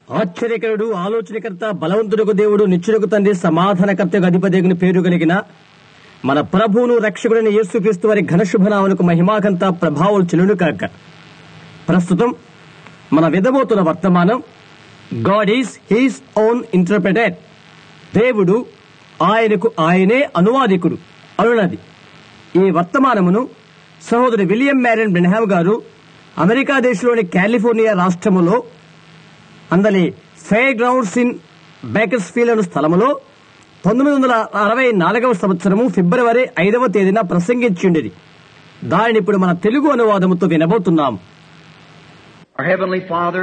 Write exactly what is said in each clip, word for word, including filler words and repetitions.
ఆశ్చర్యకరుడు, ఆలోచనకర్త, బలవంతుడకు దేవుడు, నిత్యుడకు తండ్రి, సమాధానకర్తకు అధిపదేగుని పేరు కలిగిన మన ప్రభువును రక్షకుడైన యేసుక్రీస్తు వారి ఘనశుభనామమునకు మహిమాకంత ప్రభావం చెల్లును కాక. ప్రస్తుతం మన వినబోతున్న వర్తమానం God is his own interpreter. దేవుడు ఆయనకు ఆయనే అనువాదికుడు అనున్నది. ఈ వర్తమానమును సహోదరి విలియం మ్యారియన్ బ్రెన్హామ్ గారు అమెరికా దేశంలోని కాలిఫోర్నియా రాష్ట్రములో అందలి ఫెయిర్ గ్రౌండ్స్ ఇన్ బేకర్స్ఫీల్డ్ అనే స్థలములో పంతొమ్మిది వందల అరవై నాలుగవ సంవత్సరము ఫిబ్రవరి ఐదవ తేదీన ప్రసంగించింది. దానిని ఇప్పుడు మన Telugu అనువాదముతో వినబోతున్నాం. Our Heavenly Father,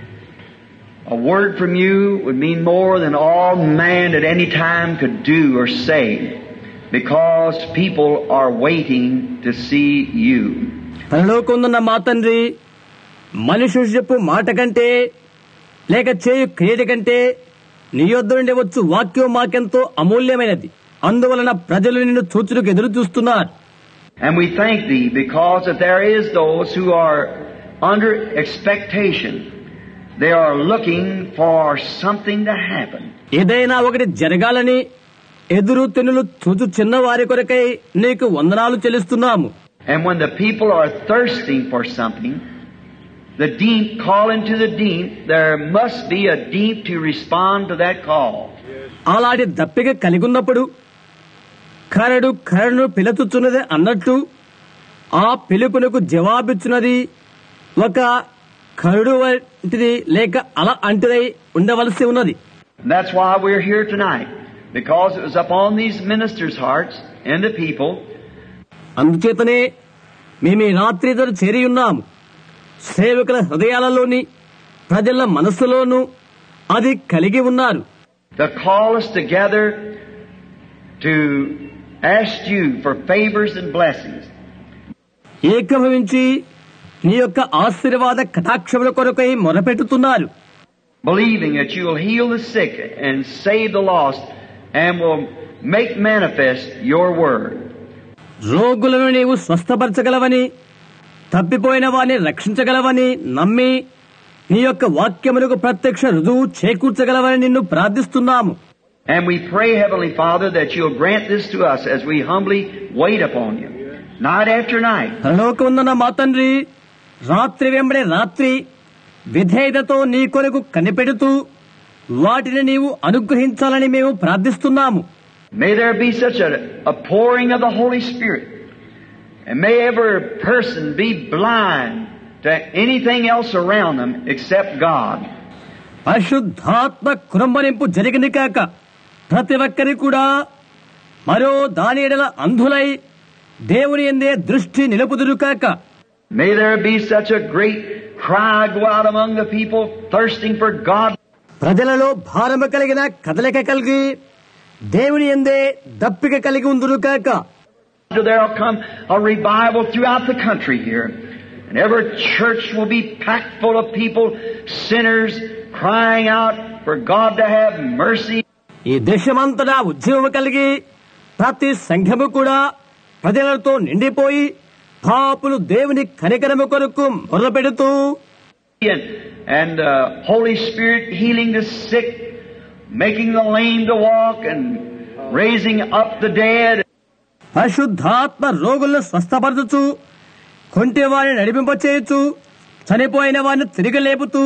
a word from you would mean more than all man at any time could do or say, because people are waiting to see you. పరలోకమున్న మా తండ్రి, మనుషుడు చెప్పు మాట కంటే లేక చేయు క్రియ కంటే నీ యొద్ద నుండి వచ్చు వాక్యం మాకెంతో అమూల్యమైనది. అందువలన ప్రజలు నిన్ను చూచుటకు ఎదురు చూస్తున్నారు. And we thank thee because that there is those who are under expectation. They are looking for something to happen. ఏదైనా ఒకటి జరగాలని ఎదురు తెన్నులు చూచు చిన్నవారి కొరకై నీకు వందనాలు చెల్లిస్తున్నాము. And when the people are thirsting for something, the deep call into the deep, there must be a deep to respond to that call. అలాంటి దప్పిక కలిగి ఉన్నప్పుడు కరడు కరడును పిలుచుచున్నది అన్నట్టు ఆ పిలుపునకు జవాబిచ్చున్నది ఒక కరుడు వంటిది లేక అలా అంటిదై ఉండవలసి ఉన్నది. That's why we're here tonight, because it was upon these ministers' hearts and the people. అందుచేతనే మేము ఈ రాత్రి ధర చేరి ఉన్నాము. సేవకుల హృదయాలలోని ప్రజల మనస్సులోనూ అది కలిగి ఉన్నారు. To call us together to ask you for favors and blessings. ఏకభవించి నీ యొక్క ఆశీర్వాద కటాక్షముల కొరకై మొరపెట్టుతున్నారు. Believing that you will heal the sick and save the lost and will make manifest your word. రోగులను నీవు స్వస్థపరచగలవని, తప్పిపోయిన వారిని రక్షించగలవని నమ్మి నీ యొక్క వాక్యములకు ప్రత్యక్ష రుజువు చేకూర్చగలవని నిన్ను ప్రార్థిస్తున్నాము. And we pray, Heavenly Father, that you'll grant this to us as we humbly wait upon you, night after night. పరలోకమున్న మా తండ్రి, రాత్రి వెంబడే రాత్రి విధేయతతో నీ కొరకు కనిపెడుతూ వాటిని నీవు అనుగ్రహించాలని మేము ప్రార్థిస్తున్నాము. May there be such a, a pouring of the Holy Spirit, and may every person be blind to anything else around them except God. పరిశుద్ధాత్మ కురంబరింపు జరిగిన కాక ప్రతి ఒక్కరి కూడా మరో దాని ఎడల అంధులై దేవుని యందే దృష్టి నిలుపుదురు కాక. May there be such a great cry go out among the people thirsting for God. ప్రజలలో భారము కలిగిన కదలిక కలిగి దేవుని యందే దప్పిక కలిగి ఉందురు కాక. There'll come a revival throughout the country here, and every church will be packed full of people, sinners, crying out for God to have mercy. ఈ దేశమంతటా ఉద్యమం కలిగి ప్రతి సంఘము కూడా ప్రజలతో నిండిపోయి పాపులు దేవుని కనికరము కొరకు మొరపెడుతూ And, and uh, Holy Spirit healing the sick, making the lame to walk, and raising up the dead. పరిశుద్ధాత్మ రోగులను స్వస్థపరచుచు, కొంటి వారిని నడిపింపచేయచ్చు, చనిపోయిన వారిని తిరిగి లేపుతూ,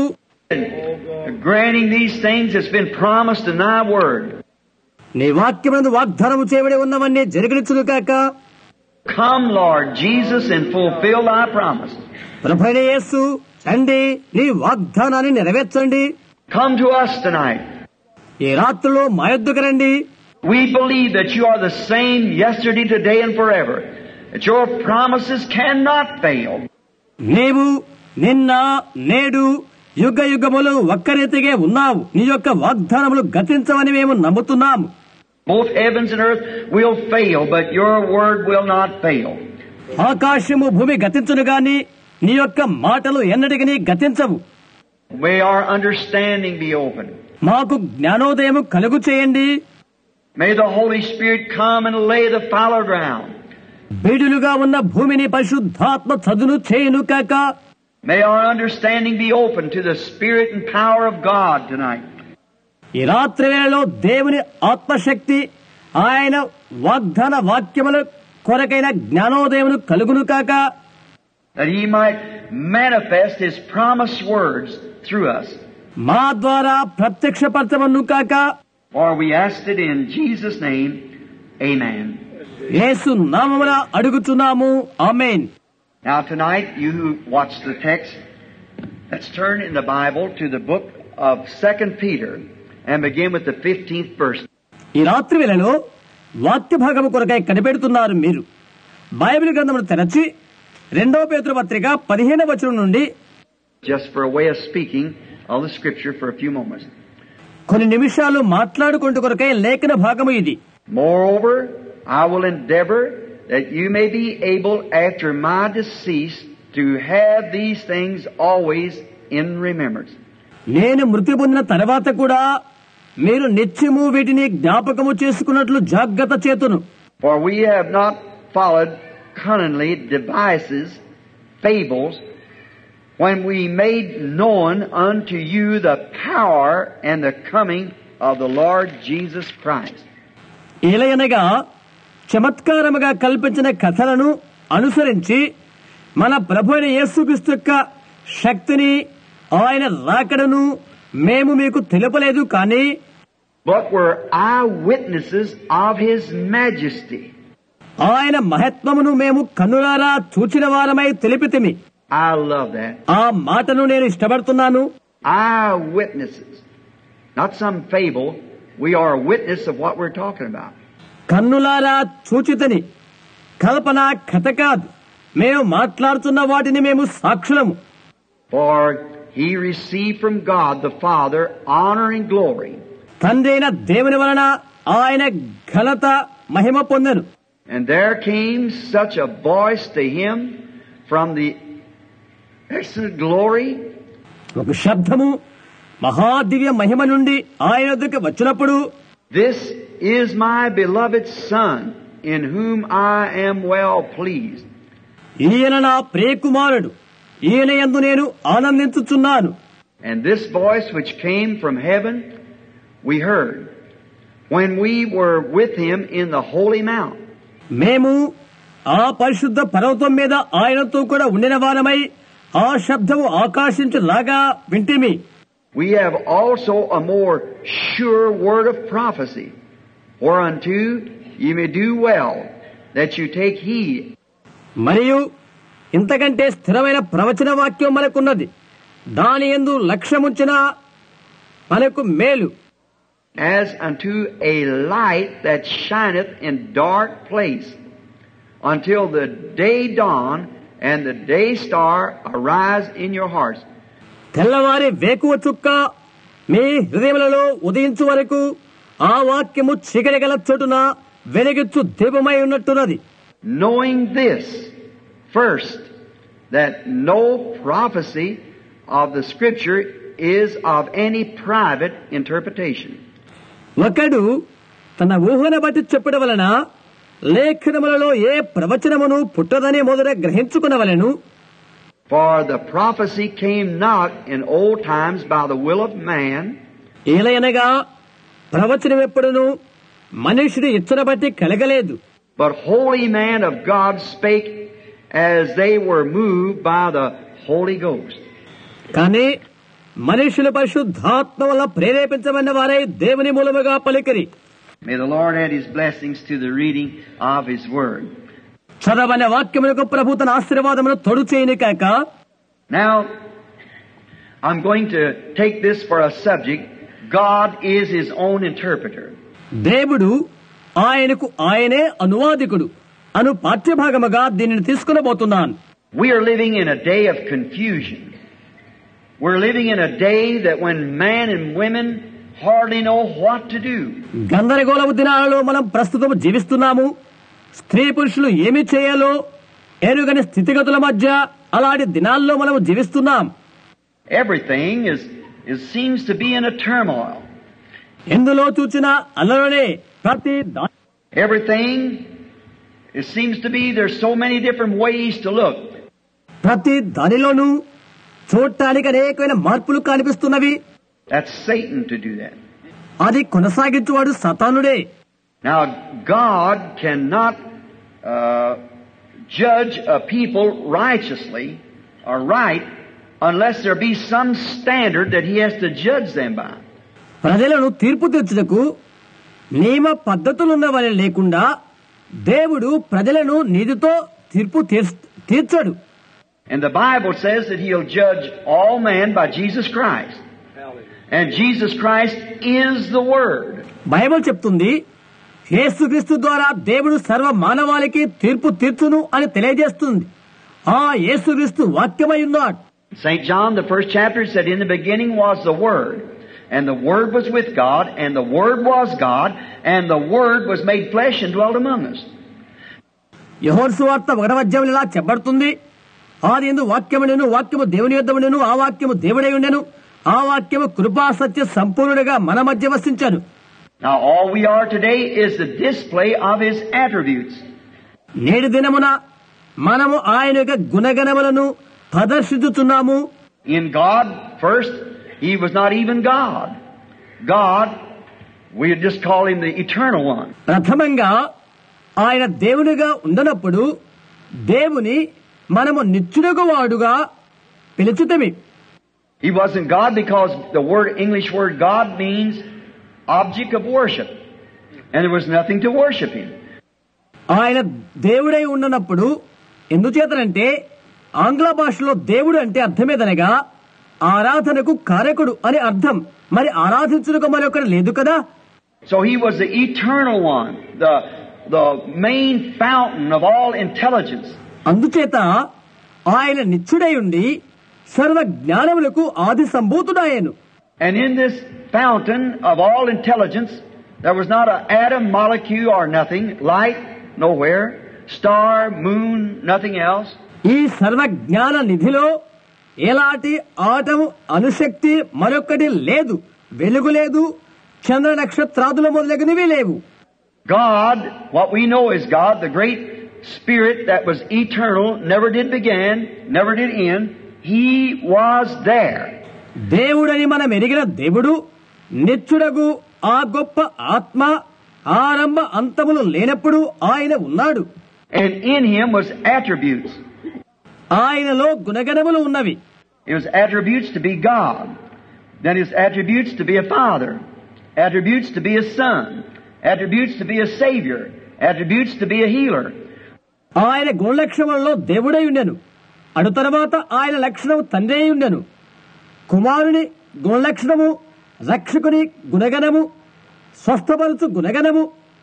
granting these things that's been promised in thy word. నీ వాక్యమునందు వాగ్దానము చేయబడి ఉన్నవన్నీ జరిగించును కాక. Come, Lord Jesus, and fulfill thy promise. ప్రభువైన యేసు, రండి, నీ వాగ్దానాన్ని నెరవేర్చండి. Come to us tonight. ఈ రాత్రిలో మా యొద్దకు రండి. We believe that you are the same yesterday, today, and forever. That your promises cannot fail. నీవు నిన్న నేడు యుగ యుగములు ఒక్కరీతిగా ఉన్నావు. నీ యొక్క వాగ్దానములు గతించవని మేము నమ్ముతున్నాము. Both heavens and earth will fail, but your word will not fail. ఆకాశము భూమి గతించును గాని నీ యొక్క మాటలు ఎన్నటికీ గతించవు. May our understanding be open. మాకు జ్ఞానోదయము కలుగు చేయండి. May the Holy Spirit come and lay the fallow ground. బీడులుగా ఉన్న భూమిని పరిశుద్ధాత్మ చదును చేయును కాక. May our understanding be open to the Spirit and power of God tonight. ఈ రాత్రి వేళలో దేవుని ఆత్మశక్తి ఆయన వాగ్దాన వాక్యముల కొరకైన జ్ఞానోదయమును కలుగును కాక, that He might manifest His promised words through us. మా ద్వారా ప్రత్యక్షపరచమను కాక. For we asked it in Jesus' name. Amen. యేసు నామమున అడుగుచున్నాము. ఆమేన్. Now tonight, you who watch the text, let's turn in the Bible to the book of Second Peter and begin with the fifteenth verse. ఈ రాత్రి వేళలో వాక్య భాగము కొరకై కనిపెడుతున్నారు మీరు. Bible గ్రంథమును తెరచి రెండవ పేతురు పత్రిక పదిహేనవ వచనం నుండి, just for a way of speaking of the Scripture for a few moments. కొన్ని నిమిషాలు మాట్లాడుకుంటూ కొరకై లేఖన భాగము ఇది. Moreover, I will endeavor that you may be able after my decease to have these things always in remembrance. నేను మృతి పొందిన తర్వాత కూడా మీరు నిత్యము వీటిని జ్ఞాపకము చేసుకున్నట్లు జాగ్రత్త చేతును. For we have not followed cunningly devices, fables, when we made known unto you the power and the coming of the Lord Jesus Christ. ఏలయనగా చమత్కారముగా కల్పించిన కథలను అనుసరించి మన ప్రభు అయిన యేసుక్రీస్తు యొక్క శక్తిని, ఆయన రాకడను మేము మీకు తెలుపలేదు కానీ, but were eyewitnesses of His majesty. ఆయన మహత్వమును మేము కన్నులారా చూచిన వారమై తెలిపితిమి. I love that. ఆ మాటను నేను ఇష్టపడుతున్నాను. Eyewitnesses. Not some fable. We are a witness of what we're talking about. కన్నులారా చూచితని, కల్పన కథ కాదు. మేము మాట్లాడుతున్న వాటిని మేము సాక్షులము. For He received from God the Father honor and glory. తండ్రి అయిన దేవుని వలన ఆయన ఘనత మహిమ పొందెను. And there came such a voice to Him from the excellent glory. ఒక శబ్దము మహాదివ్య మహిమ నుండి ఆయన వద్దకు వచ్చినప్పుడు, This is my beloved Son, in whom I am well pleased. ఈయన నా ప్రియకుమారుడు, ఈయన యందు నేను ఆనందించుచున్నాను. And this voice which came from heaven we heard when we were with Him in the holy mount. మేము ఆ పరిశుద్ధ పర్వతం మీద ఆయనతో కూడా ఉండిన వారమై ఆ శబ్దము ఆకాశించులాగా వింటిమి. We have also a more sure word of prophecy, whereunto you may do well that you take heed. మరియు ఇంతకంటే స్థిరమైన ప్రవచన వాక్యం మనకున్నది, దాని యందు లక్ష్యముంచిన మనకు మేలు. As unto a light that shineth in dark place, until the day dawn and the day star arise in your hearts. తెల్లవారి వేకువ చుక్క మీ హృదయములలో ఉదయించు వరకు ఆ వాక్యము చీకటి గల చోటున వెలిగించు దీపమై ఉన్నట్టున్నది. Knowing this, first, that no prophecy of the Scripture is of any private interpretation. ఒకడు తన ఊహను బట్టి చెప్పడం వలన లేఖనములలో ఏ ప్రవచనమును పుట్టదని మొదట గ్రహించుకునవలెను. For the prophecy came not in old times by the will of man, ఏలయనగా ప్రవచనం ఎప్పుడును మనుషుడి ఇచ్చను బట్టి కలగలేదు, but holy man of God spake as they were moved by the Holy Ghost. కానీ మనుషుల పరిశుద్ధాత్మ వల్ల ప్రేరేపించబడిన వారై దేవుని మూలముగా పలికిరి. May the Lord add His blessings to the reading of His Word. చదవని వాక్యములకు ప్రభు తన ఆశీర్వాదమును తోడు చేయని కాక. Now, I'm going to take this for a subject. God is His own interpreter. దేవుడు ఆయనకు ఆయనే అనువాదికుడు అను పాఠ్యభాగముగా దీనిని తీసుకునబోతున్నాను. We are living in a day of confusion. We're living in a day that when men and women hardly know what to do. గందరగోళపు దినాలలో మనం ప్రస్తుతం జీవిస్తున్నాము. స్త్రీ పురుషులు ఏమి చేయాలో ఎరుగని స్థితిగతుల మధ్య అలాంటి దినాల్లో మనం జీవిస్తున్నాం. Everything is, is seems to be in a turmoil. ఎందులో చూచినా అల్లరనే ప్రతి దా- Everything it seems to be there's so many different ways to look. ప్రతి దానిలోనూ చూడటానికి అనేకమైన మార్పులు కనిపిస్తున్నవి. That's Satan to do that. అది కొనసాగించువాడు సతానుడే. Now, God cannot uh, judge a people righteously or right unless there be some standard that He has to judge them by. ప్రజలను తీర్పు తీర్చుటకు నియమ పద్ధతులున్నవని లేకుండా దేవుడు ప్రజలను నీతితో తీర్పు తీర్చడు. And the Bible says that He'll judge all men by Jesus Christ. And Jesus Christ is the Word. Bible చెప్తుంది యేసుక్రీస్తు ద్వారా దేవుడు సర్వ మానవాళికి తీర్పు తీర్చును అని తెలియజేస్తుంది. ఆ యేసుక్రీస్తు వాక్యమై ఉన్నాడు. Saint John, the first chapter, said, "In the beginning was the Word, and the Word was with God, and the Word was God, and the Word was made flesh and dwelt among us." యోహాను సువార్త ఒకటవ అధ్యాయంలో ఇలా చెప్పబడుతుంది, ఆది యందు వాక్యముండెను, వాక్యము దేవుని యొద్ద ఉండెను, ఆ వాక్యము దేవుడై ఉండెను, ఆ వాక్యము కృపా సత్య సంపూర్ణుడిగా మన మధ్య వసించాను. Now all we are today is the display of His attributes. నేటి దినమున మనము ఆయన యొక్క గుణగణములను ప్రదర్శించుచున్నాము. In God, first, He was not even God. God, we just call Him the Eternal One. ప్రథమంగా ఆయన దేవునిగా ఉండనప్పుడు దేవుని మనము నిత్యుడగు వాడుగా పిలుచుతమి. He wasn't God because the word English word God means object of worship, and there was nothing to worship Him. ఆయన దేవుడై ఉండనప్పుడు ఎందుచేతనంటే ఆంగ్ల భాషలో దేవుడు అంటే అర్థమేదనగా ఆరాధనకు కారకుడు అని అర్థం. మరి ఆరాధించుటకు మరొకరు లేదు కదా. So He was the eternal one, the the main fountain of all intelligence. అందుచేత ఆయన నిత్యుడై ఉండి సర్వ జ్ఞానములకు ఆది సంభూతుడాయను. And in this fountain of all intelligence, there was not an atom, molecule, or nothing, light, nowhere, star, moon, nothing else. ఈ సర్వ జ్ఞాన నిధిలో ఎలాంటి atom అణుశక్తి మరొకటి లేదు, వెలుగు లేదు, చంద్ర నక్షత్రాదుల మొదలగునవి లేవు. God, what we know is God, the great Spirit that was eternal, never did begin, never did end, He was there. దేవుడని మనం ఎరిగిన దేవుడు నిత్యుడగు ఆ గొప్ప ఆత్మ ఆరంభ అంతములు లేనప్పుడు ఆయన ఉన్నాడు. And in Him was attributes. ఆయనలో గుణగణములు ఉన్నవి. It was attributes to be God. Then His attributes to be a Father. Attributes to be a Son. Attributes to be a Savior. Attributes to be a healer. ఆయన గుణలక్షణములలో దేవుడై ఉండెను. అటు తర్వాత ఆయన లక్షణము తండ్రి అయి ఉండెను. కుమారుని గుణలక్షణము, రక్షకుని గుణగణము, స్వస్థపరచు గుణగణము.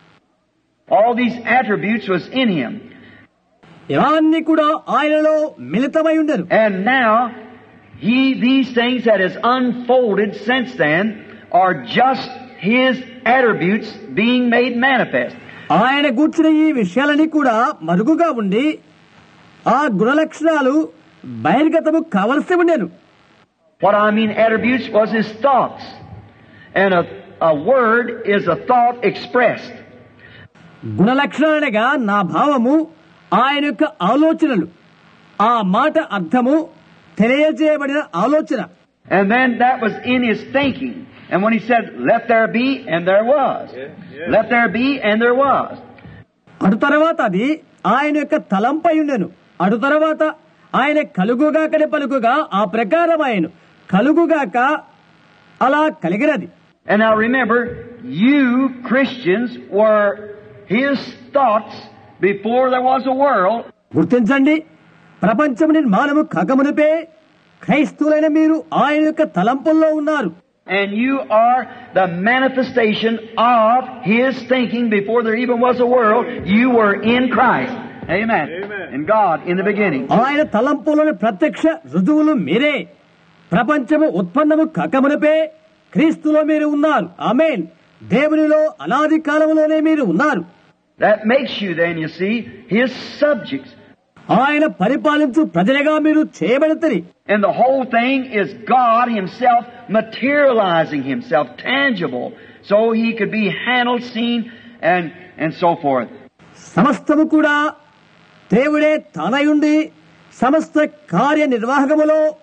All these attributes was in Him. ఇవన్నీ కూడా ఆయనలో మిళితమై ఉండెను. And now, He, these things that has unfolded since then are just His attributes being made manifest. ఆయన కూర్చున్న ఈ విషయాలని కూడా మరుగుగా ఉండి ఆ గుణలక్షణాలు బహిర్గతము కావలసి ఉండెను. What I mean attributes was His thoughts. And a, a word is a thought expressed. గుణలక్షణాలుగా నా భావము ఆయన యొక్క ఆలోచనలు, ఆ మాట అర్థము తెలియజేయబడిన ఆలోచన. And then that was in His thinking. And when He said, "Let there be," and there was. Yeah, yeah. Let there be, and there was. అటు తర్వాత అది ఆయన యొక్క తలంపై ఉండెను. అటు తర్వాత ఆయన కలుగుగాకనే పలుకుగా ఆ ప్రకారం ఆయన కలుగుగాక అలా కలిగినది. And now remember, you Christians were His thoughts before there was a world. గుర్తించండి, ప్రపంచము నిర్మాణము కాకమునిపే క్రైస్తవులైన మీరు ఆయన యొక్క తలంపుల్లో ఉన్నారు. And you are the manifestation of His thinking before there even was a world. You were in Christ. Amen. Amen. In God in the beginning. ఆయన తలంపులోని ప్రత్యక్ష రుజువులు మీరే. ప్రపంచము ఉత్పన్నము కాకమునిపే క్రీస్తులో మీరు ఉన్నారు. ఆమేన్. దేవునిలో అనాది కాలములోనే మీరు ఉన్నారు. That makes you then, you see, His subjects. ఆయన పరిపాలించు ప్రజలుగా మీరు చేయబడతారు. And the whole thing is God Himself materializing Himself, tangible, so He could be handled, seen, and and so forth. సమస్తము కూడా దేవుడే తానయుండి సమస్త కార్యనిర్వాహకములో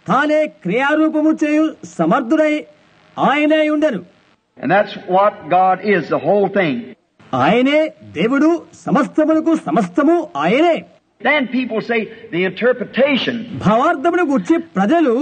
తానే క్రియారూపము చేయు సమర్థుడై ఆయనే ఉండెను. And that's what God is, the whole thing. ఆయనే దేవుడు, సమస్తములకు సమస్తము ఆయనే. Then people say the interpretation. భావార్థమును గురించి ప్రజలు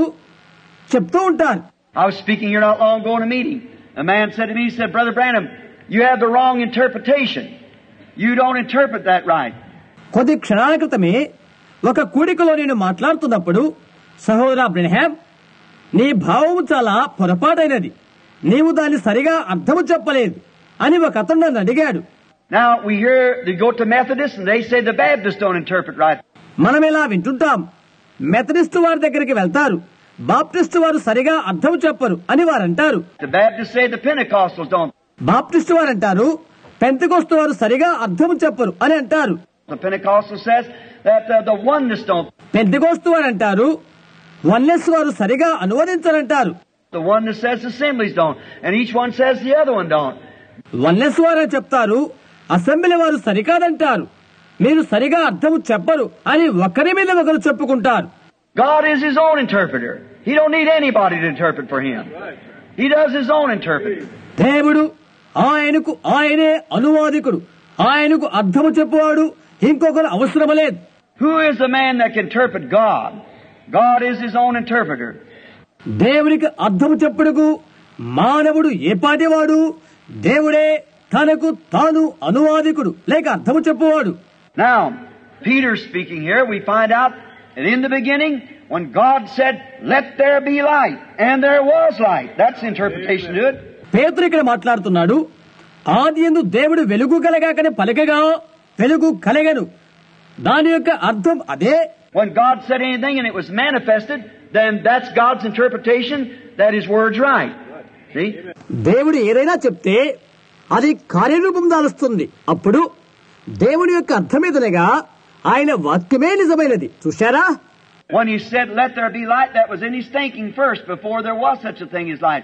చెప్తూ ఉంటారు. I was speaking here not long ago in a meeting. A man said to me, he said, Brother Branham, you have the wrong interpretation. You don't interpret that right. కొద్ది క్షణాల క్రితమే ఒక కూడికలో నేను మాట్లాడుతున్నప్పుడు, సహోదర బ్రెన్హామ్, నీ భావము చాలా పొరపాటైనది, నీవు దాన్ని సరిగా అర్థము చెప్పలేదు అని ఒక అతను నన్ను అడిగాడు. Now we hear they go to Methodists and they say the Baptists don't interpret right. మనం ఇలా వింటుంటాం, మెథడిస్టు వారి దగ్గరికి వెళ్తారు, బాప్టిస్టు వారు సరిగా అర్థం చెప్పరు అని వారు అంటారు. The Baptists say the Pentecostals don't. Baptist వారు అంటారు, పెంతెకొస్తు వారు సరిగా అర్థం చెప్పరు అని అంటారు. The Pentecostal says that uh, the oneness don't. Pentecost వారు అంటారు, వన్నెస్ వారు సరిగా అనువదించరంటారు. The oneness says the assemblies don't, and each one says the other one don't. Oneness వారు చెప్తారు, అసెంబ్లీ వారు సరికాదంటారు, మీరు సరిగా అర్థం చెప్పరు అని ఒకరి మీద ఒకరు చెప్పుకుంటారు. God is His own interpreter. He don't need anybody to interpret for Him. He does His own interpreting. దేవుడు ఆయనకు ఆయనే అనువాదికుడు, ఆయనకు అర్థము చెప్పువాడు ఇంకొకరు అవసరం లేదు. Who is the man that can interpret God? God is His own interpreter. దేవునికి అర్థము చెప్పుడుకు మానవుడు ఏ పాటివాడు? దేవుడే తనకు తాను అనువాదికుడు లేక అర్థము చెప్పువాడు. Now, Peter speaking here, we find out that in the beginning, when God said, let there be light, and there was light. That's the interpretation to it. పేతురు ఇక్కడ మాట్లాడుతున్నాడు, ఆదియందు దేవుడు వెలుగు కలగాకని పలకగా వెలుగు కలగను, దాని యొక్క అర్థం అదే. When God said anything and it was manifested, then that's God's interpretation that His word's right. See? దేవుడు ఏదైనా చెప్తే అది కార్యరూపం దాలుస్తుంది. అప్పుడు దేవుని యొక్క అర్థమేదనగా ఆయన వాక్యమే నిజమైనది. చూశారా? When He said, let there be light, that was in His thinking first, before there was such a thing as light.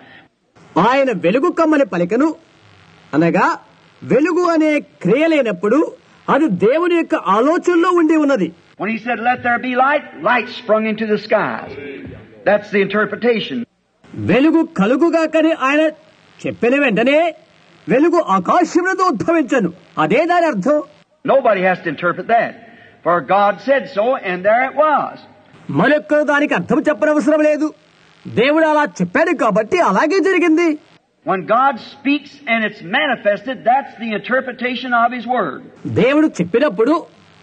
ఆయన వెలుగు కమ్మని పలికను అనగా వెలుగు అనే క్రియ లేనప్పుడు అది దేవుని యొక్క ఆలోచనలో ఉండి ఉన్నది. When He said, let there be light, light sprung into the skies. That's the interpretation. వెలుగు కలుగుగాకని ఆయన చెప్పిన వెంటనే వెలుగు ఆకాశమునందు ఉద్భవించను, అదే దాని అర్థం. Nobody has to interpret that. For God said so, and there it was. మరొక్కరు దానికి అర్థం చెప్పనవసరం లేదు. దేవుడు అలా చెప్పాడు కాబట్టి అలాగే జరిగింది. When God speaks and it's manifested, that's the interpretation of His word. దేవుడు చెప్పినప్పుడు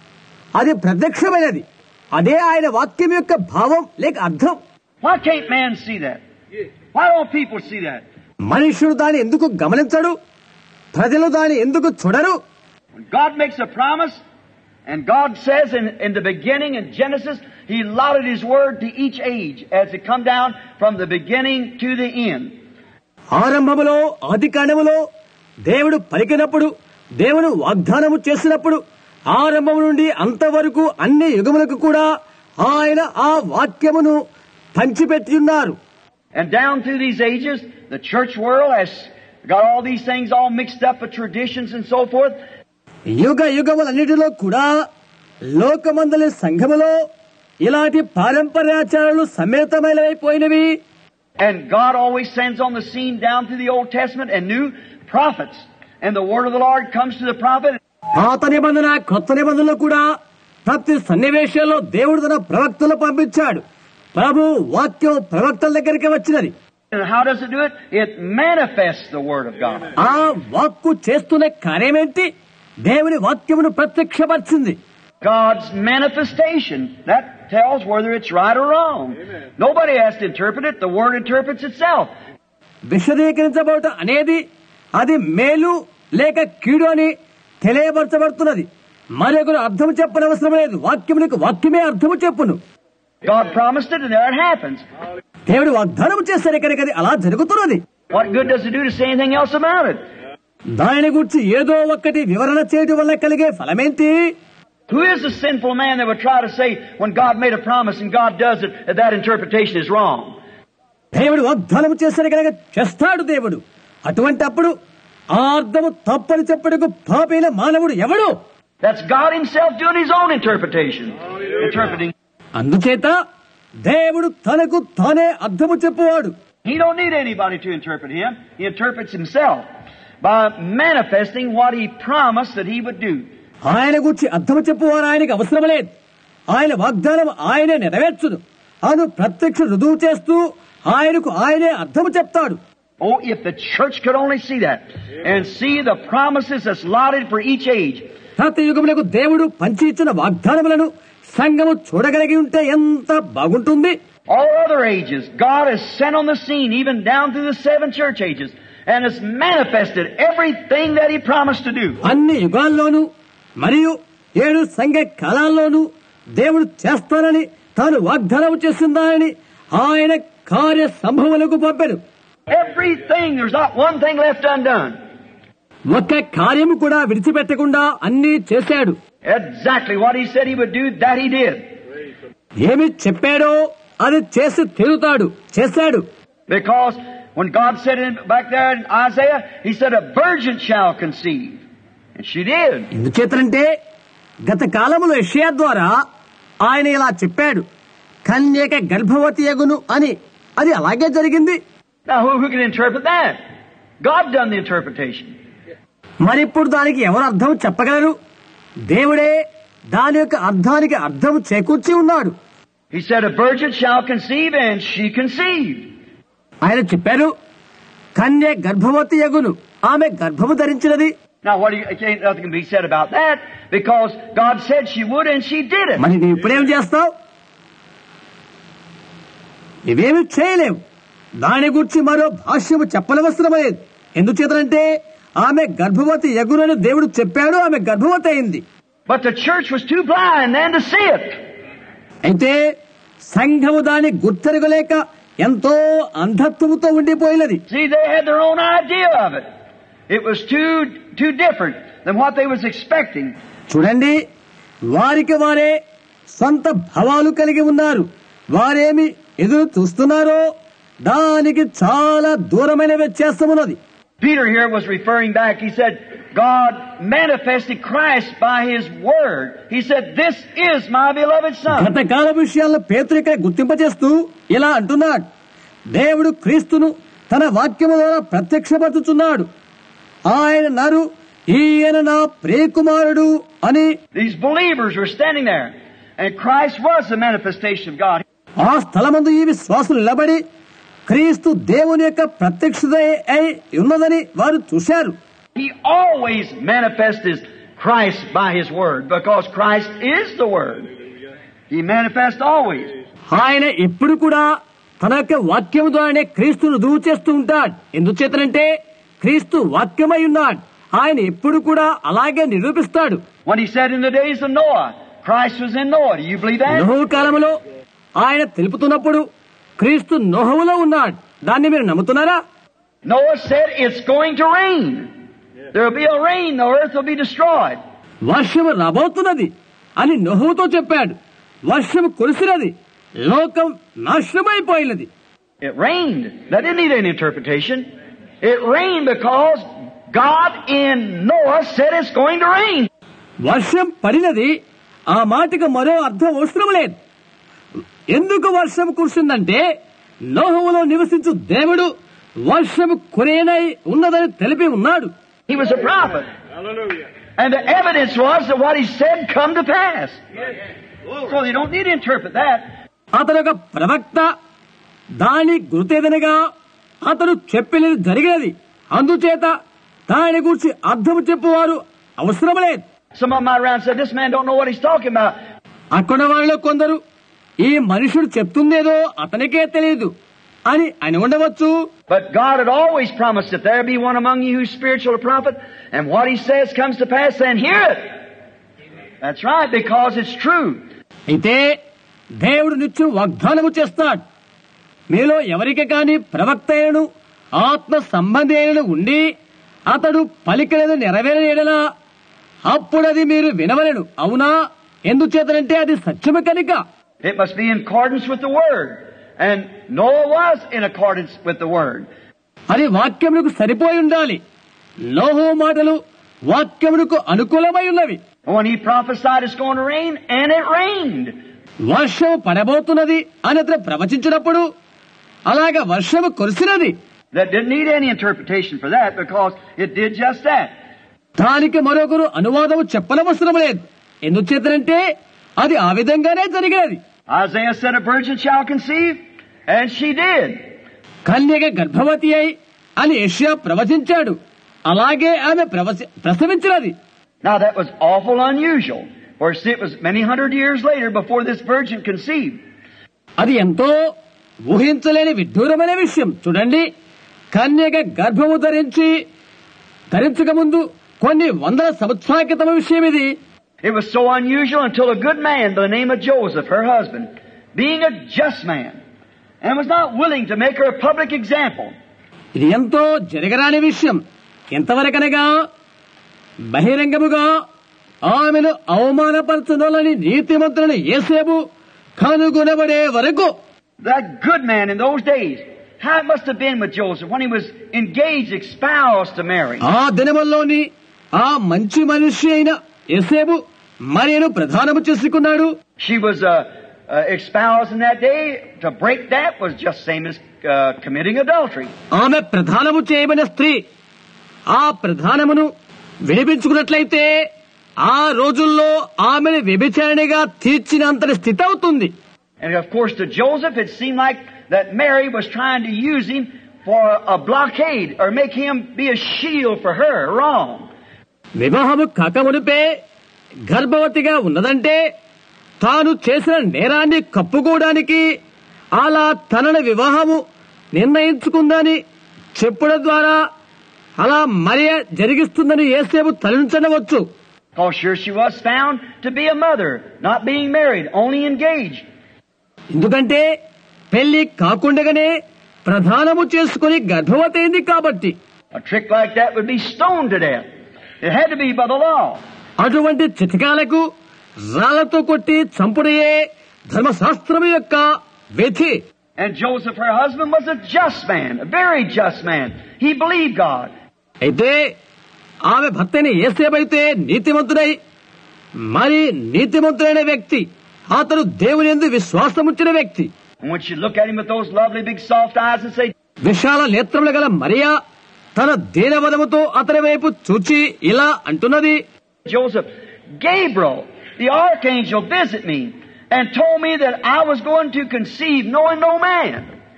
అది ప్రత్యక్షమైనది, అదే ఆయన వాక్యం యొక్క భావం లేక అర్థం. Why can't man see that? Why don't people see that? మనుషుడు దాన్ని ఎందుకు గమనించడు? ప్రజలు దాన్ని ఎందుకు చూడరు? When God makes a promise, and God says in, in the beginning in Genesis, He allotted His word to each age as it come down from the beginning to the end. ఆరంభములో ఆది కాండములో దేవుడు పలికినప్పుడు, దేవుడు వాగ్దానము చేసినప్పుడు, ఆరంభం నుండి అంతవరకు అన్ని యుగములకు కూడా ఆయన ఆ వాక్యమును పంచిపెట్టి ఉన్నారు. And down through these ages, the church world has got all these things all mixed up with traditions and so forth. యుగ యుగములన్నిటిలో కూడా లోకమందలి సంఘములో ఇలాంటి పారంపర్యాచారాలు సమ్మేళమైపోయినవి. And God always sends on the scene down through the Old Testament and new prophets. And the word of the Lord comes to the prophet. పాత నిబంధన కొత్త నిబంధనలో కూడా ప్రతి సన్నివేశంలో దేవుడు తన ప్రవక్తలు పంపించాడు. ప్రభు వాక్యం ప్రవక్తల దగ్గరికి వచ్చినది. And how does it do it? It manifests the word of God. ఆ వాక్కు చేస్తున్న కార్యమేంటి? దేవుని వాక్యమును ప్రత్యక్షపరిచింది. God's manifestation. That tells whether it's right or wrong. Nobody has to interpret it. The word interprets itself. విశదీకరించబోట అనేది అది మేలు లేక కీడు అని తెలియపరచబడుతున్నది. మరొకరు అర్థం చెప్పనవసరం లేదు. వాక్యమునికి వాక్యమే అర్థము చెప్పును. God promised it and there it happens. దేవుడు వాగ్దానం చేశాడు కనుక అది అలా జరుగుతున్నది. What good does it do to say anything else about it? దాని గురించి ఏదో ఒక్కటి వివరణ చేయడం వల్ల కలిగే ఫలమేంటి? Who is the sinful man that would try to say when God made a promise and God does it, that that interpretation is wrong? దేవుడు వాగ్దానం చేశాడు కనుక చేస్తాడు దేవుడు. అటువంటి అప్పుడు ఆ అర్థము తప్పని చెప్పడకు పాపైన మానవుడు ఎవడు? That's God Himself doing His own interpretation. Interpreting. అందుచేత దేవుడు తనకు తానే అర్థము చెప్పువాడు. He don't need anybody to interpret him. He interprets himself by manifesting what he promised that he would do. ఆయన గురించి అర్థము చెప్పువారు ఆయనకి అవసరం లేదు. ఆయన వాగ్దానం ఆయనే నెరవేర్చును. అను ప్రత్యక్ష రుజువు చేస్తూ ఆయనకు ఆయనే అర్థము చెప్తాడు. Oh, if the church could only see that and see the promises that's allotted for each age. ప్రతి యుగములకు దేవుడు పంచి ఇచ్చిన వాగ్దానములను సంఘము చూడగలిగి ఉంటే ఎంత బాగుంటుంది. All other ages, God has sent on the scene, even down through the seven church ages, and has manifested everything that He promised to do. అన్ని యుగాల్లోనూ మరియు ఏడు సంఘ కాలాల్లోనూ దేవుడు చేస్తానని తాను వాగ్దానం చేసిందానని ఆయన కార్య సంభవములకు పంపెను. Everything, there's not one thing left undone. ఒక్క కార్యము కూడా విడిచిపెట్టకుండా అన్నీ చేశాడు. Exactly what He said He would do, that He did. ఏమి చెప్పాడో అది చేసి తీరుతాడు, చేశాడు. Because when God said it back there in Isaiah, He said a virgin shall conceive. And she did. ఎందుచేతంటే గత కాలములో యెషయా ద్వారా ఆయన ఇలా చెప్పాడు, కన్యక గర్భవతి యగును అని. అది అలాగే జరిగింది. Now who, who can interpret that? God done the interpretation. మరిప్పుడు దానికి ఎవరు అర్థం చెప్పగలరు? దేవుడే దాని యొక్క అర్థానికి అర్థం చేకూర్చి ఉన్నాడు. He said a virgin shall conceive, and she conceived. ఆయన చెప్పారు, కన్య గర్భవతి యగును, ఆమె గర్భము ధరించినది. Now what do you, can't, nothing can be said about that, because God said she would and she did it. మరి నీవు ఇప్పుడేం చేస్తావు? ఇవేమి చేయలేవు. దాని గురించి మరో భాష్యము చెప్పనవసరమలేదు. ఎందుచేతనంటే ఆమె గర్భవతి యగునని దేవుడు చెప్పాడు, ఆమె గర్భవతి అయింది. But the church was too blind then to see it. అయితే సంఘము దాన్ని గుర్తెరగలేక ఎంతో అంధత్వముతో ఉండిపోయినది. See, they had their own idea of it. It was too too different than what they was expecting. చూడండి, వారికి వారే సొంత భావాలు కలిగి ఉన్నారు. వారేమి ఎదురు చూస్తున్నారో దానికి చాలా దూరమైన వ్యత్యాసం ఉన్నది. Peter here was referring back. He said, God manifested Christ by His Word. He said, this is my beloved Son. గత కాల విషయాల్లో పేతురు ఇక్కడ గుర్తింపజేస్తూ ఇలా అంటున్నాడు, దేవుడు క్రీస్తును తన వాక్యము ద్వారా ప్రత్యక్షపరచుచున్నాడు. ఆయన నరు, ఈయన నా ప్రియకుమారుడు అని. These believers were standing there, and Christ was the manifestation of God. ఆ స్థలమందు ఈ విశ్వాసులు నిలబడి క్రీస్తు దేవుని యొక్క ప్రత్యక్షత అయి ఉన్నదని వారు చూశారు. He always manifests Christ by His Word, because Christ is the Word. He manifests always. ఆయన ఎప్పుడు కూడా తన యొక్క వాక్యము ద్వారానే క్రీస్తును రుజువు చేస్తూ ఉంటాడు. ఎందుచేతనంటే క్రీస్తు వాక్యమై ఉన్నాడు. ఆయన ఎప్పుడు కూడా అలాగే నిరూపిస్తాడు. When He said in the days of Noah, Christ was in Noah. Do you believe that? నోహు కాలములో ఆయన తెలుపుతున్నప్పుడు క్రీస్తు నోహులో ఉన్నాడు. దాన్ని మీరు నమ్ముతున్నారా? Noah said it's going to rain. There will be a rain, the earth will be destroyed. వర్షము రాబోతున్నది అని నోహుతో చెప్పాడు. వర్షము కురిసినది, లోకం నాశనమైపోయినది. It rained. That didn't need any interpretation. It rained because God in Noah said it's going to rain. వర్షం పడినది, ఆ మాటకు మరో అర్థం అవసరం లేదు. ఎందుకు వర్షం కురిసిందంటే నోహులో నివసించు దేవుడు వర్షము కురేనై ఉన్నదని తెలిపి ఉన్నాడు. He was a prophet. Hallelujah. And the evidence was that what he said come to pass. Yes. So you don't need to interpret that. అతను ఒక ప్రవక్త. దాని గుర్తేదనగా అతను చెప్పినది జరిగినది. అందుచేత దాని గురించి అర్థం చెప్పువారు అవసరం లేదు. Some of them out around said, this man don't know what he's talking about. అక్కడ వాళ్ళలో కొందరు ఈ మనుషుడు చెప్తుందేదో అతనికే తెలియదు అని అని ఉండవచ్చు. But God had always promised that there be one among you who's spiritual a prophet, and what he says comes to pass, then hear it. That's right, because it's true. అయితే దేవుడు నిత్యం వాగ్దానము చేస్తాడు. మీలో ఎవరికి కాని ప్రవక్త అయినను ఆత్మ సంబంధి అయినను ఉండి అతడు పలికినది నెరవేరనేడలా అప్పుడది మీరు వినవలెను. అవునా? ఎందుచేతనంటే అది సత్యము కనుక. It must be in accordance with the Word. And Noah was in accordance with the Word. అది వాక్యమునకు సరిపోయి ఉండాలి. నోహు మాటలు వాక్యమునకు అనుకూలమై ఉన్నవి. When he prophesied it's going to rain, and it rained. వర్షం పడబోతున్నది అని అతను ప్రవచించినప్పుడు అలాగ వర్షము కురిసినది. That didn't need any interpretation for that because it did just that. దానికి మరొకరు అనువాదము చెప్పనవసరం లేదు. ఎందుచేతనంటే అది ఆ విధంగానే జరిగినది. Isaiah said a virgin shall conceive, and she did. కన్యక గర్భవతి అయి అని యెషయా ప్రవచించాడు. అలాగే ఆమె ప్రసవించినది. Now that was awful unusual. For it was many hundred years later before this virgin conceived. అది ఎంతో ఊహించలేని విడ్డూరమైన విషయం. చూడండి, కన్యక గర్భము ధరించి ధరించక ముందు కొన్ని వందల సంవత్సరాల క్రితం విషయం ఇది. It was so unusual until a good man by the name of Joseph, her husband, being a just man, and was not willing to make her a public example. ఇది ఎంతో జరగరాని విషయం. ఎంతవరకనగా బహిరంగముగా ఆమెను అవమానపరచదోలని నీతిమంతులను యేసేపు కనుగొనబడే వరకు. That good man in those days, how it must have been with Joseph when he was engaged, espoused to Mary. ఆ దినముల్లోని ఆ మంచి మనిషి అయిన యేసేపు మరియను ప్రధానము చేసుకున్నాడు. She was uh, uh, espoused in that day. To break that was just same as uh, committing adultery. ఆమె ప్రధానము చేయబడిన స్త్రీ. ఆ ప్రధానమును విడిపించుకున్నట్లయితే ఆ రోజుల్లో ఆమెను వ్యభిచారిణిగా తీర్చినంతటి స్థితి అవుతుంది. And of course to Joseph it seemed like that Mary was trying to use him for a blockade or make him be a shield for her. Wrong. వివాహము కాకమునిపే గర్భవతిగా ఉన్నదంటే తాను చేసిన నేరాన్ని కప్పుకోవడానికి అలా తనని వివాహము నిర్ణయించుకుందని చెప్పడం ద్వారా అలా మరియ జరిగిస్తుందని యేసేపు తలంచవచ్చు. Because sure she was found to be a mother, not being married, only engaged. ఎందుకంటే పెళ్లి కాకుండగానే ప్రధానము చేసుకుని గర్భవతి అయింది కాబట్టి. A trick like that would be stoned to death. It had to be by the law. అటువంటి చితకాలకు రాళ్లతో కొట్టి చంపుడయే ధర్మశాస్త్రం యొక్క విధి. And Joseph, her husband, was a just man, a very just man. He believed God. అయితే ఆమె భర్తని యేసేపైతే నీతిమంతుడై మరి నీతిమంతుడైన వ్యక్తి. అతడు దేవుని యందు విశ్వాసముంచిన వ్యక్తి. And when she looked at him with those lovely big soft eyes and say, విశాల నేత్రములు గల మరియా తన దీనవదముతో అతని వైపు చూచి ఇలా అంటున్నది, Joseph, Gabriel, the archangel, visit me and told me that I was going to conceive knowing no man.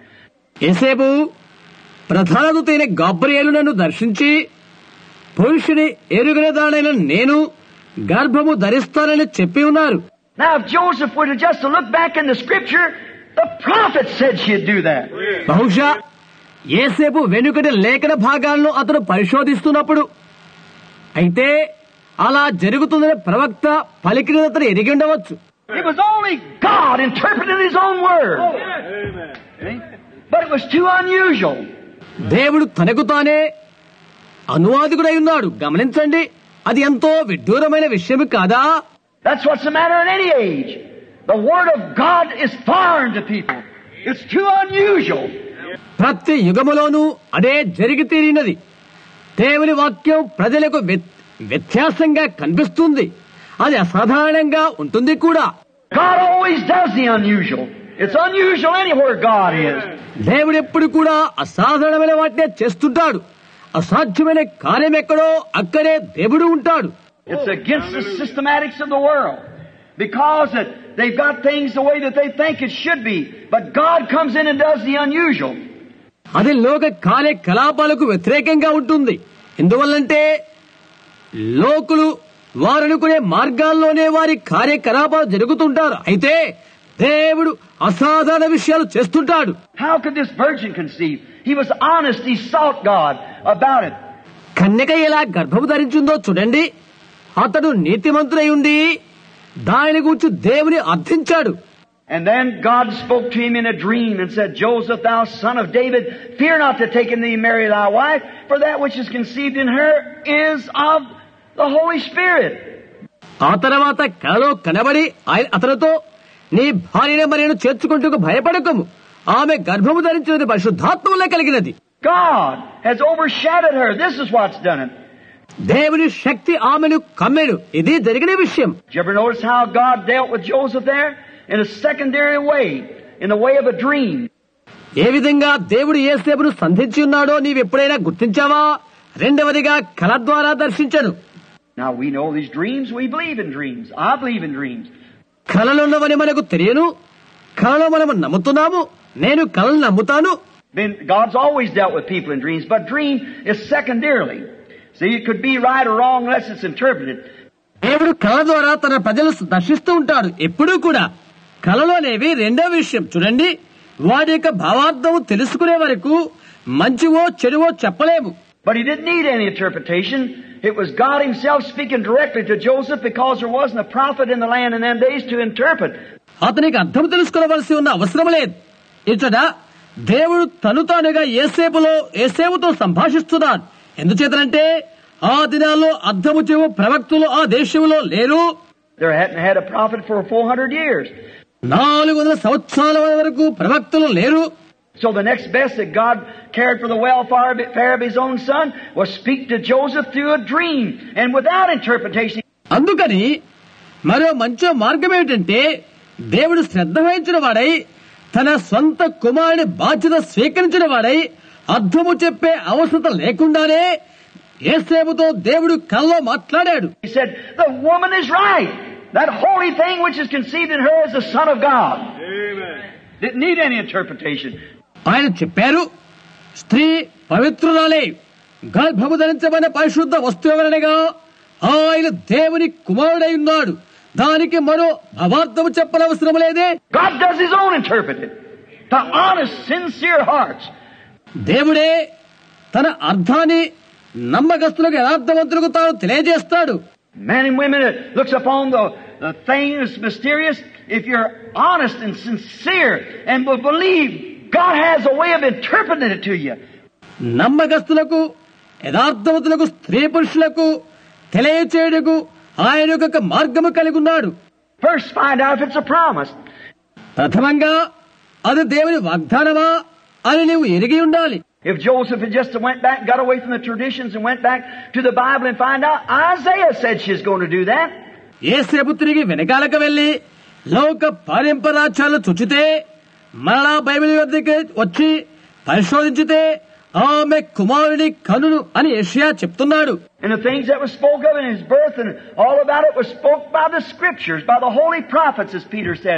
యేసేపు ప్రధాన దూతైన గాబ్రియేలు నన్ను దర్శించి పురుషుని ఎరుగనిదానైన నేను గర్భము ధరిస్తానని చెప్పి ఉన్నారు. Now if Joseph would have just looked back in the scripture, the prophet said she'd do that. బహుశా యేసేపు వెనుకటి లేఖన భాగాలను అతను పరిశోధిస్తున్నప్పుడు అయితే అలా జరుగుతుందని ప్రవక్త పలికిన అతను ఎరిగి ఉండవచ్చు. It was only God interpreting His own word. See? But it was too unusual. దేవుడు తనకు తానే అనువాదికుడై ఉన్నాడు. గమనించండి, అది ఎంతో విడ్డూరమైన విషయం కాదా? That's what's the matter in any age. The word of God is foreign to people. It's too unusual. ప్రతి యుగములోనూ అదే జరిగి తీరినది. దేవుని వాక్యం ప్రజలకు వ్యత్యాసంగా కనిపిస్తుంది. అది అసాధారణంగా ఉంటుంది కూడా. God always does the unusual. It's unusual anywhere God is. దేవుడు ఎప్పుడు కూడా అసాధారణమైన వాటినే చేస్తుంటాడు. అసాధ్యమైన కార్యం ఎక్కడో అక్కడే దేవుడు ఉంటాడు. It's against the systematics of the world. Because that they've got things the way that they think it should be. But God comes in and does the unusual. అది లోక కార్యకలాపాలకు వ్యతిరేకంగా ఉంటుంది. ఎందువల్లంటే లోకులు వారనుకునే మార్గాల్లోనే వారి కార్యకలాపాలు జరుగుతుంటారు. అయితే దేవుడు అసాధారణ విషయాలు చేస్తుంటాడు. How could this virgin conceive? He was honest. He sought God about it. కన్యక ఎలా గర్భము ధరించిందో చూడండి. అతడు నీతిమంతుడై ఉండి దాని గురించి దేవుని అర్థించాడు. And then God spoke to him in a dream and said, Joseph, thou son of David, fear not to take in thee Mary thy wife, for that which is conceived in her is of the Holy Spirit. ఆ తర్వాత కలలో కనబడి అతనితో నీ భార్యను మరియను చేర్చుకుంటూ భయపడకము, ఆమె గర్భము ధరించినది పరిశుద్ధాత్మ వల్ల కలిగినది. God has overshadowed her. This is what's done it. దేవుని శక్తి ఆమెను కమ్మెను. ఇది జరిగిన విషయం. Did you ever notice how God dealt with Joseph there? in a secondary way, in the way of a dream. ఏ విధంగా దేవుడు యేసేపును సంధించి ఉన్నాడో నీవెప్పుడైనా గుర్తించావా? రెండవదిగా కల ద్వారా దర్శించను. Now we know these dreams, we believe in dreams. I believe in dreams. కలలున్నవని మనకు తెలియను, కలలో మనము నమ్ముతున్నాము. నేను కలను నమ్ముతాను. Then God's always dealt with people in dreams, but dream is secondarily. See, it could be right or wrong unless it's interpreted. దేవుడు కళ ద్వారా తన ప్రజలు దర్శిస్తూ ఉంటాడు. ఎప్పుడూ కూడా కళలోనేవి రెండో విషయం. చూడండి, వాడి యొక్క భావార్థం తెలుసుకునే వరకు మంచివో చెడువో చెప్పలేము. But he didn't need any interpretation. It was God himself speaking directly to Joseph because there wasn't a prophet in the land in them days to interpret. అతనికి అర్థం తెలుసుకోవలసి ఉన్న అవసరం లేదు. ఇచ్చట దేవుడు తను తానుగా యేసేపులో యేసేపుతో సంభాషిస్తున్నాడు. ఎందుచేతనంటే ఆ దినాల్లో అర్థము చెవు ప్రవక్తులు ఆ దేశంలో లేరు. There hadn't had a prophet for four hundred years. నాలుగు వందల సంవత్సరాల వరకు ప్రవక్తులు లేరు. So the next best that God cared for the welfare of his own son was speak to Joseph through a dream and without interpretation. అందుకని మరో మంచి మార్గం ఏమిటంటే దేవుడు శ్రద్ధ వహించిన వాడై తన సొంత కుమారుని బాధ్యత స్వీకరించిన వాడై అర్థము చెప్పే అవసరం లేకుండానే యేసేపుతో దేవుడు కలలో మాట్లాడాడు. He said, the woman is right. That holy thing which is conceived in her is the Son of God. Amen. Didn't need any interpretation. ఆయన చెప్పారు, స్త్రీ పవిత్రురాలే, గర్భము ధరించబడిన పరిశుద్ధ వస్తువుగా ఆయన దేవుని కుమారుడై ఉన్నాడు. దానికి మరో అవార్థము చెప్పనవసరం లేదే. God does his own interpreting. The honest, sincere hearts. దేవుడే తన అర్థాన్ని నమ్మకస్తులకు యథార్థవంతులకు తాను తెలియజేస్తాడు. Men and women that looks upon the, the thing that's mysterious, if you're honest and sincere and will believe, God has a way of interpreting it to you. నమ్మకస్తులకు యథార్థవంతులకు స్త్రీ పురుషులకు తెలియచేయుటకు ఆయన ఒక మార్గము కలిగి ఉన్నాడు. First find out if it's a promise. ప్రథమంగా అది దేవుని వాగ్దానమా అని నీవు ఎరిగి ఉండాలి. If Joseph had just went back, got away from the traditions and went back to the Bible and find out, Isaiah said she's going to do that. యేసేపు తిరిగి వెనకాలకు వెళ్లి లోక పారంపరాచారాలు చుచితే మరలా బైబిల్ వద్దకు వచ్చి పరిశోధించితే ఆమె కుమారుని కనును అని యెషయా చెప్తున్నాడు. And the things that were spoken of in his birth and all about it was spoke by the scriptures, by the holy prophets, as Peter said.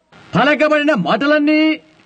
పలకబడిన మాటలన్నీ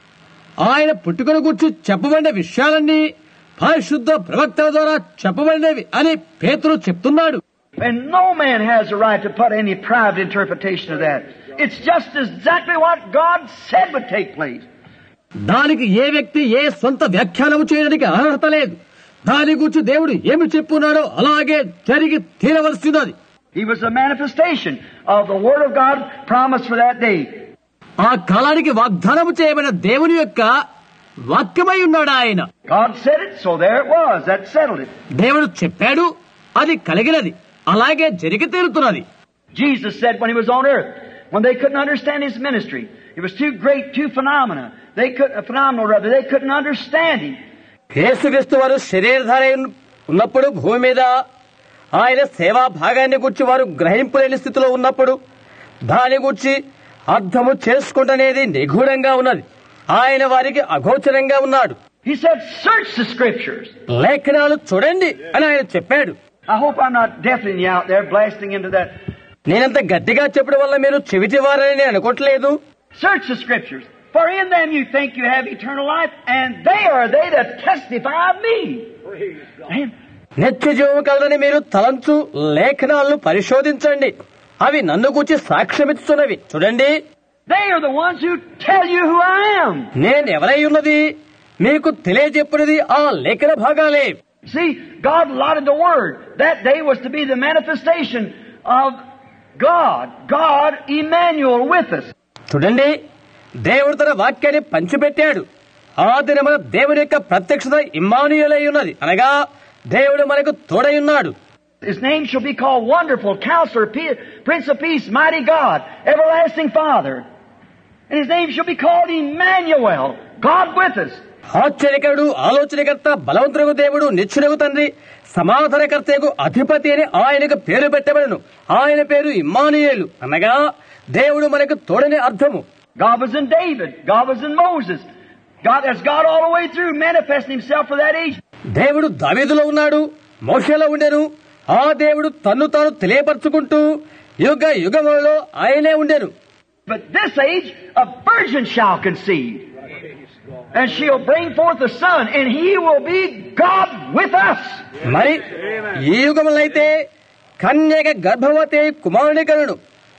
ఆయన పుట్టుకను గురించి చెప్పబడిన విషయాలన్నీ పరిశుద్ధ ప్రవక్తల ద్వారా చెప్పబడినవి అని పేతురు చెప్తున్నాడు. And no man has a right to put any private interpretation of that. It's just exactly what God said would take place. దానికి ఏ వ్యక్తి ఏ సొంత వ్యాఖ్యానము చేయడానికి అర్హత లేదు. దాని గురించి దేవుడు ఏమి చెప్పున్నాడో అలాగే జరిగి తీరవలసినది. He was a manifestation of the word of God promised for that day. ఆ కాలానికి వాగ్దానము చేయబడిన దేవుని యొక్క వాక్యమై ఉన్నాడు ఆయన. God said it, so there it was. That settled it. దేవుడు చెప్పాడు, అది కలిగినది, అలాగే జరిగి తీరుతున్నది. Jesus said when he was on earth, when they couldn't understand his ministry, it was too great, too phenomena. They couldn't, phenomenal rather, they couldn't understand him. యేసుక్రీస్తు వారు శరీరధారి ఉన్నప్పుడు భూమి మీద ఆయన సేవా భాగాన్ని గురించి వారు గ్రహింపులేని స్థితిలో ఉన్నప్పుడు దాని గురించి అర్థము చేసుకుంటనేది నిగూఢంగా ఉన్నది. ఆయన వారికి అగోచరంగా ఉన్నాడు. He said, search the scriptures. లేఖనాలు చూడండి అని ఆయన చెప్పాడు. I hope I'm not deafening you out there, blasting into that. నేనంత గట్టిగా చెప్పడం వల్ల మీరు చెవిటివారని నేను అనుకోవట్లేదు. Search the scriptures, for in them you think you have eternal life, and they are they that testify of me. నిత్య జీవము కలదని మీరు తలంచు లేఖనాలను పరిశోధించండి, అవి నన్ను గూర్చి సాక్ష్యమిస్తున్నవి. చూడండి, they are the ones who tell you who I am. నేను ఎవరై ఉన్నది మీకు తెలియజెప్పినది ఆ లేఖన భాగాలే. See, God allotted the word. That day was to be the manifestation of God. God, Emmanuel, with us. చూడండి, దేవుడు తన వాక్యాన్ని పంచిపెట్టాడు. ఆ దినమున దేవుని యొక్క ప్రత్యక్షత ఇమ్మానుయేలై ఉన్నది, అనగా దేవుడు మనకు తోడై ఉన్నాడు. His name shall be called Wonderful, Counselor, Prince of Peace, Mighty God, Everlasting Father. And his name shall be called Emmanuel, God with us. ఆశ్చర్యకరుడు, ఆలోచనకర్త, బలవంతుడు దేవుడు, నిత్యుడగు తండ్రి, సమాధానకర్తకు అధిపతి అని ఆయనకు పేరు పెట్టబడను. ఆయన పేరు ఇమ్మానుయేలు, అనగా దేవుడు మనకు తోడని అర్థము. God was in David. God was in Moses. God, that's God all the way through, manifesting Himself for that age. దేవుడు దావీదులో ఉన్నాడు, మోషేలో ఉండెను. ఆ దేవుడు తన్ను తాను తెలియపరచుకుంటూ యుగ యుగములలో ఆయనే ఉండెను. But this age, a virgin shall conceive, and she'll bring forth a son, and He will be God with us. మరి ఈ యుగములైతే కన్యక గర్భవతి కుమారుని కనును,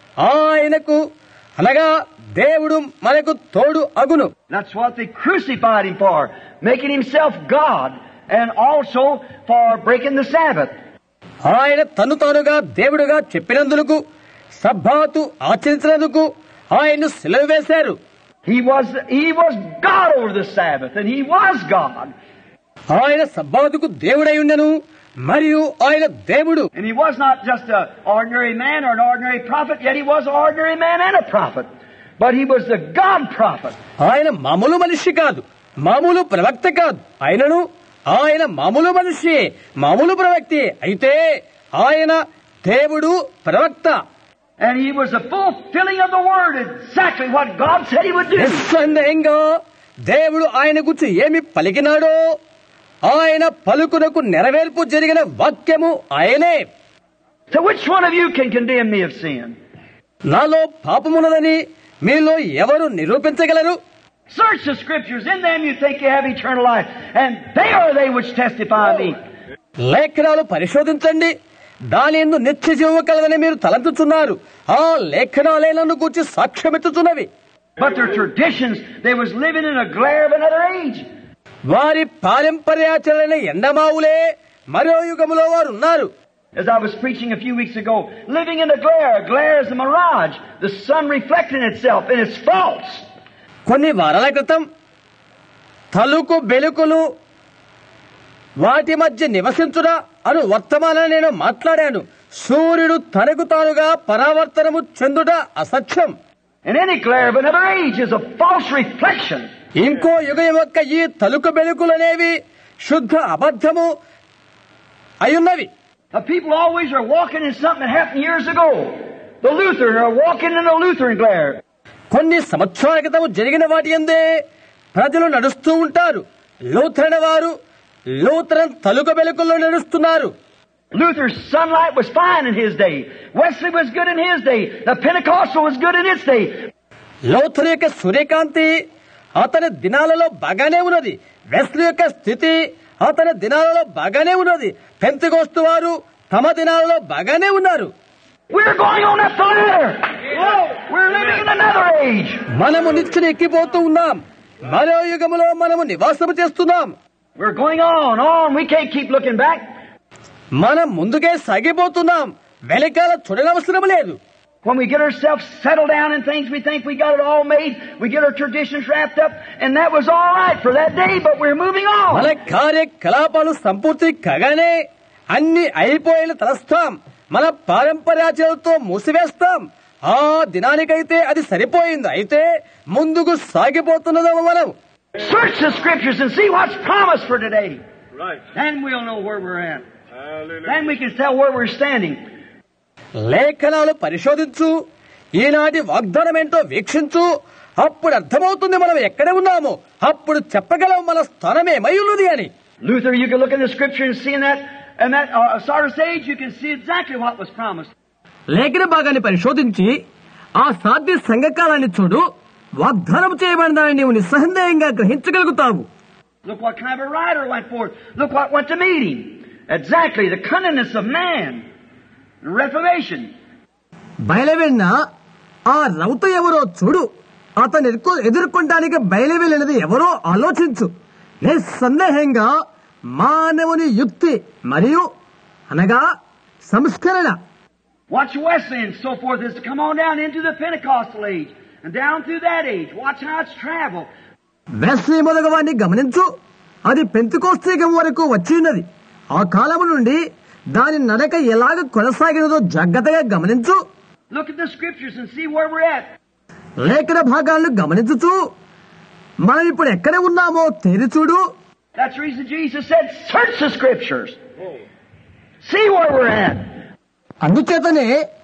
ఆయనకు అనగా దేవుడు మనకు తోడు అగును. That's what they crucified Him for, making Himself God, and also for breaking the Sabbath. ఆయన తను తానుగా దేవుడుగా చెప్పినందుకు, సబ్బాతు ఆచరించినందుకు ఆయన్ను సిలువ వేశారు. He was He was God over the Sabbath, and He was God. ఆయన సబ్బాతుకు దేవుడై ఉండెను, మరియు ఆయన దేవుడు. And He was not just an ordinary man or an ordinary prophet, yet He was an ordinary man and a prophet. But He was the God prophet. ఆయన మామూలు మనిషి కాదు, మామూలు ప్రవక్త కాదు. ఆయనను ఆయన మామూలు మనిషి, మామూలు ప్రవక్తి. అయితే ఆయన దేవుడు ప్రవక్త. And He was the fulfilling of the word, exactly what God said He would do. నిస్సందేహంగా దేవుడు ఆయన గురించి ఏమి పలికినాడో ఆయన పలుకునకు నెరవేర్పు జరిగిన వాక్యము ఆయనే. So which one of you can condemn me of sin? నాలో పాపమున్నదని మీలో ఎవరు నిరూపించగలరు? Search the Scriptures. In them you think you have eternal life, and they are they which testify of me. లేఖనాలు పరిశోధించండి, దాని యందు నిత్య జీవము కలదని మీరు తలంచుచున్నారు. ఆ లేఖనాలే నన్ను గూర్చి సాక్ష్యమిచ్చుచున్నవి. But their traditions, they was living in a glare of another age. వారి పారంపర్యాచరణ ఎండమావులే మరో యుగములో వారు ఉన్నారు. As I was preaching a few weeks ago, living in a glare. A glare is a mirage. The sun reflecting itself, and it's false. కొన్ని వారాల క్రితం తలుకు బెలుకులు వాటి మధ్య నివసించురా అను వర్తమానాన్ని నేను మాట్లాడాను. సూర్యుడు తనకు తానుగా పరావర్తనము చెందుట అసత్యం. And any glare of another age is a false reflection. ఇంకో యుగం యొక్క ఈ తలుకు బెలుకులనేవి శుద్ధ అబద్ధము అయున్నవి. The people always are walking in something that happened years ago. The Lutheran are walking in a Lutheran glare. కొన్ని సంవత్సరాల క్రితం జరిగిన వాటి యందే ప్రజలు నడుస్తూ ఉంటారు. లూథరన్ వారు లూథరన్ తలుక బెలుకుల్లో నడుస్తున్నారు. Luther's sunlight was fine in his day. Wesley was good in his day. The Pentecostal was good in its day. Luther యొక్క సూర్యకాంతి అతని దినాలలో బాగానే ఉన్నది. వెస్లీ యొక్క స్థితి అతని దినాలలో బాగానే ఉన్నది. పెంతెకోస్తు వారు తమ దినాలలో బాగానే ఉన్నారు. We're going on up the ladder. We're living in another age. మనము నిచ్చెన ఎక్కిపోతూ ఉన్నాం. మరో యుగములో మనము నివాసము చేస్తున్నాం. We're going on, on. We can't keep looking back. మనం ముందుకే సాగిపోతున్నాం. వెనకాల చూడనవసరం లేదు. When we get ourselves settled down in things, we think we got it all made. We get our traditions wrapped up, and that was all right for that day, but we're moving on. మన కార్యకలాపాలు సంపూర్తి కాగానే అన్ని అయిపోయిన తలస్తాం. మన పారంపర్యాచరణతో మూసివేస్తాం. ఆ దినానికైతే అది సరిపోయింది. అయితే ముందుకు సాగిపోతున్నదము మనం. Search the Scriptures and see what's promised for today. Right. Then we'll know where we're at. Hallelujah. Then we can tell where we're standing. లేఖనాలు పరిశోధించు, ఈనాటి వాగ్దానం ఏంటో వీక్షించు. అప్పుడు అర్థమవుతుంది మనం ఎక్కడ ఉన్నామో. అప్పుడు చెప్పగలం మన స్థానం ఏమై ఉన్నది అని. Luther, you can look in the Scripture and see in that, in that uh, Sardis age, you can see exactly what was promised. లేఖన భాగాన్ని పరిశోధించి ఆ సాధ్య సంఘకాలాన్ని చూడు. వాగ్దానం చేయబడిన దాన్ని నీవు నిస్సందేహంగా గ్రహించగలుగుతావు. Look what kind of a rider went forth. Look what went to meet him. Exactly, the cunningness of man. Reformation. బయలువెళ్ళిన ఆ రౌత ఎవరో చూడు. అతను ఎదుర్కొనడానికి బయలువెళ్ళినది ఎవరో ఆలోచించు. నిస్సందేహంగా మానవుని యుక్తి మరియు అనగా సంస్కరణ. Watch Wesley and so forth is to come on down into the Pentecostal age and down through that age. Watch how it's traveled. Wesley మొదలగువాన్ని గమనించు. అది పెంతెకోస్తు వరకు వచ్చి ఉన్నది. ఆ కాలము నుండి దాని నడక ఎలాగ కొనసాగినదో జాగ్రత్తగా గమనించు. Look at the Scriptures and see where we're at. లేఖన భాగాలను గమనించుచు మనం ఇప్పుడు ఎక్కడ ఉన్నామో తేరి చూడు. That's the reason Jesus said, search the Scriptures. See where we're at. అందుచేతనే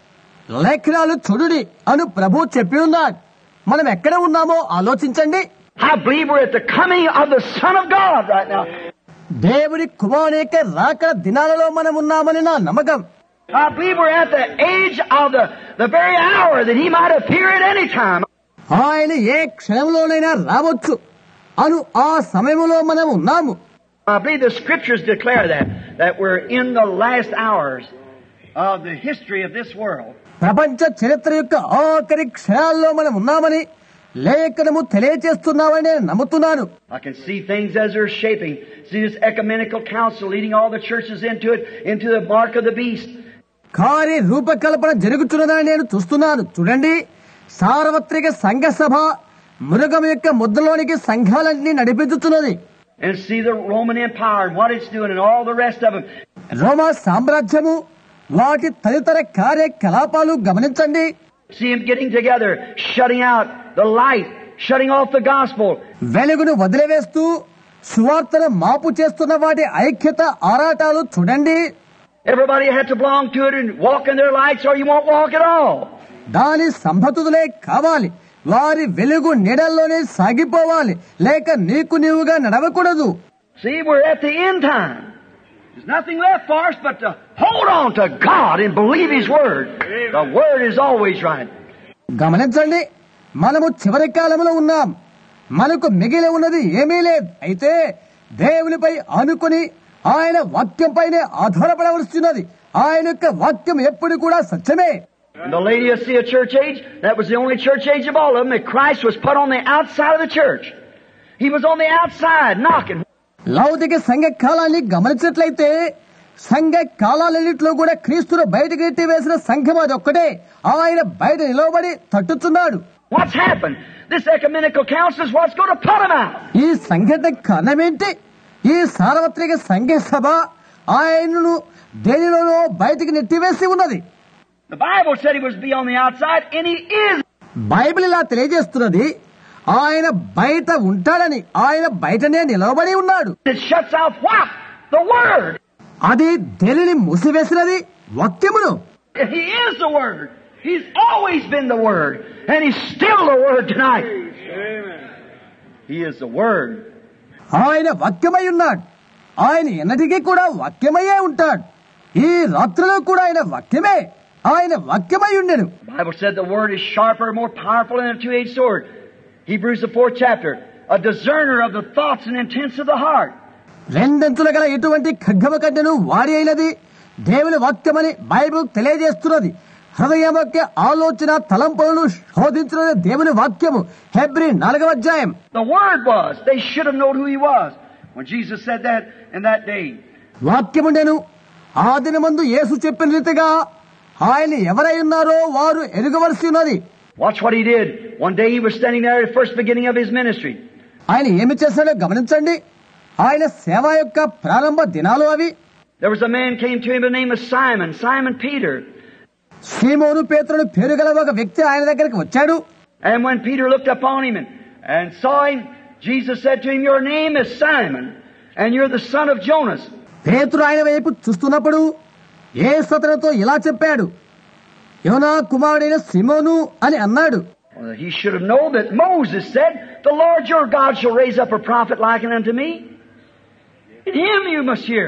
లేఖనాలు చూడుడి అను ప్రభు చెప్పి ఉన్నాడు. మనం ఎక్కడ ఉన్నామో ఆలోచించండి. I believe we're at the coming of the Son of God right now. దేవుడి కుమారుని యొక్క రాకడ దినాలలో మనం ఉన్నామని నా నమ్మకం. I believe we're at the age of the, the very hour that He might appear at any time. ఆయన ఏ క్షణంలోనైనా రావచ్చు అను ఆ సమయంలో మనం ఉన్నాము. I believe the Scriptures declare that, that we're in the last hours of the history of this world. ప్రపంచ చరిత్ర యొక్క ఆఖరి క్షణాల్లో మనం ఉన్నామని లేఖనము తెలియజేస్తున్నామని నేను నమ్ముతున్నాను. I can see things as they're shaping. See this ecumenical council leading all the churches into it, into the mark of the beast. కార్య రూపకల్పన జరుగుతున్నదని నేను చూస్తున్నాను. చూడండి, సార్వత్రిక సంఘ సభ మృగం యొక్క ముద్రలోనికి సంఘాలన్నీ నడిపించుతున్నది. And see the Roman Empire and what it's doing and all the rest of them. రోమా సామ్రాజ్యము వాటి తదితర కార్యకలాపాలు గమనించండి. See them getting together, shutting out the light, shutting off the gospel. వెలుగును వదిలివేస్తూ సువార్తను మాపు చేస్తున్న వాటి ఐక్యత ఆరాటాలు చూడండి. Everybody had to belong to it and walk in their lights or you won't walk at all. దాని సంబతులే కావాలి. వారి వెలుగు నీడల్లోనే సాగిపోవాలి, లేక నీకు నీవుగా నడవకూడదు. See, we're at the end time. There's nothing left for us but to hold on to God and believe His Word. The Word is always right. గమనించండి, మనము చివరి కాలంలో ఉన్నాం. మనకు మిగిలి ఉన్నది ఏమీ లేదు. అయితే దేవునిపై ఆనుకుని ఆయన వాక్యంపైనే ఆధారపడవలసినది. ఆయన యొక్క వాక్యం ఎప్పుడు కూడా సత్యమే. In the Laodicea church age, that was the only church age of all of them, that Christ was put on the outside of the church. He was on the outside knocking. లౌకిక సంఘ కాలాన్ని గమనించినట్లయితే సంఘ కాలాలన్నింటిలో కూడా క్రీస్తును బయటకు ఎత్తి వేసిన సంఘం అది ఒక్కటే. ఆయన బయట నిలవబడి తట్టుతున్నాడు. What's happened? This ecumenical council is what's going to put him out. ఈ సంఘటన కారణమేంటి? ఈ సార్వత్రిక సంఘ సభ ఆయనను దేనిలోనో బయటికి నెట్టివేసి ఉన్నది. The Bible said He was be on the outside, and He is. Bible ఇలా తెలియజేస్తున్నది, ఆయన బయట ఉంటాడని. ఆయన బయటనే నిలవబడి ఉన్నాడు. It shuts out what? The Word. అది దేనిని మూసివేసినది? వాక్యమును. He is the Word. He's always been the Word, and He's still the Word tonight. Amen. He is the Word. ఆయన వాక్యమై ఉన్నాడు. ఆయన ఎన్నటికీ కూడా వాక్యమయ్యే ఉంటాడు. ఈ రాత్రిలో కూడా ఆయన వాక్యమే. ఆయన వాక్యమై ఉండెను. The Bible said the Word is sharper, more powerful than a two-edged sword. Hebrews the fourth chapter, a discerner of the thoughts and intents of the heart. రెండంచుల గల ఎటువంటి ఖడ్గమ కడ్డను వాడి అయినది దేవుని వాక్యమని బైబిల్ తెలియజేస్తున్నది. హృదయం యొక్క ఆలోచన తలంపులను శోధించున్నది దేవుని వాక్యము. హెబ్రీ నాలుగవ అధ్యాయం. The Word was. They should have known who He was when Jesus said that in that day. వాక్యముండెను. ఆ దినమందు యేసు చెప్పిన రీతిగా ఆయన ఎవరై ఉన్నారో వారు ఎరుగవలసి ఉన్నది. Watch what He did. One day He was standing there at the first beginning of His ministry. ఆయన ఏమి చేశాడో గమనించండి. ఆయన సేవ యొక్క ప్రారంభ దినాలు అవి. There was a man came to Him by the name of Simon, Simon Peter. సీమోను పేతురును పేరు గల ఒక వ్యక్తి ఆయన దగ్గరికి వచ్చాడు. And when Peter looked upon him and, and saw him, Jesus said to him, "Your name is Simon, and you're the son of Jonas." పేతురు ఆయన వైపు చూస్తున్నప్పుడు యేసు అతనితో ఇలా చెప్పాడు, యోనా కుమారుడైన సీమోను అని అన్నాడు. Well, he should have known that Moses said, "The Lord your God shall raise up a prophet like unto me. In him you must hear."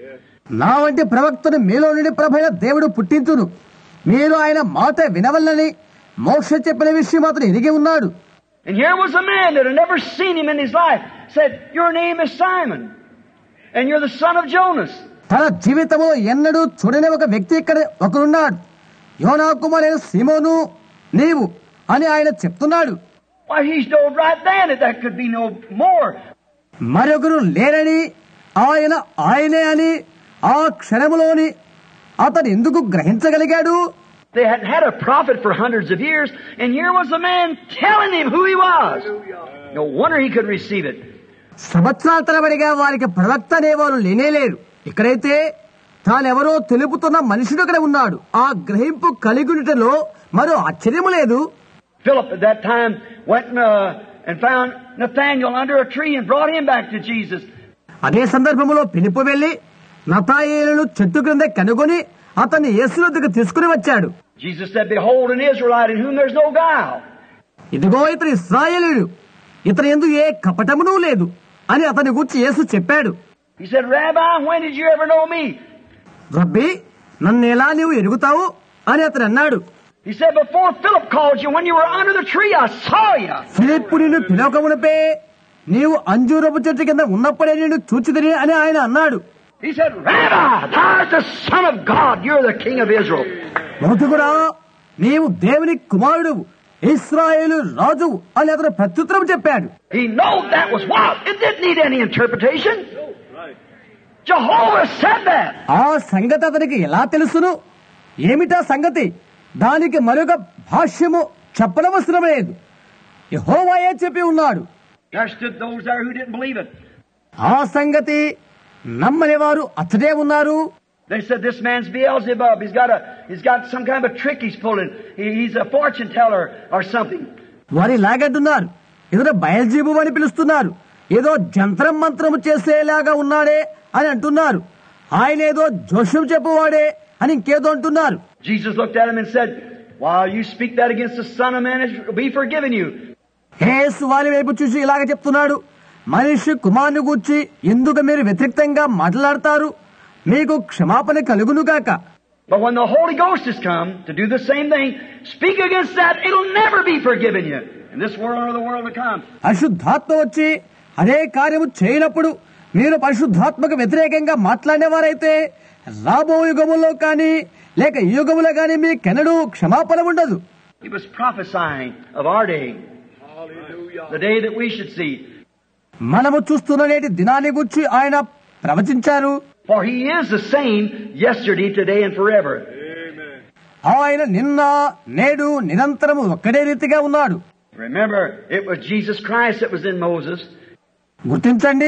నా వంటి ప్రవక్తను మీలో నుండి ప్రభైన దేవుడు పుట్టించును, మీరు ఆయన మాట వినవల్లని మోషే చెప్పిన విషయం అతను ఎరిగి ఉన్నాడు. And here was a man that had never seen him in his life, said, "Your name is Simon, and you're the son of Jonas." తన జీవితంలో ఎన్నడూ చూడని ఒక వ్యక్తి ఇక్కడ ఒకరున్నాడు. యోనా కుమారుడైన సీమోను నీవు అని ఆయన చెప్తున్నాడు. Why, he knowed right then that that could be no more. మరొకరు లేరని, ఆయన ఆయనే అని ఆ క్షణములోని అతను ఎందుకు గ్రహించగలిగాడు? They hadn't had a prophet for hundreds of years, and here was a man telling him who he was. No wonder he could receive it. సంవత్సరాల తరబడిగా వారికి ప్రవక్త అనేవారు లేనేలేరు. ఇక్కడైతే తానెవరో తెలుపుతున్న మనుషుడు ఇక్కడ ఉన్నాడు. ఆ గ్రహింపు కలిగునిటలో మరో ఆశ్చర్యము లేదు. Philip at that time went uh, and found Nathanael under a tree and brought him back to Jesus. అదే సందర్భంలో పిలుపు వెళ్లి నతాయేలును చెట్టు క్రింద కనుగొని అతన్ని యేసు వద్దకు తీసుకుని వచ్చాడు. Jesus said, "Behold, an Israelite in whom there's no guile." ఇదిగో ఇతను ఇశ్రాయేలీయుడు, ఇతని యందు ఏ కపటమును లేదు అని అతని గురించి యేసు చెప్పాడు. He said, "Rabbi, when did you ever know me?" రబ్బీ, నన్ను ఎలా నీవు ఎరుగుతావు అని అతను అన్నాడు. He said, "Before Philip called you, when you were under the tree, I saw you." ఫిలిప్పు నిన్ను పిలవకమునపే నీవు అంజూరపు చెట్టు కింద ఉన్నప్పుడే నిన్ను చూచితిని అని ఆయన అన్నాడు. He said, "Rabbi, thou art the Son of God. You're the King of Israel." బోధకుడా, నీవు దేవుని కుమారుడు, ఇశ్రాయేలు రాజు అని అతను ప్రత్యుత్తరం చెప్పాడు. He knew that was what? It didn't need any interpretation. Jehovah said that. ఆ సంగతి అతనికి ఎలా తెలుసును? ఏమిటా సంగతి? దానికి మరొక భాష్యము చెప్పనవసరం లేదు. యెహోవాయే చెప్పి ఉన్నాడు. There stood those there who didn't believe it. ఆ సంగతి నమ్మని వారు అతడే ఉన్నారు. They said, "This man's Beelzebub. He's got a, he's got some kind of a trick he's pulling. He, he's a fortune teller or something." వారి లాగంటున్నారు, ఏదో బయల్జీబు అని పిలుస్తున్నారు, ఏదో జంత్రం మంత్రము చేసేలాగా ఉన్నాడే అని అంటున్నారు, ఆయన ఏదో జోష్యం చెప్పువాడే అని ఇంకేదో అంటున్నారు. Jesus looked at him and said, "While you speak that against the Son of Man, it will be forgiven you." యేసు వారి వైపు చూసి ఇలాగ చెప్తున్నాడు, మనిషి కుమారుని గూర్చి ఎందుకు మీరు వ్యతిరేక్తంగా మాట్లాడతారు? మీకు క్షమాపణ కలుగును గాక. But when the Holy Ghost has come to do the same thing, speak against that, it'll never be forgiven you in this world or the world to come. పరిశుద్ధాత్మ వచ్చి అదే కార్యము చేయనప్పుడు మీరు పరిశుద్ధాత్మకు వ్యతిరేకంగా మాట్లాడేవారైతే రాబో యుగములో కానీ లేక ఈ యుగములో కానీ మీకెన్నడూ క్షమాపణ ఉండదు. He was prophesying of our day. Hallelujah. The day that we should see. మనము చూస్తున్న నేటి దినాన్ని గురించి ఆయన ప్రవచించారు. For he is the same yesterday, today, and forever. Amen. ఆయన నిన్న నేడు నిరంతరము ఒక్కడే రీతిగా ఉన్నాడు. Remember, it was Jesus Christ that was in Moses. గుర్తించండి,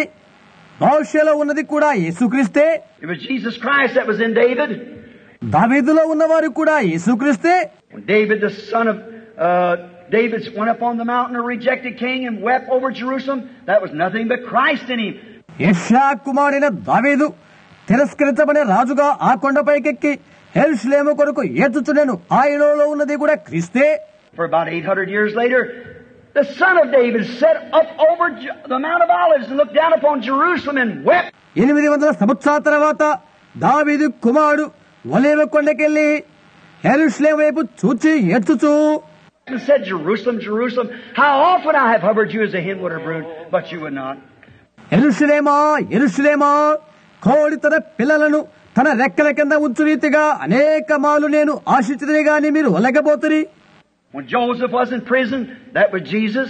మోషేలో ఉన్నది కూడా యేసుక్రీస్తే. It was Jesus Christ that was in David. దావీదులో ఉన్నవారు కూడా యేసుక్రీస్తే. When David, the son of uh, David, went up on the mountain, a rejected king, and wept over Jerusalem, that was nothing but Christ in him. యెషయా కుమారుడైన దావీదు తిరస్కరించబడే రాజుగా ఆ కొండపైకెక్కి యెరూషలేము కొరకు ఏడ్చుచుండెను, ఆయనలో ఉన్నది కూడా క్రీస్తే. For about eight hundred years later, the son of David set up over the Mount of Olives and looked down upon Jerusalem and wept. ఎనిమిది వందల సంవత్సరాల తర్వాత దావీదు కుమారుడు ఒలీవ కొండకెళ్లి యెరూషలేము వైపు చూచి ఏడ్చుచు And said, "Jerusalem, Jerusalem, how often I have hovered you as a hen would have brood, but you would not." యెరూషలేమా యెరూషలేమా, కోడి తన పిల్లలను తన రెక్కల కింద ఉంచు రీతిగా అనేక మాలు నేను ఆశించదని గాని మీరు ఒలగబోతురి. When Joseph was in prison, that was Jesus.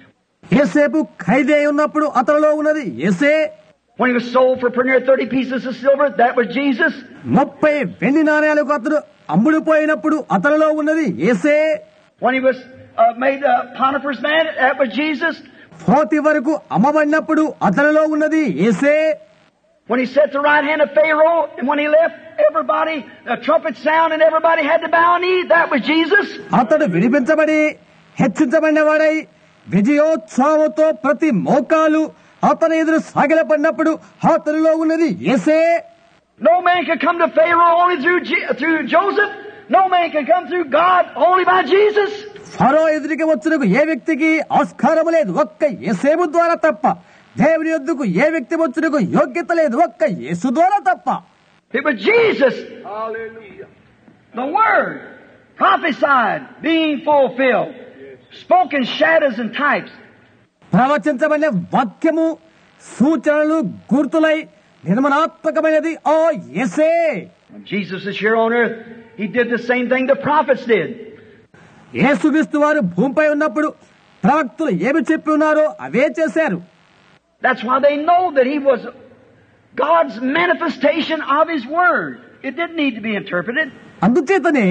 యేసేపు ఖైదీ అయి ఉన్నప్పుడు అతనిలో ఉన్నది యేసే. When he was sold for pretty near thirty pieces of silver, that was Jesus. ముప్పై వెండి నాణ్యాలకు అతడు అమ్ముడుపోయినప్పుడు అతనిలో ఉన్నది యేసే. When he was uh, made uh, Potiphar's man, that was Jesus. పోతి వరకు అమ్మబడినప్పుడు అతనిలో ఉన్నది యేసే. When he sat at the right hand of Pharaoh, and when he left, everybody, the trumpet sound, and everybody had to bow a knee, that was Jesus. అతడు విడిపించబడి హెచ్చించబడిన వాడై విజయోత్సవంతో ప్రతి మోకాలు అతని ఎదురు సాగిలపడినప్పుడు అతనిలో ఉన్నది యేసే. No man could come to Pharaoh only through, G- through Joseph. No man can come through God only by Jesus. ఫరో ఎదురికి వచ్చుటకు ఏ వ్యక్తికి ఆస్కారం లేదు, ఒక్క యేసేపు ద్వారా తప్ప. దేవుని యొద్దకు ఏ వ్యక్తి వచ్చుటకు యోగ్యత లేదు, ఒక్క యేసు ద్వారా తప్ప. It was Jesus, Hallelujah. the Word, prophesied, being fulfilled, spoken shadows and types. ప్రవచించబడిన వాక్యము సూచనలు గుర్తులై నిర్మాణాత్మకమైనది ఆ యేసే. When Jesus is here on earth, He did the same thing the prophets did. యేసుక్రీస్తు వారు భూమిపై ఉన్నప్పుడు ప్రవక్తలు ఏమి చెప్పి ఉన్నారో అవే చేశారు. That's why they know that He was God's manifestation of His Word. It didn't need to be interpreted. అందుచేతనే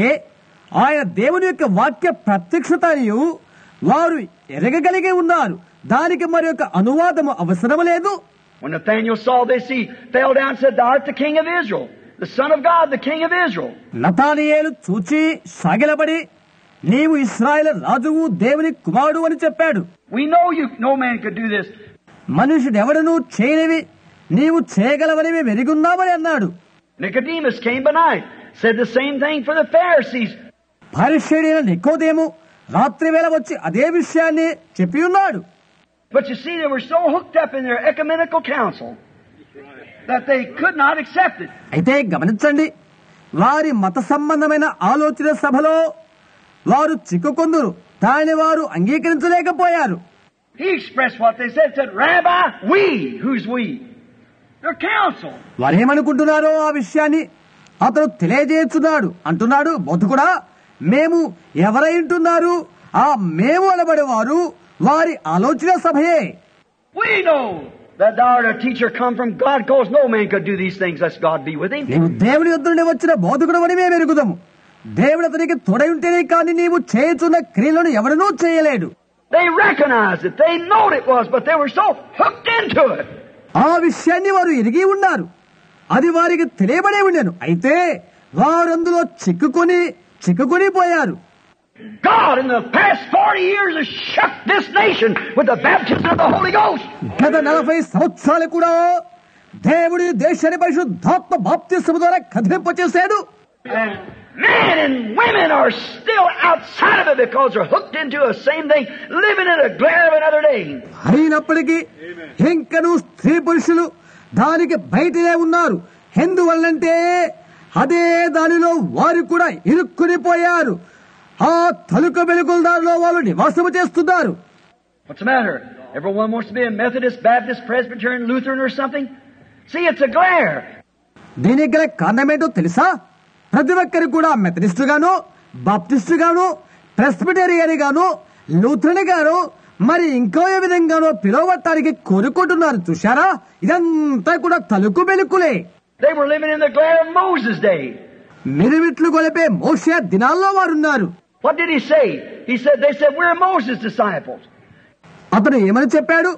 ఆయన దేవుని యొక్క వాక్య ప్రత్యక్షతయు వారు ఎరగగలిగే ఉన్నారు. దానికి మరి యొక్క అనువాదము అవసరం లేదు. When Nathanael saw this, he fell down and said, "Thou art the King of Israel, the Son of God, the King of Israel." Nathanael చూచి సాగిలపడి నీవు ఇశ్రాయేలు రాజువు దేవుని కుమారుడు అని చెప్పాడు. We know you, no man could do this. మనుషుడెవడను చేయనివి నీవు చేయగలవని మేము ఎరుగున్నామని అన్నాడు. Nicodemus came by night. said the same thing for the Pharisees. పరిశీలన నికోదేము రాత్రి వేళ వచ్చి అదే విషయాన్ని చెప్పి ఉన్నాడు. But you see, they were so hooked up in their ecumenical council that they could not accept it. అయితే గమనించండి, వారి మత సంబంధమైన ఆలోచన సభలో వారు చిక్కుకొందురు, దాని వారు అంగీకరించలేకపోయారు. He expressed what they said, said, Rabbi, we. Who's we? Their council. వారేమనుకుంటున్నారో ఆ విషయాన్ని అతను తెలియజేస్తున్నాడు. అంటున్నాడు, బోధకుడా, మేము ఎవరై ఉంటున్నారు? ఆ మేము అనబడేవారు వారి ఆలోచన సభయే. We know that thou art a teacher come from God, because no man could do these things unless God be with him. నీవు దేవుని యొద్ద నుండి వచ్చిన బోధకుడు అని మేము ఎరుగుదాము. దేవుడు అతనికి తోడై ఉంటేనే కానీ నీవు చేయుచున్న క్రియలను ఎవడనూ చేయలేడు. They recognized it. They knowed it was, but they were so hooked into it. ఆ విషయాన్ని వారు ఎరిగి ఉన్నారు, అది వారికి తెలియబడే ఉండేను. అయితే వారు అందులో చిక్కుకొని చిక్కుకొని పోయారు. God in the past forty years has shook this nation with the baptism of the Holy Ghost. గత నలభై సంవత్సరాలు కూడా దేవుడి దేశాన్ని పరిశుద్ధాత్మ బాప్తిస్మము ద్వారా కదిలింపచేశాడు. And men and women are still outside of it because they're hooked into the same thing, living in a glare of another day. అయినప్పటికీ ఇంకను స్త్రీ పురుషులు దానికి బయటనే ఉన్నారు. ఎందువల్లంటే అదే దానిలో వారు కూడా ఇరుక్కుని పోయారు. ఆ తలుక వెలుగుల దారిలో వాళ్ళు నివాసము చేస్తున్నారు. What's the matter? Everyone wants to be a Methodist, Baptist, Presbyterian, Lutheran or something? See, it's a glare. దీనికి గల కారణమేంటో తెలుసా? ప్రతి ఒక్కరు కూడా మెథడిస్టు గాను, బాప్టిస్టు గాను, ప్రెస్బిటేరియన్ గాను, లూథరన్ గాను, మరి ఇంకో ఏ విధంగానో పిలువబట్టానికి కోరుకుంటున్నారు. చూశారా? ఇదంతా కూడా తలుకు వెలుకులే. They were living in the glare of Moses' day. మిరుమిట్లు గొలిపే మోషే దినాల్లో వారున్నారు. What did he say? He said, they said, we're Moses' disciples. అతను ఏమని చెప్పాడు?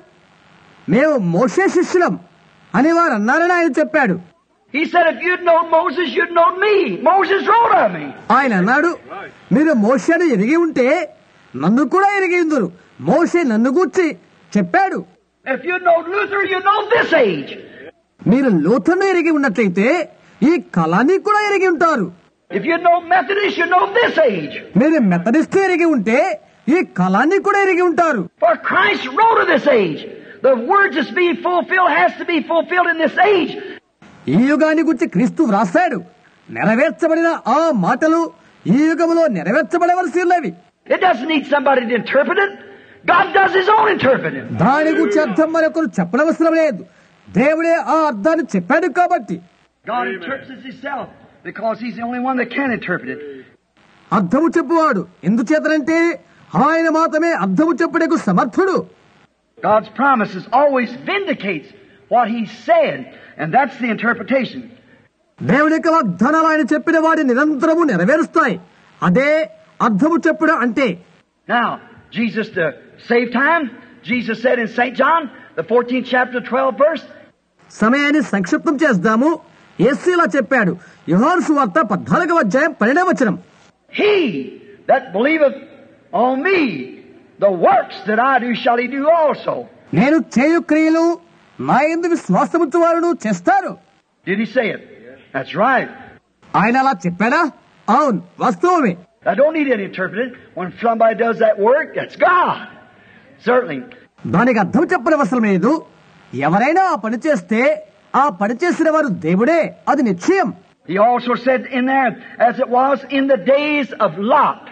మేము మోషే శిష్యులం అని వారు అన్నారని ఆయన చెప్పాడు. He said, if you'd known Moses, you'd known me. Moses wrote of me. ఆయన అన్నాడు, మీరు మోషేను ఎరిగి ఉంటే నన్ను కూడా ఎరిగి ఉందురు. మోషే నన్ను గూర్చి చెప్పాడు. If you'd known Luther, you'd know this age. మీరు లూథర్ను ఎరిగి ఉన్నట్లయితే ఈ కాలాన్ని కూడా ఎరిగి ఉంటారు. If you'd known Methodist, you'd know this age. మీరు మెథడిస్ట్ ఎరిగి ఉంటే ఈ కాలాన్ని కూడా ఎరిగి ఉంటారు. For Christ wrote of this age. The words that's being fulfilled has to be fulfilled in this age. ఈ యుగాన్ని గురించి క్రీస్తు వ్రాసాడు. నెరవేర్చబడిన ఆ మాటలు ఈ యుగములో నెరవేర్చబడవలసి ఉన్నవి. It doesn't need somebody to interpret it. God does His own interpreting. దాని గురించి అర్థం మరొకరు చెప్పనవసరం లేదు. దేవుడే ఆ అర్థాన్ని చెప్పాడు కాబట్టి. God interprets Himself because He's the only one that can interpret it. అర్థము చెప్పువాడు ఎందుచేతనంటే ఆయన మాత్రమే అర్థము చెప్పుటకు సమర్థుడు. God's promises always vindicates what He said, and that's the interpretation. దేవుని యొక్క వాగ్దానాలు ఆయన చెప్పిన వాడి నిరంతరము నెరవేరుస్తాయి. అదే అర్థము చెప్పుడు అంటే. Now, Jesus, to save time, Jesus said in Saint John, the fourteenth chapter, twelfth verse, సమయాన్ని సంక్షిప్తం చేద్దాము. యేసు ఇలా చెప్పాడు, యోహాను సువార్త పద్నాలుగవ అధ్యాయం పన్నెండవ వచనం, He that believeth on me, the works that I do shall he do also. నేను చేయు క్రియలు నా యందు విశ్వాసముంచు వారును చేస్తారు. Did he say it? That's right. ఆయన అలా చెప్పాడా? అవును, వాస్తవమే. I don't need any interpreted. When somebody does that work, that's God. Certainly. దానికి అర్థం చెప్పనవసరం లేదు. ఎవరైనా ఆ పని చేస్తే ఆ పని చేసిన వారు దేవుడే, అది నిశ్చయం. He also said in there, as it was in the days of Lot,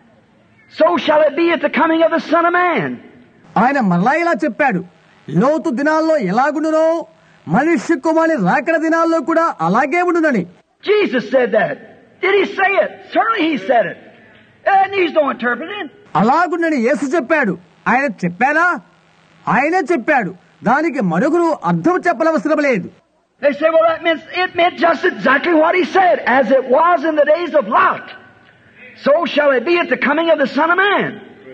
so shall it be at the coming of the Son of Man. ఆయన మరలా ఇలా చెప్పాడు, లోతు దినాల్లో ఎలాగుండునో మనుష్య కుమారుని రాకడ దినాల్లో కూడా అలాగే ఉండునని. Jesus said that. Did he say it? Certainly he said it. It needs no interpreting. అలాగుండని యేసు చెప్పాడు. ఆయన చెప్పారా? ఆయనే చెప్పాడు. దానికి మరొకరు అర్థం చెప్పనవసరం లేదు. They say, well, that means it meant just exactly what he said, as it was in the days of Lot. So shall it be at the coming of the Son of Man.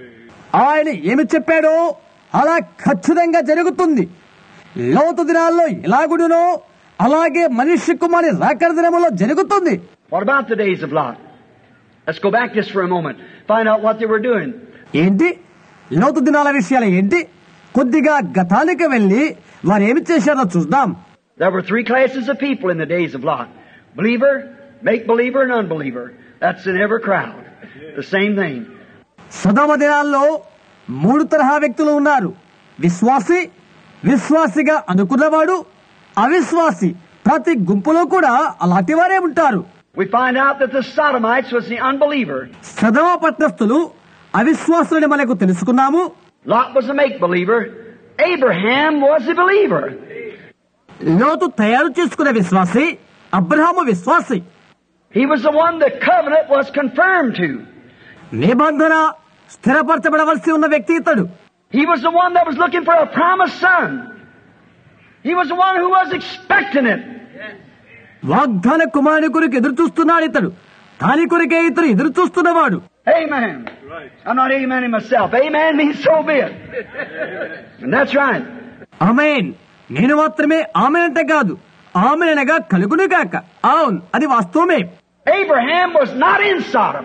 ఆయన ఏమి చెప్పాడో అలా ఖచ్చితంగా జరుగుతుంది. లోతు దినాల్లో ఎలాగుండునో అలాగే మనుష్య కుమారుని రాకడ దినములో జరుగుతుంది. What about the days of Lot? Let's go back just for a moment. Find out what they were doing. ఏంటి లోతు దినాల విషయాలు ఏంటి? కొద్దిగా గతానికి వెళ్లి వారు ఏమి చేశారో చూద్దాం. There were three classes of people in the days of Lot. Believer, Make believer and unbeliever. That's in every crowd. The same thing. సదమ దినాల్లో మూడు తరహా వ్యక్తులు ఉన్నారు. విశ్వాసి, విశ్వాసిగా అనుకున్నవాడు, అవిశ్వాసి. ప్రతి గుంపులో కూడా అలాంటి వారే ఉంటారు. We find out that the Sodomites was the unbeliever. సదమ పట్టణస్థులు అవిశ్వాసులని మనకు తెలుసుకున్నాము. Lot was a make believer. Abraham was a believer. లోతు తయారు చేసుకున్న విశ్వాసి, అబ్రహాము విశ్వాసి. He was the one the covenant was confirmed to. నిబంధన స్థిరపరచబడవలసి ఉన్న వ్యక్తి ఇతడు. He was the one that was looking for a promised son. He was the one who was expecting it. వాగ్దాన కుమారుని కొరకు ఎదురు చూస్తున్నాడు ఇతడు. దాని కొరకే ఇతడు ఎదురు చూస్తున్నవాడు. Amen. I'm not amening myself. Amen means so be it. And that's right. ఆమేన్. నేను మాత్రమే ఆమేన్ అంటే కాదు, ఆమేన్ అనగా కలుగును గాక. అవును, అది వాస్తవమే. Abraham was not in Sodom.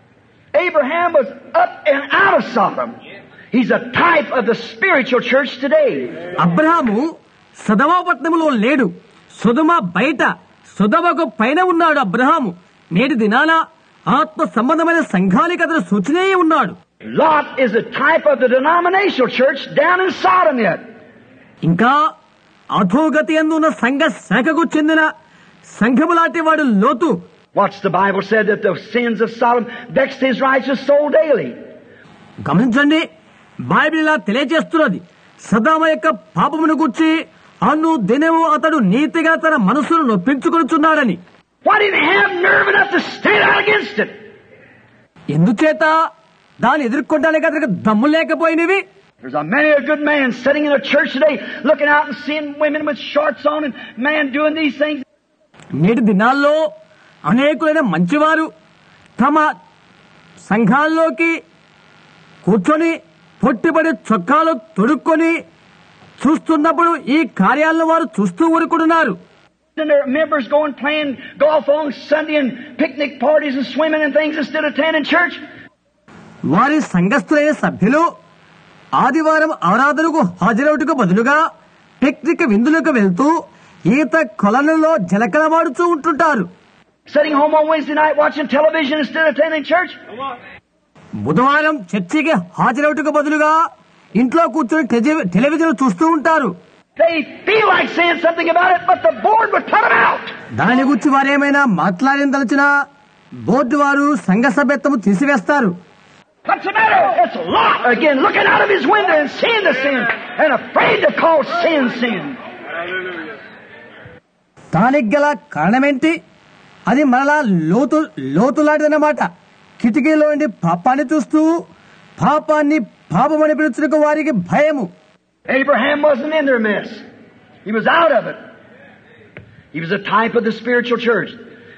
Abraham was up and out of Sodom. He's a type of the spiritual church today. Abraham సొదొమ పట్టణములో లేడు. సొదొమ బయట, సొదొమకు పైన ఉన్నాడు అబ్రహాము. నేటి దినాన ఆత్మ సంబంధమైన సంఘానికి అతను సూచనే ఉన్నాడు. Lot is a type of the denominational church down in Sodom yet. ఇంకా అధోగతి యందు ఉన్న సంఘ శాఖకు చెందిన సంఘము లాంటి వాడు లోతు. What's the Bible said that the sins of Sodom vexed his righteous soul daily? గమనించండి, బైబిల్ ఇలా తెలియజేస్తున్నది. సొదొమ యొక్క పాపమును గురించి అను దినము అతడు నీతిగా తన మనసును నొప్పించుకొనుచున్నాడని. Why didn't he have nerve enough to stand out against it? ఎందుచేత దాన్ని ఎదుర్కొంటానికి అతనికి దమ్ము లేకపోయినవి. There's a many a good man sitting in a church today looking out and seeing women with shorts on and man doing these things. నేటి దినాల్లో అనేకులైన మంచివారు తమ సంఘాల్లోకి కూర్చొని పొట్టిపడి చొక్కాలు తొడుక్కొని చూస్తున్నప్పుడు ఈ కార్యాలను వారు చూస్తూ ఊరుకుంటున్నారు. And their members go and playing golf on Sunday and picnic parties and swimming and things instead of attending church. వారి సంఘస్థులైన సభ్యులు ఆదివారం ఆరాధనకు హాజరవుటకు బదులుగా పిక్నిక్ విందులకు వెళ్తూ ఈత కొలనులో జలకలమాడుతూ ఉంటుంటారు. Sitting home on Wednesday night watching television instead of attending church. బుధవారం చర్చికి హాజరవుటకు బదులుగా ఇంట్లో కూర్చొని టెలివిజన్ చూస్తూ ఉంటారు. They feel like saying something about it, but the board would put them out. దాని గురించి వారేమైనా మాట్లాడదలిచినా బోర్డు వారు సంఘ సభ్యత్వము తీసివేస్తారు. What's the matter? It's Lot again looking out of his window and seeing the sin and afraid to call sin sin. దానికి గల కారణమేంటి? అది మరలా లోతు లోతులాంటిదన్నమాట. కిటికీలో నుండి పాపాన్ని చూస్తూ పాపాన్ని పాపమని పిలుచుటకు వారికి భయము. Abraham wasn't in their mess. He was out of it. He was a type of the spiritual church.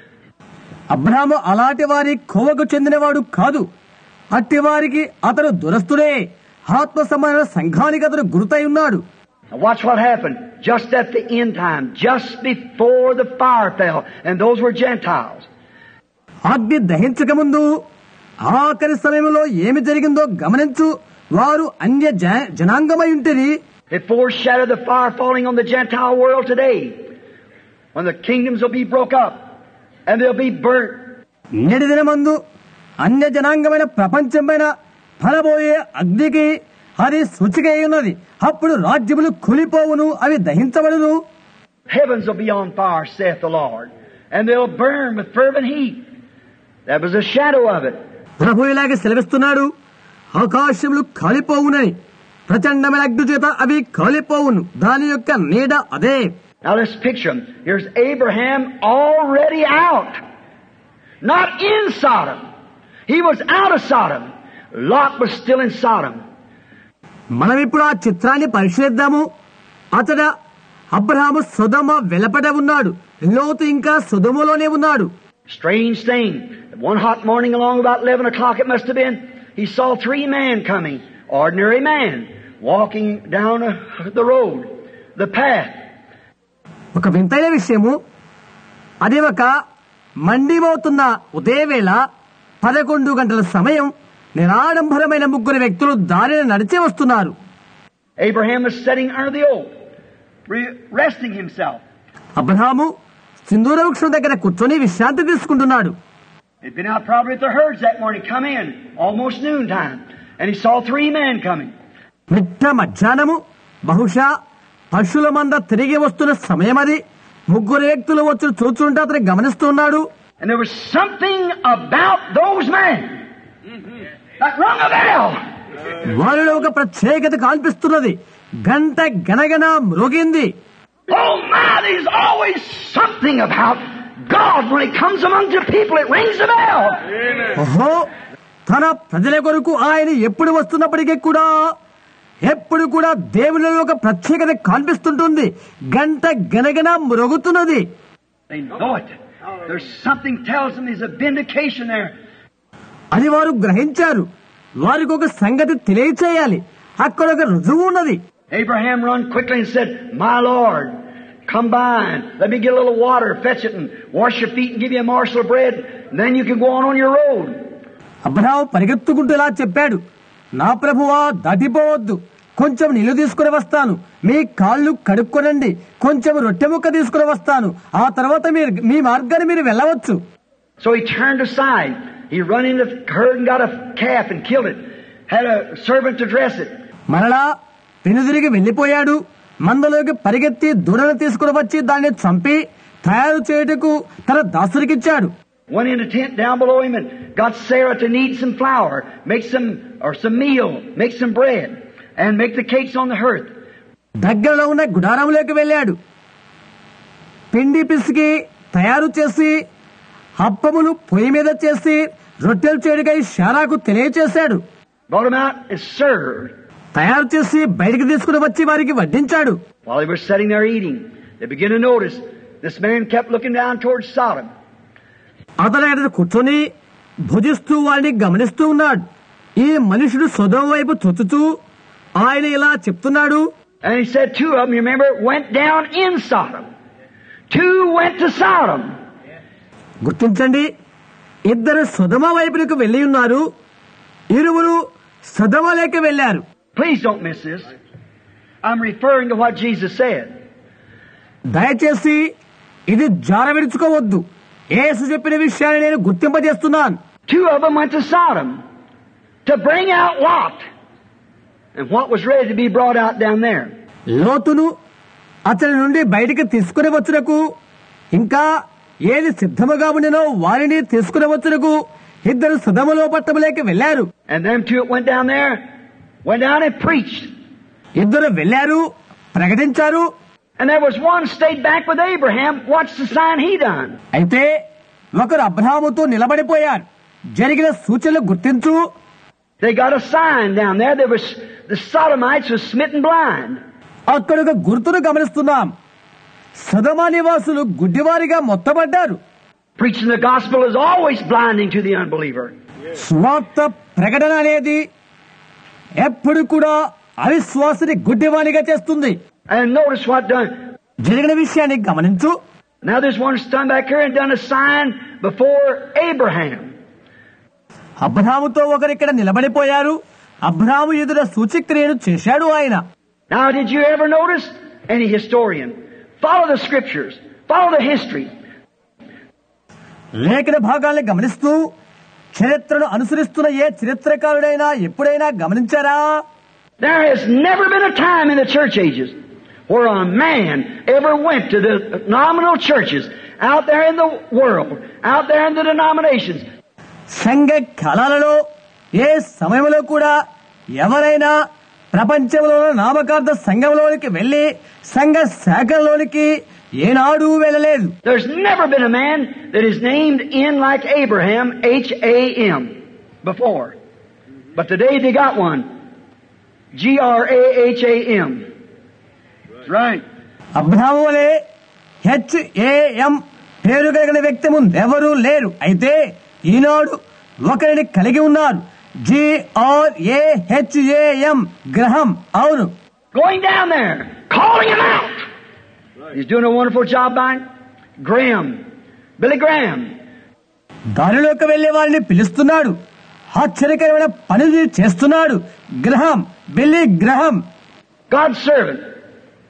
Abraham అలాంటి వారి కోవకు చెందినవాడు కాదు. అట్టి వారికి అతను దురస్తుడే. ఆత్మ సంబంధ సంఘానికి అతను గుర్తై ఉన్నాడు. Now watch what happened just at the end time, just before the fire fell, and those were Gentiles. అగ్ని దహించక ముందు ఆఖరి సమయంలో ఏమి జరిగిందో గమనించు. వారు అన్య జనాంగమై ఉంటది. It foreshadowed the fire falling on the Gentile world today, when the kingdoms will be broke up and they'll be burnt. నేటి దినమందు అన్య జనాంగమైన ప్రపంచమైన ఫలబోయే అగ్నికి అది సూచిక ఉన్నది. అప్పుడు రాజ్యములు కూలిపోవును, అవి దహించబడును. Heavens will be on fire, saith the Lord, and they'll burn with fervent heat. That was a shadow of it. ప్రభు ఇలాగే సెలవిస్తున్నాడు, ఆకాశములు కాలిపోవునని, ప్రచండమైన అగ్ని చేత అవి కాలిపోవును. దాని యొక్క నీడ అదే. Now let's picture him. Here's Abraham already out, not in Sodom. He was out of Sodom. Lot was still in Sodom. మనం ఇప్పుడు ఆ చిత్రాన్ని పరిశీలిద్దాము. అతడ అబ్రహాము సొదొమ వెలపట ఉన్నాడు, లోతు ఇంకా సొదొమలోనే ఉన్నాడు. Strange thing. One hot morning along about eleven o'clock it must have been, he saw three men coming, ordinary man, walking down the road, the path. ఒక వింతైన విషయము, అది ఒక మండిమవుతున్న ఉదయవేళ పదకొండు గంటల సమయం, నిరాడంబరమైన ముగ్గురు వ్యక్తులు దారిని నడిచి వస్తున్నారు. Abraham was sitting under the oak, resting himself. Abraham సింధూర వృక్షం దగ్గర కూర్చొని విశ్రాంతి తీసుకుంటున్నాడు. He'd been out probably with the herds that morning, come in, almost noontime, and he saw three men coming. మిట్ట మధ్యాహ్నము బహుశా పశువుల మంద తిరిగి వస్తున్న సమయం అది. ముగ్గురు వ్యక్తులు వచ్చి చూచుంటే అతను గమనిస్తున్నాడు. And there was something about those men that rung a bell. వారిలో ఒక ప్రత్యేకత కనిపిస్తున్నది. గంట గనగన మ్రోగింది. Oh my, there's always something about God when it comes among the people, it rings a bell. ఓహో, తన ప్రజల కొరకు ఆయన ఎప్పుడు వస్తున్నప్పటికీ కూడా ఎప్పుడు కూడా దేవునిలో ఒక ప్రత్యేకత కనిపిస్తుంటుంది. గంట గనగన మ్రోగుతున్నది. They know it. There's something tells them there's a vindication there. అది వారు గ్రహించారు. వారికి ఒక సంగతి తెలియచేయాలి. అక్కడ ఒక రుజువు ఉన్నది. Abraham run quickly and said, "My Lord, come by and let me get a little water, fetch it and wash your feet and give you a morsel of bread, and then you can go on on your road." Abraham పరిగెత్తుకుంటూ ఇలా చెప్పాడు, నా ప్రభువా దాటిపోవద్దు, కొంచెం నీళ్లు తీసుకుని వస్తాను, మీ కాళ్ళు కడుక్కొనండి, కొంచెం రొట్టె ముక్క తీసుకుని వస్తాను, ఆ తర్వాత మీరు మీ మార్గాన్ని మీరు వెళ్ళవచ్చు. So he turned aside. He run in the herd and got a calf and killed it. Had a servant to dress it. మరలా వెనుదిరిగి వెళ్లిపోయాడు. మందలోకి పరిగెత్తి దూడను తీసుకుని వచ్చి దాన్ని చంపి తయారు చేయుటకు తన దాసుడికిచ్చాడు. Went in a tent down below him and got Sarah to knead some flour, make some or some meal, make some bread, and make the cakes on the hearth. దగ్గరలో ఉన్న గుడారంలోకి వెళ్ళాడు. పిండి పిసికి తయారు చేసి అప్పములు పొయ్యి మీద చేసి రొట్టెలు చేయడికై శారాకు తెలియచేశాడు. Brought him out and served. తయారు చేసి బయటికి తీసుకుని వచ్చి వారికి వడ్డించాడు. While they were sitting there eating, they began to notice this man kept looking down towards Sodom. అతను అక్కడ కూర్చొని భుజిస్తూ వారిని గమనిస్తూ ఉన్నాడు. ఈ మనుషుడు సొదొమ వైపు చూచుతూ ఆయన ఇలా చెప్తున్నాడు. And he said two of them, you remember, went down in Sodom. Two went to Sodom. గుర్తించండి, ఇద్దరు సొదొమ వైపులకు వెళ్లి ఉన్నారు, ఇరువురు సొదొమలోకి వెళ్లారు. Please don't miss this. I'm referring to what Jesus said. దయచేసి ఇది జార విడుచుకోవద్దు. యేసు చెప్పిన విషయాన్ని నేను గుర్తింపజేస్తున్నాను. Two of them went to Sodom to bring out Lot and what was ready to be brought out down there. లోతును అతని నుండి బయటికి తీసుకుని వచ్చుటకు, ఇంకా ఏది సిద్ధముగా ఉండినో వారిని తీసుకుని వచ్చుటకు ఇద్దరు సొదొమలో పట్టణంలోకి వెళ్లారు. And them two went down there, went down and preached. ఇద్దరు వెళ్లారు, ప్రకటించారు. And there was one stayed back with Abraham. What's the sign he done? అయితే ఒకరు అబ్రహాముతో నిలబడిపోయారు. జరిగిన సూచనలు గుర్తించు. They got a sign down there. There was the Sodomites was smitten blind. అక్కడ ఒక గుర్తును గమనిస్తున్నాం. సొదొమ నివాసులు గుడ్డివారిగా మొత్తబడ్డారు. Preaching the gospel is always blinding to the unbeliever. స్వార్థ ప్రకటన అనేది ఎప్పుడు కూడా అవిశ్వాసిని గుడ్డివానిగా చేస్తుంది. And notice what done. జరిగిన విషయాన్ని గమనించు. Now there's one stand back here and done a sign before Abraham. అబ్రహాముతో ఒకరు ఇక్కడ నిలబడిపోయారు. అబ్రహాము ఎదుట సూచక్రియను చేశాడు ఆయన. Now did you ever notice? Any historian. Follow the scriptures. Follow the history. లేఖన భాగాల్ని గమనిస్తూ చరిత్రను అనుసరిస్తున్న ఏ చరిత్రకారుడైనా ఎప్పుడైనా గమనించారా? There has never been a time in the church ages where a man ever went to the nominal churches out there in the world, out there in the denominations. సంఘ కాలాలలో ఏ సమయంలో కూడా ఎవరైనా ప్రపంచంలో నామకార్థ సంఘంలోనికి వెళ్లి సంఘ శాఖలోనికి ఏనాడు వెళ్ళలేదు. There's never been a man that is named in like Abraham, H A M, before. But today they got one. G R A H A M. That's right. Abraham వలె హెచ్ ఏ ఎం పేరు కలిగిన వ్యక్తి ముందు ఎవరూ లేరు. అయితే ఈనాడు ఒకరిని కలిగి ఉన్నారు. G R A H A M, Graham. అవును, Going down there, calling him out. He's doing a wonderful job by it. Graham, Billy Graham. దారిలోకి వెళ్లే వారిని పిలుస్తున్నాడు. ఆశ్చర్యకరమైన పనులు చేస్తున్నాడు. గ్రహం, బిల్లీ గ్రహం. God's servant.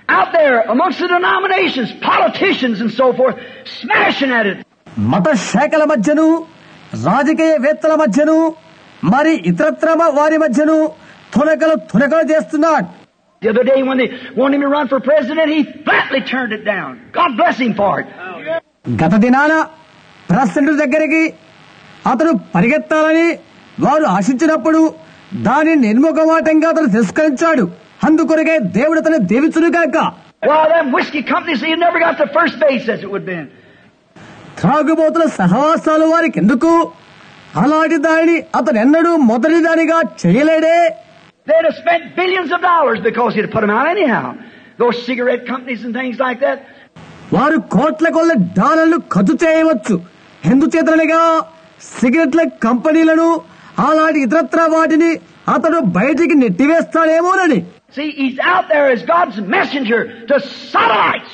out there amongst the denominations, politicians and so forth, smashing at it. మత శాఖల మధ్యను రాజకీయవేత్తల మధ్యను మరి ఇతరత్ర వారి మధ్యను తునకలు తునకలు చేస్తున్నాడు. The other day when they wanted him to run for president, he flatly turned it down. God bless him for it. గత దినాన ప్రెసిడెంట్ దగ్గరికి అతను పరిగెత్తాలని వారు ఆశించినప్పుడు దాని నిర్ముఖమాటంగా అతను తిరస్కరించాడు. అందుకొరకే దేవుడు అతను దీవించును గాక. Well, them whiskey companies, he never got to first base as it would have been. త్రాగుబోతుల సహవాసాలు వారికి ఎందుకు? అలాంటి దానిని అతను ఎన్నడూ మొదటి దానిగా చేయలేడే. They'd have spent billions of dollars because he'd have put them out anyhow. Those cigarette companies and things like that. వారు కోట్ల కొల్ల డాలర్లు ఖర్చు చేయవచ్చు. ఎందుచేతనగా సిగరెట్ల కంపెనీలను అలాంటి ఇతరత్ర వాటిని అతడు బయటికి నెట్టివేస్తాడేమోనని. See, he's out there as God's messenger to Sodomites.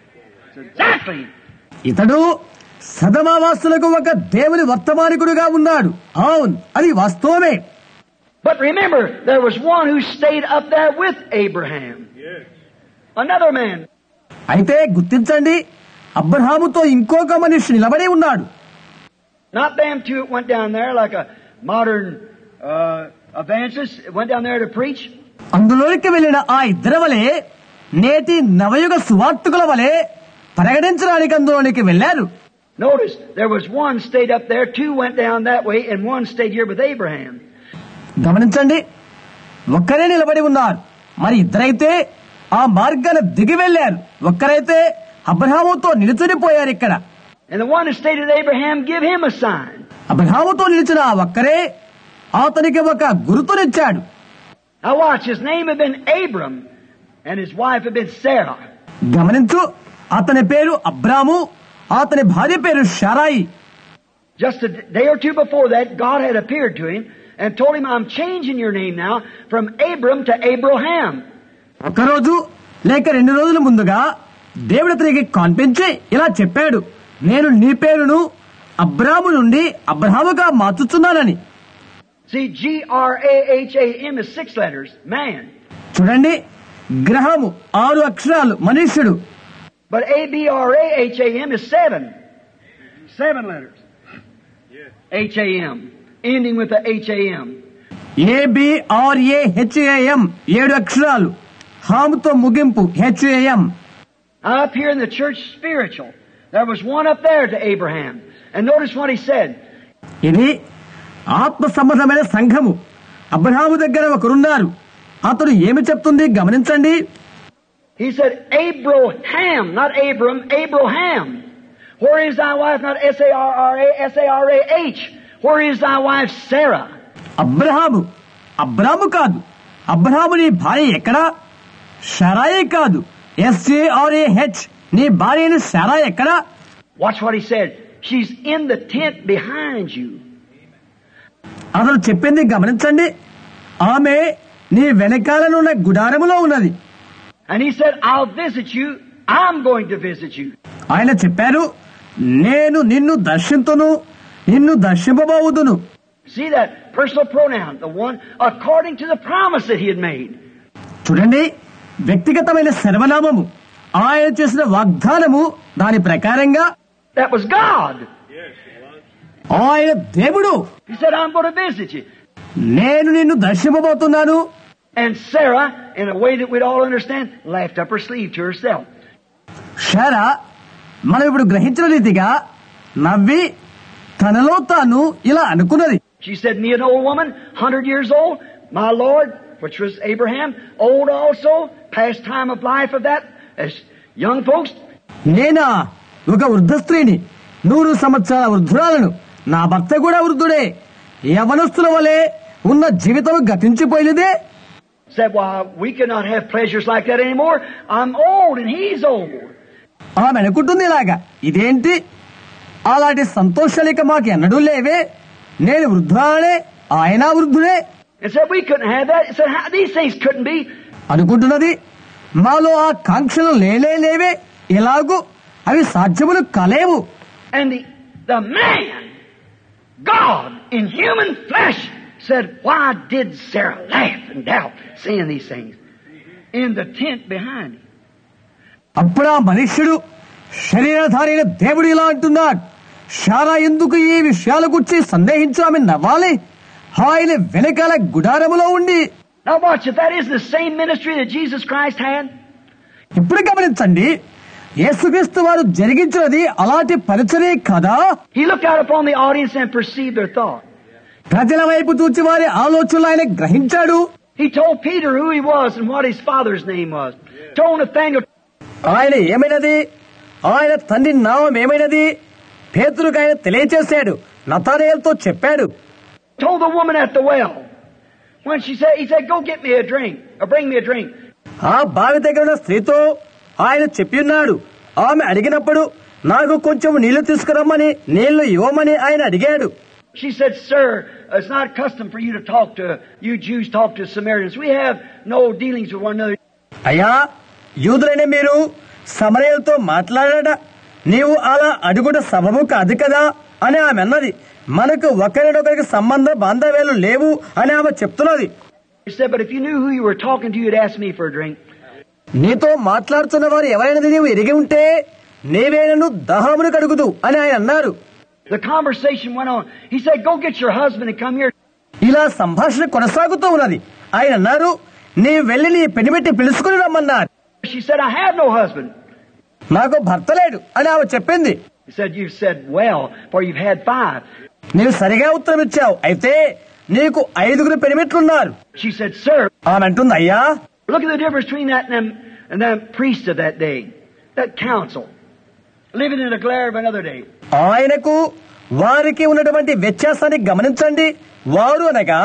Exactly. ఇతడు సదమావాసులకు ఒక దేవుని వర్తమానికుడుగా ఉన్నాడు. అవును, అది వాస్తవమే. But remember, there was one who stayed up there with Abraham. Yes. Another man. అయితే గుర్తించండి, అబ్రహాముతో ఇంకొక మనిషి నిలబడి ఉన్నాడు. Not them two that went down there like a modern uh, evangelist went down there to preach. అందులోకి వెళ్లిన ఆ ఇద్దరి వలె నేటి నవయుగ సువార్తికుల వలె ప్రకటించడానికి అందులోనికి వెళ్లారు. Notice, there was one stayed up there, two went down that way, and one stayed here with Abraham. గమనించండి, ఒక్కరే నిలబడి ఉన్నారు, మరి ఇద్దరైతే ఆ మార్గాన్ని దిగి వెళ్లారు. ఒక్కరైతే అబ్రహాముతో నిలుచునిపోయారు. ఇక్కడ And the one who stayed with Abraham, give him a sign. అబ్రహాముతో నిలిచిన ఆ ఒక్కరే అతనికి ఒక గుర్తునిచ్చాడు. Now watch, his name had been Abram, and his wife had been Sarah. గమనించు, అతని పేరు అబ్రాము, అతని భార్య పేరు Sarai. Just a day or two before that, God had appeared to him and told him, I'm changing your name now from Abram to Abraham. ఒకరోజు లేక రెండు రోజుల ముందుగా దేవుడు అతనికి కనిపించి ఇలా చెప్పాడు, నేను నీ పేరును అబ్రాము నుండి అబ్రహాముగా మార్చుచున్నానని. See, G R A H A M is six letters, man. చూడండి, గ్రహము ఆరు అక్షరాలు, మనుష్యుడు. But A B R A H A M is seven. Seven letters. H A M. Ending with the H A M. ఏబిఆర్ఏహెచ్ఏఎం ఏడు అక్షరాలు, హాముతో ముగింపు H A M. Up here in the church spiritual, there was one up there to Abraham. And notice what he said. ఇది ఆత్మ సంబంధమైన సంఘము. అబ్రహాము దగ్గర ఒకరున్నారు. అతడు ఏమి చెప్తుంది గమనించండి. He said, Abraham, not Abram, Abraham. Where is thy wife? Not S A R R A, S A R A H. Where is thy wife Sarah? Abraham, అబ్రాము కాదు. అబ్రహాము నీ భార్య ఎక్కడా? షరాయి కాదు. ఎస్ఏఆర్ఏహెచ్, నీ భార్యని షరా ఎక్కడా? Watch what he said. She's in the tent behind you. అతను చెప్పింది గమనించండి. ఆమె నీ వెనకాలనున్న గుడారములో ఉన్నది. And he said, I'll visit you. I'm going to visit you. ఆయన చెప్పారు, నేను నిన్ను దర్శింతును, నిన్ను దర్శింపబోవుదును. See that personal pronoun, the one according to the promise that he had made. చూడండి, వ్యక్తిగతమైన సర్వనామము, ఆయన చేసిన వాగ్దానము, దాని ప్రకారంగా That was God. ఆయన దేవుడు. He said, I'm going to visit you. నేను నిన్ను దర్శింపబోతున్నాను. And Sarah, in a way that we'd all understand, laughed up her sleeve to herself. Sarah మనం ఇప్పుడు గ్రహించిన రీతిగా నవ్వి తనలో తాను ఇలా అనుకున్నది. She said, me an old woman, hundred years old, my Lord, which was Abraham, old also, past time of life of that, as young folks. నేనా ఒక వృద్ధ స్త్రీని, నూరు సంవత్సరాల వృద్ధురాలను, నా భర్త కూడా వృద్ధుడే, యవనస్తుల వలె ఉన్న జీవితం గతించిపోయినదే. Said, well, we cannot have pleasures like that anymore. I'm old and he's old. ఆమె అనుకుంటుంది ఇలాగా, ఇదేంటి అలాంటి సంతోషాలిక మాకు ఎన్నడూ లేవే, నేను వృద్ధురాలనే, ఆయన వృద్ధుడే. And said, we couldn't have that. Said, how, these things couldn't be. అనుకుంటున్నది, మాలో ఆ కాంక్షలు లేలే లేవే, ఎలాగూ అవి సాధ్యములు కలేవు. And the, the man, God in human flesh, said, why did Sarah laugh and doubt saying these things in the tent behind him? అప్పుడు ఆ మనుష్యుడు శరీరధారి అయిన దేవుడు ఇలా అంటున్నాడు, శారా ఎందుకు ఈ విషయాల గురించి సందేహించు ఆమె నవ్వాలి? ఆయన వెనకాల గుడారములో ఉండి. Now watch, if that isn't the same ministry that Jesus Christ had. ఇప్పుడు గమనించండి, యేసుక్రీస్తు వారు జరిగించినది అలాంటి పరిచర్య కదా. He looked out upon the audience and perceived their thought. ప్రజల వైపు చూచి వారి ఆలోచనలు ఆయన గ్రహించాడు. He told Peter who he was and what his father's name was. Told Nathaniel. ఆయన ఏమైనది, ఆయన తండ్రి నామం ఏమైనది పేతురుకు ఆయన తెలియచేశాడు, నతనయేలుతో చెప్పాడు. Told the woman at the well. When she said, he said, go get me a drink, or bring me a drink. ఆ బావి దగ్గర ఉన్న స్త్రీతో ఆయన చెప్పి ఉన్నాడు. ఆమె అడిగినప్పుడు నాకు కొంచెం నీళ్లు తీసుకురమ్మని, నీళ్లు ఇవ్వమని ఆయన అడిగాడు. She said, sir, it's not custom for you to talk to, you Jews talk to Samaritans. We have no dealings with one another. అయ్యా, యూదులైన మీరు సమరయులతో మాట్లాడట, నీవు అలా అడుగుట సబబు కాదు కదా అని ఆమె అన్నది. మనకు ఒకరినొకరికి సంబంధ బాంధవ్యాలు లేవు అని ఆమె చెప్తున్నది. He said, but if you knew who you were talking to, you'd ask me for a drink. నీతో మాట్లాడుతున్న వారు ఎవరైనది నీవు ఎరిగి ఉంటే నీవే నన్ను దాహమును కడుగుదు అని ఆయన అన్నారు. The conversation went on. He said, go get your husband and come here. ఇలా సంభాషణ కొనసాగుతూ ఉన్నది. ఆయన అన్నారు, నీ వెళ్లి నీ పెనిమిటి పిలుచుకుని రమ్మన్నారు. She said, I have no husband. నాకు భర్త లేడు అని ఆమె చెప్పింది. He said, you've said well, for you've had five. నీవు సరిగా ఉత్తరం ఇచ్చావు, అయితే నీకు ఐదుగురు పెనిమిట్లున్నారు. She said, sir, ఆమె అంటుంది, అయ్యా, look at the difference between that and them, and them priests of that day, that council, living in the glare of another day. ఆయనకు వారికి ఉన్నటువంటి వ్యత్యాసాన్ని గమనించండి. వారు అనగా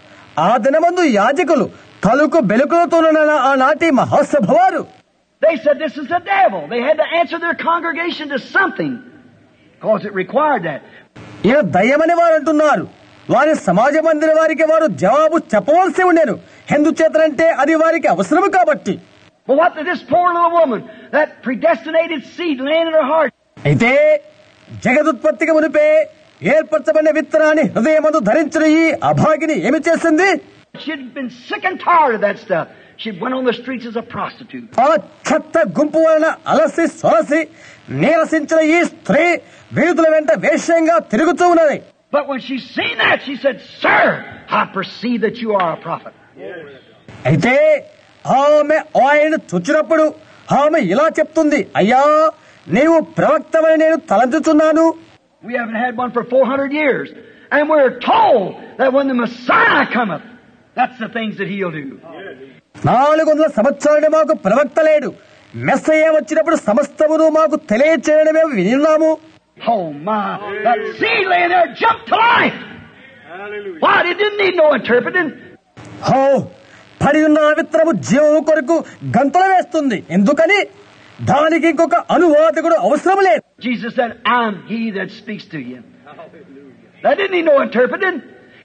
ఆ దినమందు యాజకులు తలుకు బెలుకులతో ఆనాటి మహాసభ వారు. They said this is the devil. They had to answer their congregation to something, because it required that. ఈయన దయ్యమని వారు అంటున్నారు. వారి సమాజ మందిర వారికి వారు జవాబు చెప్పవలసి ఉండేను. ఎందుచేతనంటే అది వారికి అవసరము కాబట్టి. But what did this poor little woman, that predestinated seed laying in her heart? అయితే జగదుత్పత్తికి మునిపే ఏర్పరచబడిన విత్తనాన్ని హృదయమందు ధరించిన ఈ అభాగిని ఏమి చేసింది? She'd been sick and tired of that stuff. She went on the streets as a prostitute. ఆ చెత్త గుంపు వలన అలసి సొలసి నీరసించిన ఈ స్త్రీ వీధుల వెంట వేశ్యంగా తిరుగుతూ ఉన్నది. But when she seen that, she said, sir, I perceive that you are a prophet. అయితే ఆమె ఆయన చూచినప్పుడు ఆమె ఇలా చెప్తుంది, అయ్యా, నీవు ప్రవక్తమని నేను తలంచుచున్నాను. We haven't had one for four hundred years. And we're told that when the Messiah cometh, that's the things that he'll do. నాలుగు వందల సంవత్సరాలు మాకు ప్రవక్త లేడు. మెస్సయ్య వచ్చినప్పుడు సమస్తమును మాకు తెలియచేయడమే విన్నాము. Oh my, that seed laying there jumped to life. Hallelujah. Why? It didn't need no interpreting. హో, పడి ఉన్న విత్తనము జీవము కొరకు గంతులు వేస్తుంది. ఎందుకని? దానికి ఇంకొక అనువాదకుడు అవసరం లేదు. Jesus said, I'm he that speaks to you. That didn't need no interpreting.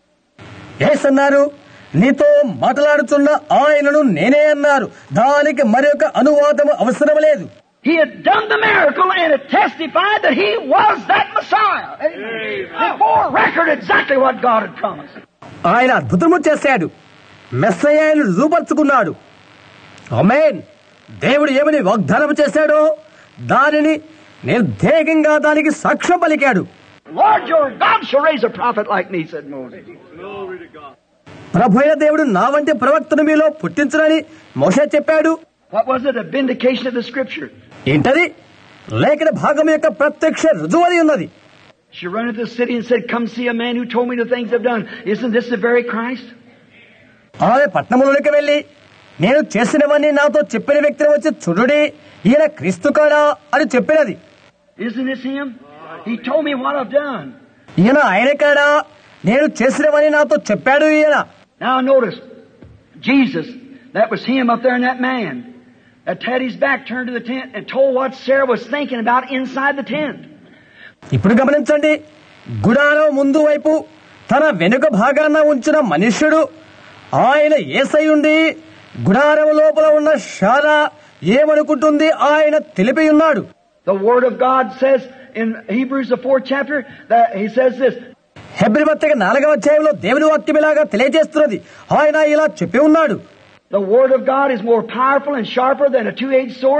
యేసు అన్నారు, నీతో మాట్లాడుతున్న ఆయనను నేనే అన్నారు. దానికి మరొక అనువాదము అవసరం లేదు. He had done the miracle and it testified that he was that Messiah. It bore record exactly what God had promised. ఆయన అద్భుతము చేశాడు, మెస్సయ్యను రుజువుపరుచుకున్నాడు. ఆమేన్. దేవుడు ఏమని వాగ్దానం చేశాడో దానిని నిర్ధేయంగా దానికి సాక్ష్యం పలికాడు. Lord your God shall raise a prophet like me, said Moses. ప్రభు అయిన దేవుడు నా వంటి ప్రవక్తను మీలో పుట్టించునని మోషే చెప్పాడు. What was it? A vindication of the scripture. ఏంటది? లేఖన భాగం యొక్క ప్రత్యక్ష రుజువని ఉన్నది. She ran into the city and said, come see a man who told me the things I've done. Isn't this the very Christ? ఆమె పట్టణంలోకి వెళ్లి, నేను చేసినవన్నీ నాతో చెప్పిన వ్యక్తిని వచ్చి చూడుడి, ఈయన క్రీస్తు కాడా అని చెప్పినది. Isn't this him? He told me what I've done. ఈయన ఆయన కాడా, నేను చేసినవన్నీ నాతో చెప్పాడు ఈయన. Now notice, Jesus, that was him up there in that man that had his back turned to the tent and told what Sarah was thinking about inside the tent. ఇప్పుడు గమనించండి, గుడారం ముందు వైపు తన వెనుక భాగాన ఉంచిన మనుష్యుడు ఆయన యేసయ్యుండి గుడారం లోపల ఉన్న శారా ఏమనుకుంటుంది ఆయన తెలిపి ఉన్నాడు. The Word of God says in Hebrews the fourth chapter that he says this. Hebrew పత్రిక నాలుగవ అధ్యాయంలో దేవుని వాక్యం ఇలాగా తెలియజేస్తున్నది. ఆయన ఇలా చెప్పి ఉన్నాడు. The Word of God is more powerful and sharper than a two-edged sword,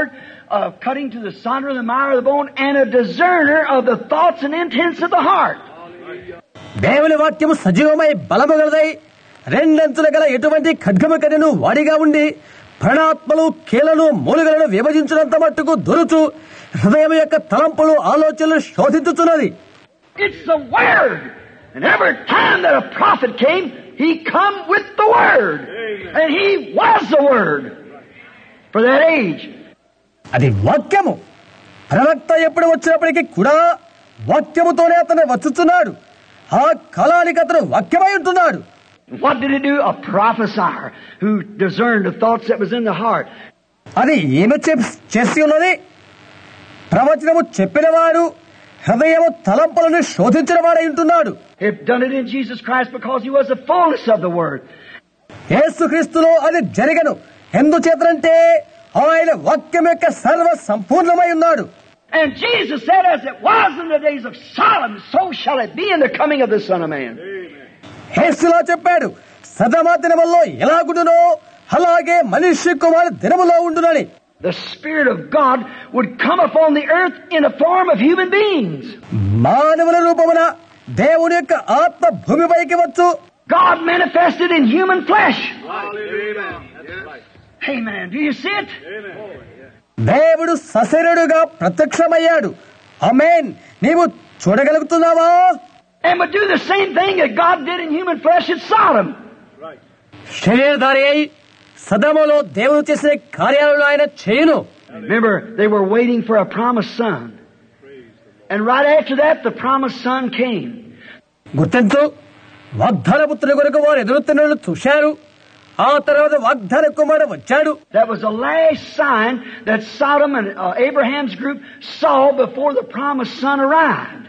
of cutting to the sunder of the marrow of the bone, and a discerner of the thoughts and intents of the heart. దేవుని వాక్యము సజీవమై బలము గలదై రెండంచుల గల ఎటువంటి ఖడ్గము కనెను వాడిగా ఉండి ప్రాణాత్మలు కీలను మూలుగలను విభజించినంత మట్టుకు దొరుచు హృదయం యొక్క తలంపులు ఆలోచనలు శోధించుచున్నది. It's the Word. And every time that a prophet came, he come with the Word. And he was the Word for that age. అది వాక్యము. ప్రవక్త ఎప్పుడు వచ్చినప్పటికీ కూడా వాక్యముతోనే అతను వచ్చుచున్నాడు. ఆ కాలానికి అతను వాక్యమై ఉంటున్నాడు. What did he do? A prophesier who discerned the thoughts that was in the heart. అది ఏమి చేసి ఉన్నది? ప్రవచనము చెప్పినవాడు హృదయము తలంపులను శోధించిన వాడై ఉంటున్నాడు. He had done it in Jesus Christ because he was the fullness of the Word. యేసుక్రీస్తులో అది జరగను. ఎందుచేతంటే ఆయన వాక్యం యొక్క సర్వ సంపూర్ణమై ఉన్నాడు. And Jesus said, as it was in the days of Sodom, so shall it be in the coming of the Son of Man. యేసులా చెప్పాడు, సదమా దినములో ఎలాగుండునో అలాగే మనుష్య కుమారుని దినములో ఉండునని. The Spirit of God would come upon the earth in a form of human beings. మానవుల రూపమున దేవుని యొక్క ఆత్మ భూమిపైకి వచ్చు. God manifested in human flesh. Amen. Do you see it? దేవుడు సశరీరుడుగా ప్రత్యక్షమయ్యాడు. ఆమేన్. నీవు చూడగలుగుతున్నావా? And would do the same thing that God did in human flesh at Sodom. శరీరధారి అయి సదములో దేవుడు చేసిన కార్యాలను ఆయన చేయును. Remember, they were waiting for a promised son. And right after that, the promised son came. గుర్తించు, వాగ్దాన పుత్రుని కొరకు వారు ఎదురుతున్నట్లు చూశారు. ఆ తర్వాత వాగ్దాన కుమారుడు వచ్చాడు. That was the last sign that Sodom and uh, Abraham's group saw before the promised son arrived.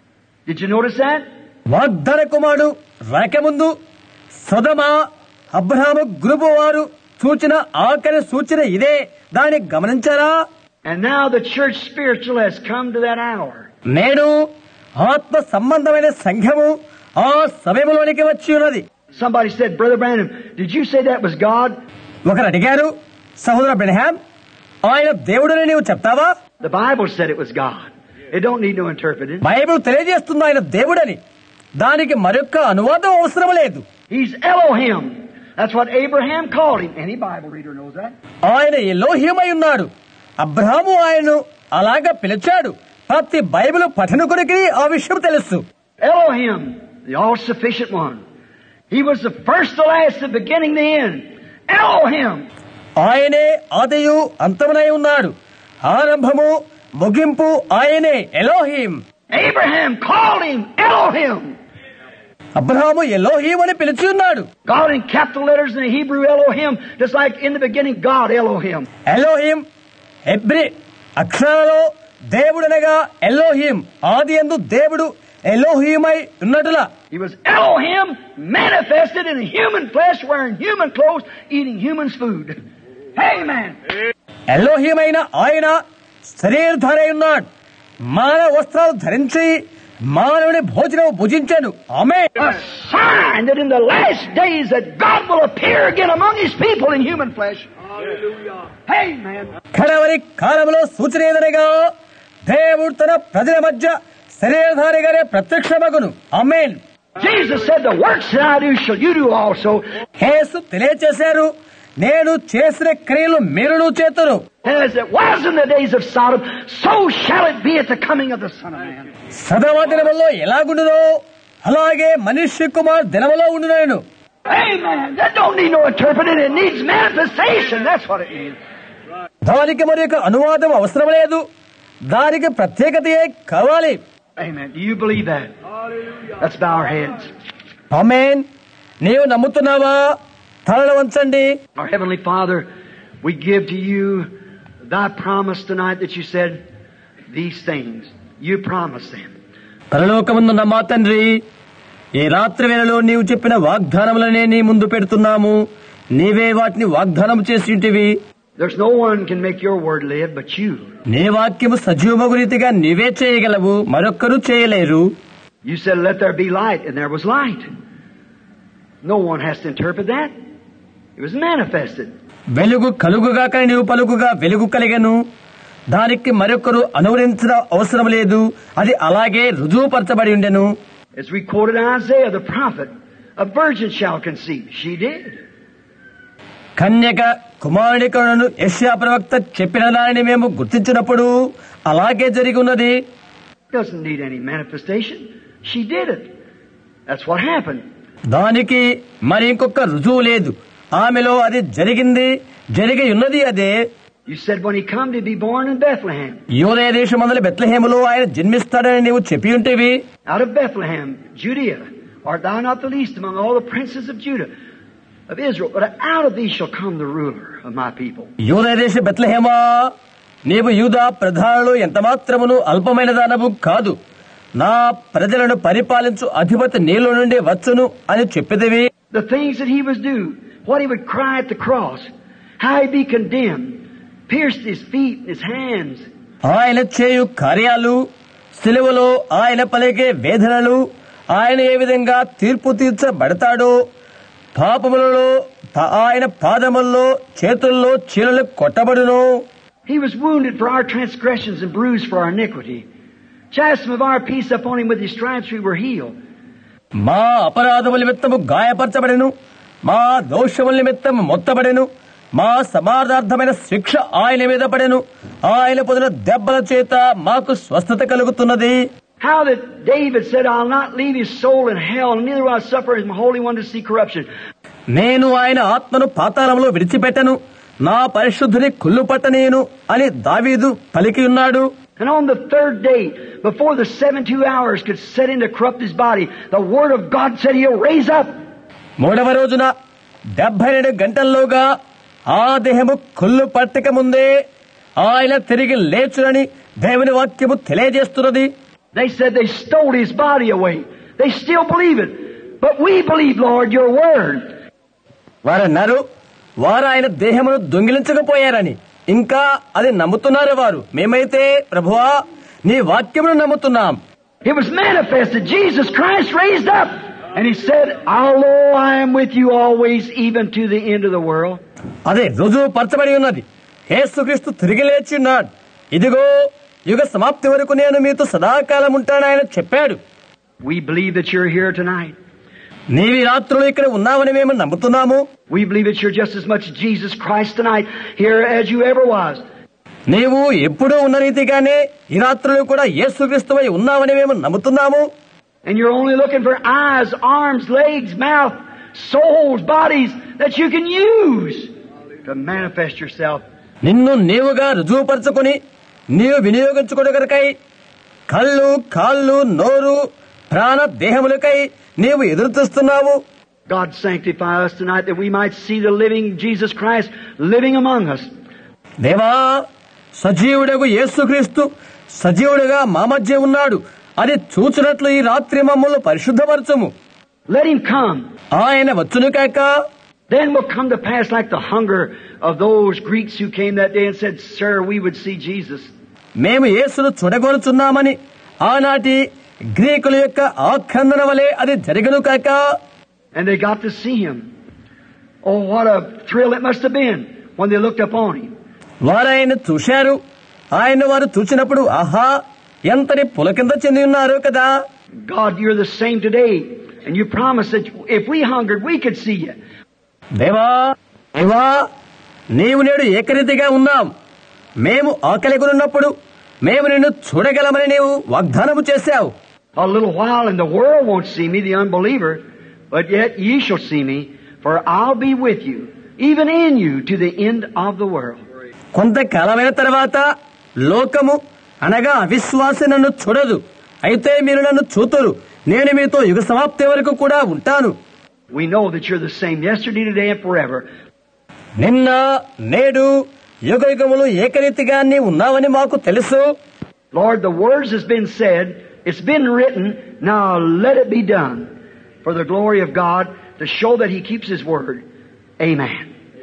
Did you notice that? వాగ్దాన కుమారుడు రాకముందు సొదమ అబ్రహాము గ్రూపు వారు సూచన ఆఖరి సూచన ఇదే. దాన్ని గమనించారా? And now the church spiritual has come to that hour. నేడు ఆత్మ సంబంధమైన సంఘము ఆ సమయంలోనికి వచ్చి ఉన్నది. Somebody said, Brother Branham, did you say that was God? ఒకరు అడిగారు, సహోదర బ్రహ్మాం, ఆయన దేవుడని నీవు చెప్తావా? The Bible said it was God. It don't need no interpreting. Bible తెలియజేస్తుంది ఆయన దేవుడని. దానికి మరొక అనువాదం అవసరం లేదు. He's Elohim. That's what Abraham called him. Any Bible reader knows that. ఆయన ఎలోహిమై ఉన్నాడు. అబ్రహాము ఆయనను అలాగా పిలిచాడు. ప్రతి బైబిల్ పఠనకుడికి ఆ విషయం తెలుసు. Elohim, the all-sufficient one. He was the first, the last, the beginning, the end. Elohim. ఆయనే ఆదియు అంతమునై ఉన్నాడు. ఆరంభము ముగింపు ఆయనే. Elohim. Abraham called him Elohim. Abraham Elohim అని పిలిచి ఉన్నాడు. God in capital letters in the Hebrew Elohim, just like in the beginning God Elohim. Elohim Hebrew అక్షరాలలో దేవుడనగా Elohim ఆది యందు దేవుడు ఎలోహిమై ఉన్నట్టులా. He was Elohim manifested in human flesh, wearing human clothes, eating human food. Amen. ఎలోహిమైన ఆయన శరీరధారై ఉన్నాడు. మానవ వస్త్రాలు ధరించి మానవుని భోజనం భుజించాడు. ఆమేన్. A sign that in the last days that God will appear again among His people in human flesh. Hallelujah. Amen. కడవరి కాలంలో సూచన ఏదనగా దేవుడు తన ప్రజల మధ్య శరీరధారిగానే ప్రత్యక్షమగును. ఆమేన్. Jesus said, the works that I do shall you do also. యేసు తెలియచేశారు, నేను చేసిన క్రియలు మీరును చేతురు. As it was in the days of Sodom, so shall it be at the coming of the Son of Man. సదమ దినములో ఎలాగుండునో అలాగే మనుష్య కుమార్ దినములో ఉండును. Amen. That don't need no interpreting. It needs manifestation. That's what it needs. దానికి మరి యొక్క అనువాదం అవసరం లేదు. దానికి ప్రత్యేకతయే కావాలి. Amen. Do you believe that? Hallelujah. Let's bow our heads. ఆమేన్. నీవు నమ్ముతున్నావా? తలలు వంచండి. Our Heavenly Father, we give to you thy promise tonight that you said these things. You promised them. పరలోకమందున్న మా తండ్రి, ఈ రాత్రి వేళలో నీవు చెప్పిన వాగ్దానములనే నీ ముందు పెడుతున్నాము. నీవే వాటిని వాగ్దానం చేసి ఉంటివి. There's no one can make your word live but you. నీ వాక్యము సజీవమగు రీతిగా నీవే చేయగలవు, మరొక్కరు చేయలేరు. You said, let there be light, and there was light. No one has to interpret that. It was manifested. వెలుగు కలుగుగాక నీవు పలుకుగా వెలుగు కలిగెను. దానికి మరొకరు అనువరించిన అవసరం లేదు, అది అలాగే రుజువుపరచబడి ఉండెను. As we quoted Isaiah the prophet, a virgin shall conceive. She did. కన్యక కుమారుని కనును యెషయా ప్రవక్త చెప్పిన దానిని మేము గుర్తించినప్పుడు అలాగే జరిగి ఉన్నది. Doesn't need any manifestation. She did it. That's what happened. దానికి మరి ఇంకొక రుజువు లేదు, ఆమెలో అది జరిగింది, జరిగి ఉన్నది అదే. You said when he come to be born in Bethlehem. యూదయ దేశమందలి బెత్లెహేములో ఆయన జన్మిస్తాడని నీవు చెప్పి ఉంటేవి. Out of Bethlehem, Judea, art thou not the least among all the princes of Judah, of Israel, but out of thee shall come the ruler of my people. యూదయ దేశ బెత్లెహేమా, నీవు యూదా ప్రధానులు ఎంత మాత్రమును అల్పమైన దానవు కాదు, నా ప్రజలను పరిపాలించు అధిపతి నీలో నుండి వచ్చును అని చెప్పిదివి. The things that he would do, what he would cry at the cross, how he'd be condemned, pierced his feet and his hands. ఆయన చేయు కార్యాలు, సిలువలో ఆయన పలికే వేదనలు, ఆయన ఏ విధంగా తీర్పు తీర్చబడతాడో, పాపములలో ఆయన పాదముల్లో చేతుల్లో చీలలు కొట్టబడును. He was wounded for our transgressions and bruised for our iniquity. Chastisement of our peace upon him, with his stripes we were healed. మా అపరాధముల నిమిత్తము గాయపరచబడెను, మా దోషముల నిమిత్తము మొత్తబడెను, మా సమాధార్థమైన శిక్ష ఆయన మీద పడెను, ఆయన పొందిన దెబ్బల చేత మాకు స్వస్థత కలుగుతున్నది. How that David said, I'll not leave his soul in hell, and neither will I suffer his holy one to see corruption. నేను ఆయన ఆత్మను పాతాళంలో విడిచిపెట్టను, నా పరిశుద్ధుని కుళ్ళు పట్టనేను అని దావీదు పలికి ఉన్నాడు. And on the third day, before the seventy-two hours could set in to corrupt his body, the word of God said he'll raise up. మూడవ రోజున డెబ్బై రెండు గంటల్లోగా ఆ దేహము కుళ్ళు పట్టక ముందే ఆయన తిరిగి లేచునని దేవుని వాక్యము తెలియజేస్తున్నది. They said they stole his body away. They still believe it. But we believe, Lord, your word. వారన్నారు, వారు ఆయన దేహమును దొంగిలించకపోయారని, ఇంకా అది నమ్ముతున్నారు వారు. మేమైతే ప్రభువా నీ వాక్యమును నమ్ముతున్నాం. It was manifested. Jesus Christ raised up. And he said, although I am with you always, even to the end of the world. అదే రుజువు పరచబడి ఉన్నది. యేసుక్రీస్తు తిరిగి లేచి ఉన్నాడు. ఇదిగో యుగ సమాప్తి వరకు నేను మీతో సదాకాలం ఉంటానని చెప్పాడు. We believe that you're here tonight. నీవి రాత్రులు ఇక్కడ ఉన్నావని మేము నమ్ముతున్నాము. We believe that you're just as much Jesus Christ tonight here as you ever was. నీవు ఎప్పుడూ ఉన్న రీతిగానే ఈ రాత్రులు కూడా యేసుక్రీస్తువై ఉన్నావని మేము నమ్ముతున్నాము. And you're only looking for eyes, arms, legs, mouth, souls, bodies that you can use to manifest yourself. నిన్ను నీవుగా రుజువుపరచుకుని నీవు వినియోగించుకునే కొరకై కళ్ళు, కాళ్ళు, నోరు, ప్రాణ దేహములకై నీవు ఎదురు చూస్తున్నావు. God sanctify us tonight that we might see the living Jesus Christ living among us. దేవా, సజీవుడగు యేసుక్రీస్తు సజీవుడుగా మా మధ్య ఉన్నాడు అది చూచినట్లు ఈ రాత్రి మమ్మల్ని పరిశుద్ధపరచుము. Let him come. ఆయన వచ్చును కాక. Then will come to pass like the hunger of those Greeks who came that day and said, Sir, we would see Jesus. మేము యేసును చూడగోరుచున్నామని ఆనాటి గ్రీకుల యొక్క ఆక్రందన వలె అది జరగను కాక. And they got to see him. Oh, what a thrill it must have been when they looked upon him. వారు ఆయన చూశారు. ఆయన వారు చూసినప్పుడు ఆహా ఎంతని పులకింద చెంది ఉన్నారు కదా. God, you're the same today. And you promised that if we hungered, we could see you. దేవా, దేవా, నీవు నేడు ఏకరీతిగా ఉన్నాం. మేము ఆకలిగొన్నప్పుడు మేము నిన్ను చూడగలమని నీవు వాగ్దానము చేశావు. A little while and the world won't see me, the unbeliever, but yet ye shall see me, for I'll be with you, even in you, to the end of the world. కొంతకాలమైన తర్వాత లోకము అనగా అవిశ్వాసి నన్ను చూడదు, అయితే మీరు నన్ను చూతురు. నేను మీతో యుగ సమాప్తి వరకు కూడా ఉంటాను. We know that you're the same yesterday, today, and forever. నిన్న నేడు యుగ యుగములు ఏకరీతిగా నీ ఉన్నావని మాకు తెలుసు. Lord, the words has been said, it's been written, now let it be done for the glory of God to show that He keeps His word. Amen.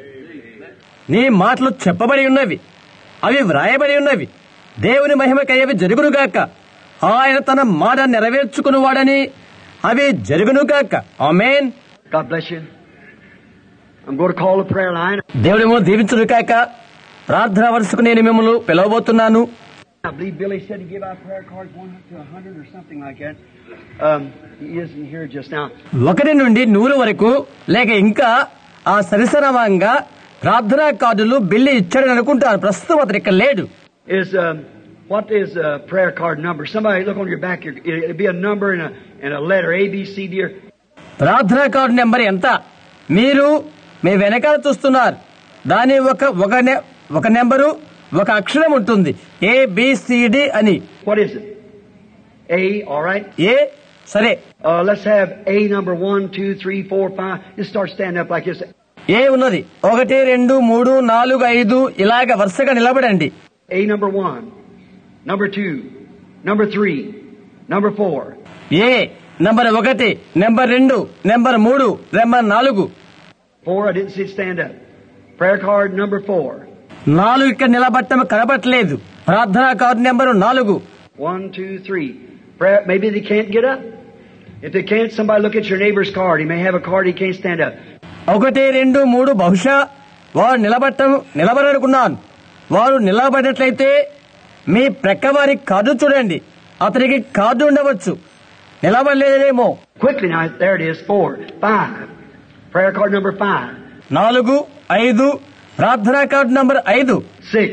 నీ మాటలు చెప్పబడి ఉన్నవి, అవి వ్రాయబడి ఉన్నవి. దేవుని మహిమకై అవి జరుగునుగాక. ఆయన తన మాట నెరవేర్చుకునివాడని అవి జరుగునుగాక. ఆమేన్. God bless you. I'm going to call the prayer line. దేవుడేమో దీవించును కాక. ప్రార్థన వరుసకు నేను మిమ్మల్ని పిలవబోతున్నాను. I believe Billy said to give out prayer cards one to a hundred or something like that. Um, he isn't here just now. ఒకటి నుండి నూరు వరకు లేక ఇంకా ఆ సరిసమానంగా ప్రార్థనా కార్డులు బిల్లు ఇచ్చాడని అనుకుంటాను. ప్రస్తుతం అతను ఇక్కడ లేడు. Is um, what is a prayer card number? Somebody look on your back. It'll be a number and a and a letter A B C D. ప్రార్థనా కార్డు నెంబర్ ఎంత? మీరు మీ వెనకాల చూస్తున్నారు. దాని ఒక ఒక నె- ఒక నెంబరు ఒక అక్షరం ఉంటుంది. ఏ బి సి డి అని. What is it? A. All right. A సరే. Uh, let's have A number one, two, three, four, five. Just start standing up like this. ఏ ఉన్నది. ఒకటి రెండు మూడు నాలుగు ఐదు ఇలాగ వరుసగా నిలబడండి. A number one, number two, number three, number four. A number ఒకటి, నెంబర్ రెండు, నెంబర్ మూడు, నెంబర్ నాలుగు. Four. I didn't see it stand up. Prayer card number four. నాలుగు ఇక్కడ నిలబట్టం కనబట్టలేదు. ప్రార్థనా కార్డు నెంబరు నాలుగు. One, two, three. Prayer, maybe they can't get up. If they can't, somebody look at your neighbor's card. He may have a card he can't stand up. ఒకటి రెండు మూడు బహుశా వారు నిలబట్టం నిలబడనుకున్నాను. వారు నిలబడినట్లయితే మీ ప్రక్కవారి కార్డు చూడండి. అతనికి కార్డు ఉండవచ్చు, నిలబడలేదేమో. Quickly now, there it is. Four, five. Prayer card number five. నాలుగు ఐదు ప్రార్థనా కార్డు నంబర్ ఐదు. Six,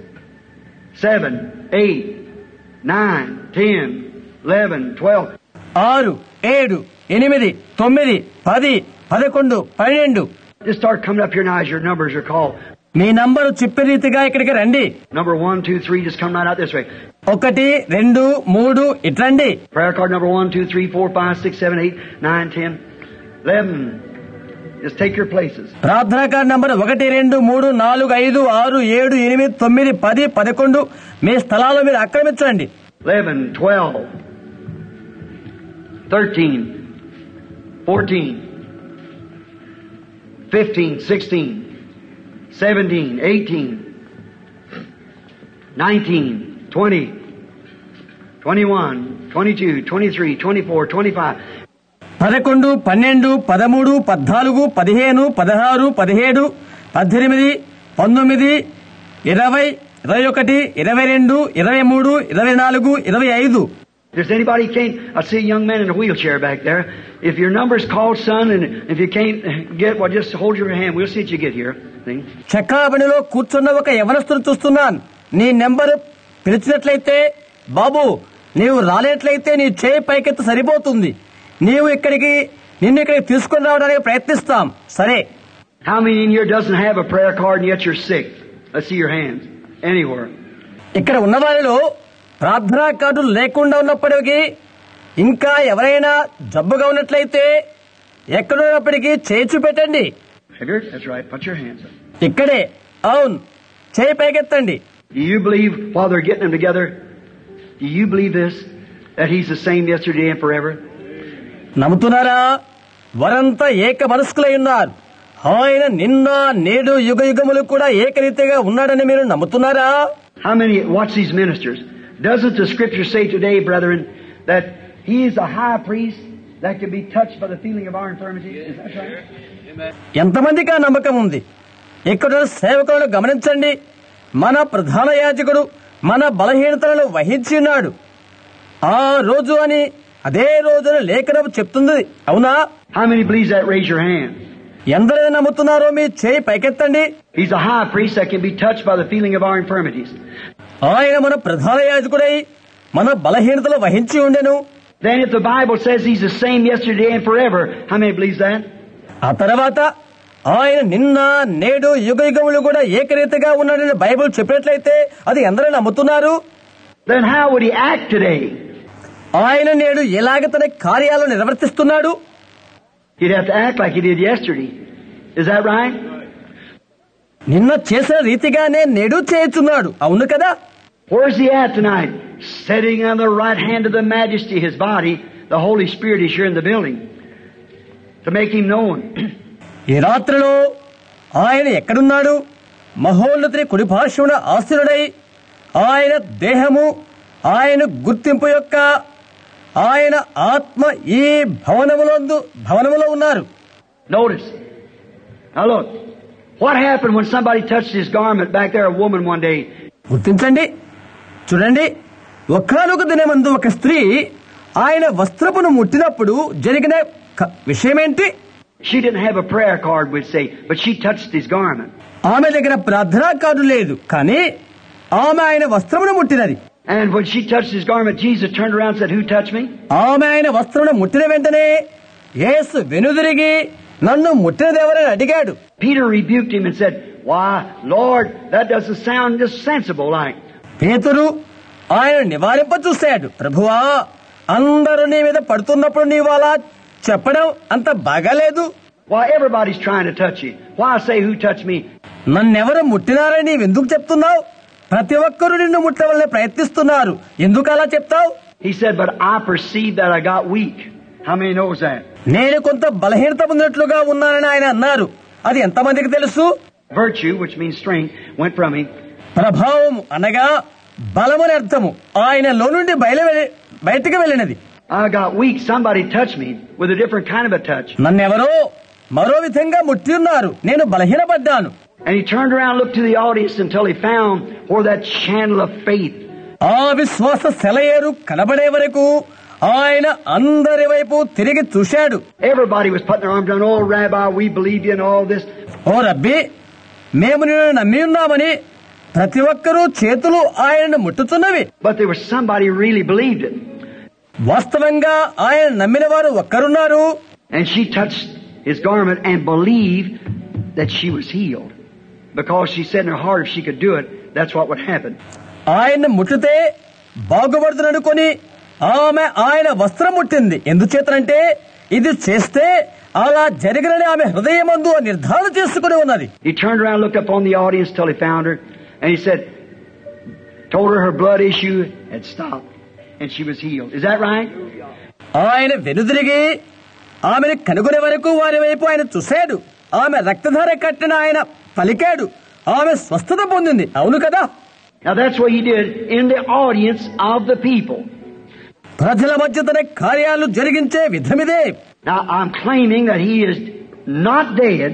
seven, eight, nine, ten, eleven, twelve. ఆరు ఏడు ఎనిమిది తొమ్మిది పది పదకొండు పన్నెండు. Just start coming up here now as your numbers are called. మీ నంబరు చెప్పే రీతిగా ఇక్కడికి రండి. Number one, two, three, just come right out this way. ఒకటి రెండు మూడు ఇట్రండి. Prayer card number one, two, three, four, five, six, seven, eight, nine, ten, eleven. Just take your places. ప్రార్థనా కార్డు నంబర్ ఒకటి రెండు మూడు నాలుగు ఐదు ఆరు ఏడు ఎనిమిది తొమ్మిది పది పదకొండు మీ స్థలాలు మీరు ఆక్రమించండి. Eleven, twelve, thirteen, fourteen, fifteen, sixteen, seventeen, eighteen, nineteen, twenty, twenty-one, twenty-two, twenty-three, twenty-four, twenty-five. పదకొండు పన్నెండు పదమూడు పద్నాలుగు పదిహేను పదహారు పదిహేడు పద్దెనిమిది పంతొమ్మిది ఇరవై ఇరవై ఒకటి ఇరవై రెండు ఇరవై మూడు ఇరవై నాలుగు ఇరవై ఐదు. If there's anybody who can't, I see a young man in a wheelchair back there. If your number's called, son, and if you can't get, well, just hold your hand. We'll see if you get here. See? చక్కాబడిలో కూర్చున్న ఒక యవనస్తుడు చూస్తున్నాను. నీ number పిలిచినట్లయితే, బాబు నీవు రాలేట్లయితే నీ చేయి పైకెత్తి సరిపోతుంది. నీవు ఇక్కడికి నిన్ను ఇక్కడికి తీసుకుని రావడానికి ప్రయత్నిస్తాం. సరే. How many in here doesn't have a prayer card and yet you're sick? Let's see your hands. Anywhere. ఇక్కడ ఉన్నవారిలో ప్రార్థనా కార్డు లేకుండా ఉన్నప్పటికీ ఇంకా ఎవరైనా జబ్బుగా ఉన్నట్లయితే ఎక్కడున్నప్పటికీ చేయి చూపెట్టండి. That's right. Put your hands up. ఇక్కడే. అవును, చేయి పైకెత్తండి. Do you believe while they're getting them together? Do you believe this? That He's the same yesterday and forever? నమ్ముతున్నారా? వారంతా ఏక మనస్కులై ఉన్నారు. ఆయన నిన్న నేడు యుగ యుగములు కూడా ఏకరీతిగా ఉన్నాడని మీరు నమ్ముతున్నారా? How many watch these ministers? Doesn't the Scripture say today, brethren, that He is a high priest that can be touched by the feeling of our infirmity? Is that right? ఎంతమందికి ఆ నమ్మకం ఉంది? ఇక్కడ సేవకులను గమనించండి. మన ప్రధాన యాజకుడు మన బలహీనతలను వహించి ఉన్నాడు ఆ రోజు అని అదే రోజున లేఖనం చెప్తుంది. అవునా? How many believes that? Raise your hand. ఎందరైనా నమ్ముతున్నారో మీ చేయి పైకెత్తండి. He's a high priest that can be touched by the feeling of our infirmities. ఆయన మన ప్రధాన యాజకుడై మన బలహీనతలు వహించి ఉండెను. Then if the Bible says He's the same yesterday and forever, how many believes that? ఆ తర్వాత ఆయన నిన్న నేడు యుగ యుగములు కూడా ఏకరీతిగా ఉన్నాడని బైబిల్ చెప్పినట్లయితే అది ఎందరైనా నమ్ముతున్నారు? Then how would He act today? ఆయన నేడు ఎలాగ తన కార్యాలను నిర్వర్తిస్తున్నాడు? He'd have to act like He did yesterday. Is that right? నిన్న చేసిన రీతిగానే నేడు చేయుచున్నాడు. అవును కదా? Where's He at tonight? Sitting on the right hand of the Majesty, His body. The Holy Spirit is here in the building to make Him known. ఈ రాత్రిలో ఆయన ఎక్కడున్నాడు? మహోన్నతుని కుడి పార్శ్వమున ఆసీనుడై ఆయన దేహము ఆయన గుర్తింపు యొక్క ఆయన ఆత్మ ఈ భవనములందు భవనములో ఉన్నారు. Notice. Now look. What happened when somebody touched his garment back there, a woman one day? గుర్తించండి, చూడండి, ఒక్కనొక దినమందు ఒక స్త్రీ ఆయన వస్త్రపును ముట్టినప్పుడు జరిగిన క- విషయమేంటి? She didn't have a prayer card, we'd say, but she touched his garment. ఆమె దగ్గర ప్రార్థనా కార్డు లేదు, కానీ ఆమె ఆయన వస్త్రమును ముట్టినది. And when she touched his garment, Jesus turned around and said, "Who touched me?" ఆమె ఆయన వస్త్రమును ముట్టిన వెంటనే యేసు వెనుదిరిగి నన్ను ముట్టినదెవరని అడిగాడు. Peter rebuked him and said, "Why, Lord, that doesn't sound just sensible like." పేతురు ఆయన నివారింప చూశాడు. ప్రభువా, అందరూ నీ మీద పడుతున్నప్పుడు నీవు అలా చెప్పడం అంత బాగాలేదు. Why, everybody's trying to touch you. Why say, "Who touched me?" నన్నెవరు ముట్టినారని నీవెందుకు చెప్తున్నావు? ప్రతి ఒక్కరూ నిన్ను ముట్టవలనే ప్రయత్నిస్తున్నారు, ఎందుకు అలా చెప్తావు? He said, "But I perceived that I got weak." How many knows that? నేను కొంత బలహీనత పొందినట్లుగా ఉన్నానని ఆయన అన్నారు. అది ఎంతమందికి తెలుసు? Virtue, which means strength, went from him. ప్రభావం అనగా బలమని అర్థము ఆయనలో నుండి బయలు బయటికి వెళ్ళినది. I got weak. Somebody touched me with a different kind of a touch. నన్నెవరో మరో విధంగా ముట్టి ఉన్నారు, నేను బలహీనపడ్డాను. And he turned around and looked to the audience until he found where that channel of faith. ఆ విశ్వాస సెలయేరు కనబడే వరకు ఆయన అందరి వైపు తిరిగి చూశాడు. Everybody was putting their arms down. "Oh, Rabbi, we believe you," and all this. ఓ రబ్బీ, మేము నిన్ను నమ్మి ఉన్నామని ప్రతి ఒక్కరూ చేతులు ఆయనను ముట్టుతున్నవి. But there was somebody who really believed it. వాస్తవంగా ఆయన నమ్మిన వారు ఒక్కరున్నారు. And she touched his garment and believed that she was healed. Because she said in her heart, if she could do it, that's what would happen. ఆయన్ని ముట్టితే బాగుపడుతుననుకొని ఆమె ఆయన వస్త్రం ముట్టింది. ఎందుచేతనంటే ఇది చేస్తే అలా జరిగినని ఆమె హృదయమందు నిర్ధారణ చేసుకుని ఉన్నది. He turned around, looked up on the audience till he found her, and he said, told her her blood issue had stopped, and she was healed. Is that right? ఆయన వెనుదిరిగి ఆమెను కనుగొనే వరకు వారి వైపు ఆయన చూశాడు. ఆమె రక్తధార కట్టిన ఆయన పలికాడు, ఆమె స్వస్థత పొందింది. అవును కదా? Now that's what he did in the audience of the people. ప్రజల మధ్య తన కార్యాలు జరిగించే విధమిదే. Now I'm claiming that he is not dead.